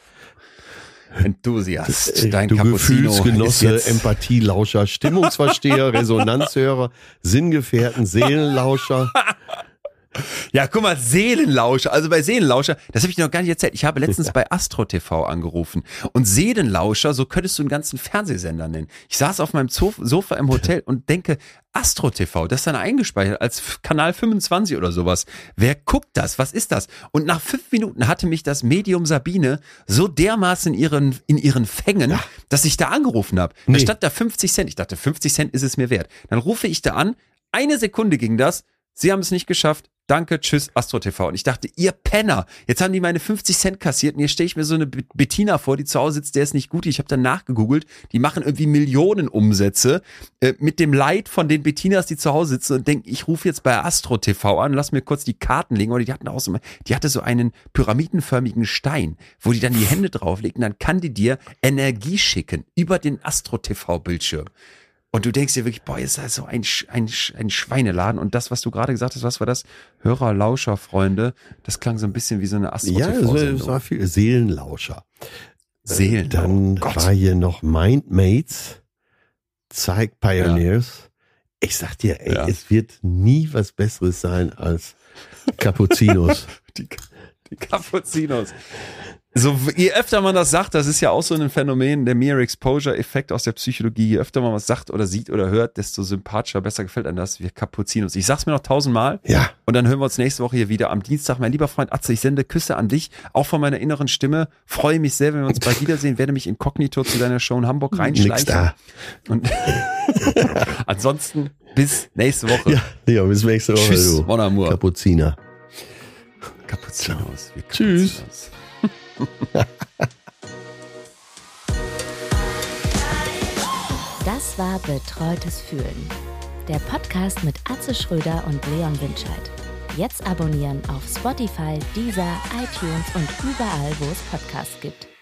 Enthusiast, dein du Cappuccino Gefühlsgenosse, Empathielauscher, Stimmungsversteher, Resonanzhörer, Sinngefährten, Seelenlauscher. Ja, guck mal, Seelenlauscher. Also bei Seelenlauscher, das habe ich dir noch gar nicht erzählt. Ich habe letztens bei Astro T V angerufen. Und Seelenlauscher, so könntest du einen ganzen Fernsehsender nennen. Ich saß auf meinem Sofa im Hotel und denke, Astro T V, das ist dann eingespeichert als Kanal fünfundzwanzig oder sowas. Wer guckt das? Was ist das? Und nach fünf Minuten hatte mich das Medium Sabine so dermaßen in ihren, in ihren Fängen, ja. dass ich da angerufen habe. Da nee. stand da fünfzig Cent. Ich dachte, fünfzig Cent ist es mir wert. Dann rufe ich da an. Eine Sekunde ging das. Sie haben es nicht geschafft. Danke, tschüss, Astro T V. Und ich dachte, ihr Penner, jetzt haben die meine fünfzig Cent kassiert und hier stelle ich mir so eine Bettina vor, die zu Hause sitzt, der ist nicht gut. Ich habe dann nachgegoogelt, die machen irgendwie Millionen Umsätze äh, mit dem Leid von den Bettinas, die zu Hause sitzen und denken, ich rufe jetzt bei Astro T V an, lass mir kurz die Karten legen. Und die hatten auch so, die hatte so einen pyramidenförmigen Stein, wo die dann die Hände drauflegen, dann kann die dir Energie schicken über den Astro T V-Bildschirm. Und du denkst dir wirklich, boah, ist das so ein, ein, ein Schweineladen. Und das, was du gerade gesagt hast, was war das? Hörer, Lauscher, Freunde. Das klang so ein bisschen wie so eine Astro-T V-Sendung. Ja, das war viel Seelenlauscher. Seelen. Dann oh war hier noch Mindmates, Psych Pioneers. Ja. Ich sag dir, ey, ja. es wird nie was Besseres sein als Cappuccinos. die, die Cappuccinos. So, je öfter man das sagt, das ist ja auch so ein Phänomen, der Mere Exposure-Effekt aus der Psychologie, je öfter man was sagt oder sieht oder hört, desto sympathischer, besser gefällt einem das, wir Cappuccinos. Ich sag's mir noch tausendmal ja. und dann hören wir uns nächste Woche hier wieder am Dienstag. Mein lieber Freund Atze, ich sende Küsse an dich, auch von meiner inneren Stimme, freue mich sehr, wenn wir uns bald wiedersehen, werde mich inkognito zu deiner Show in Hamburg reinschleichen. Da. Und ansonsten bis nächste Woche. Ja, ja bis nächste Woche. Tschüss, Mon Amour. Cappucciner. Cappuccinos. Wir Tschüss. Cappuccinos. Das war Betreutes Fühlen. Der Podcast mit Atze Schröder und Leon Winscheid. Jetzt abonnieren auf Spotify, Deezer, iTunes und überall, wo es Podcasts gibt.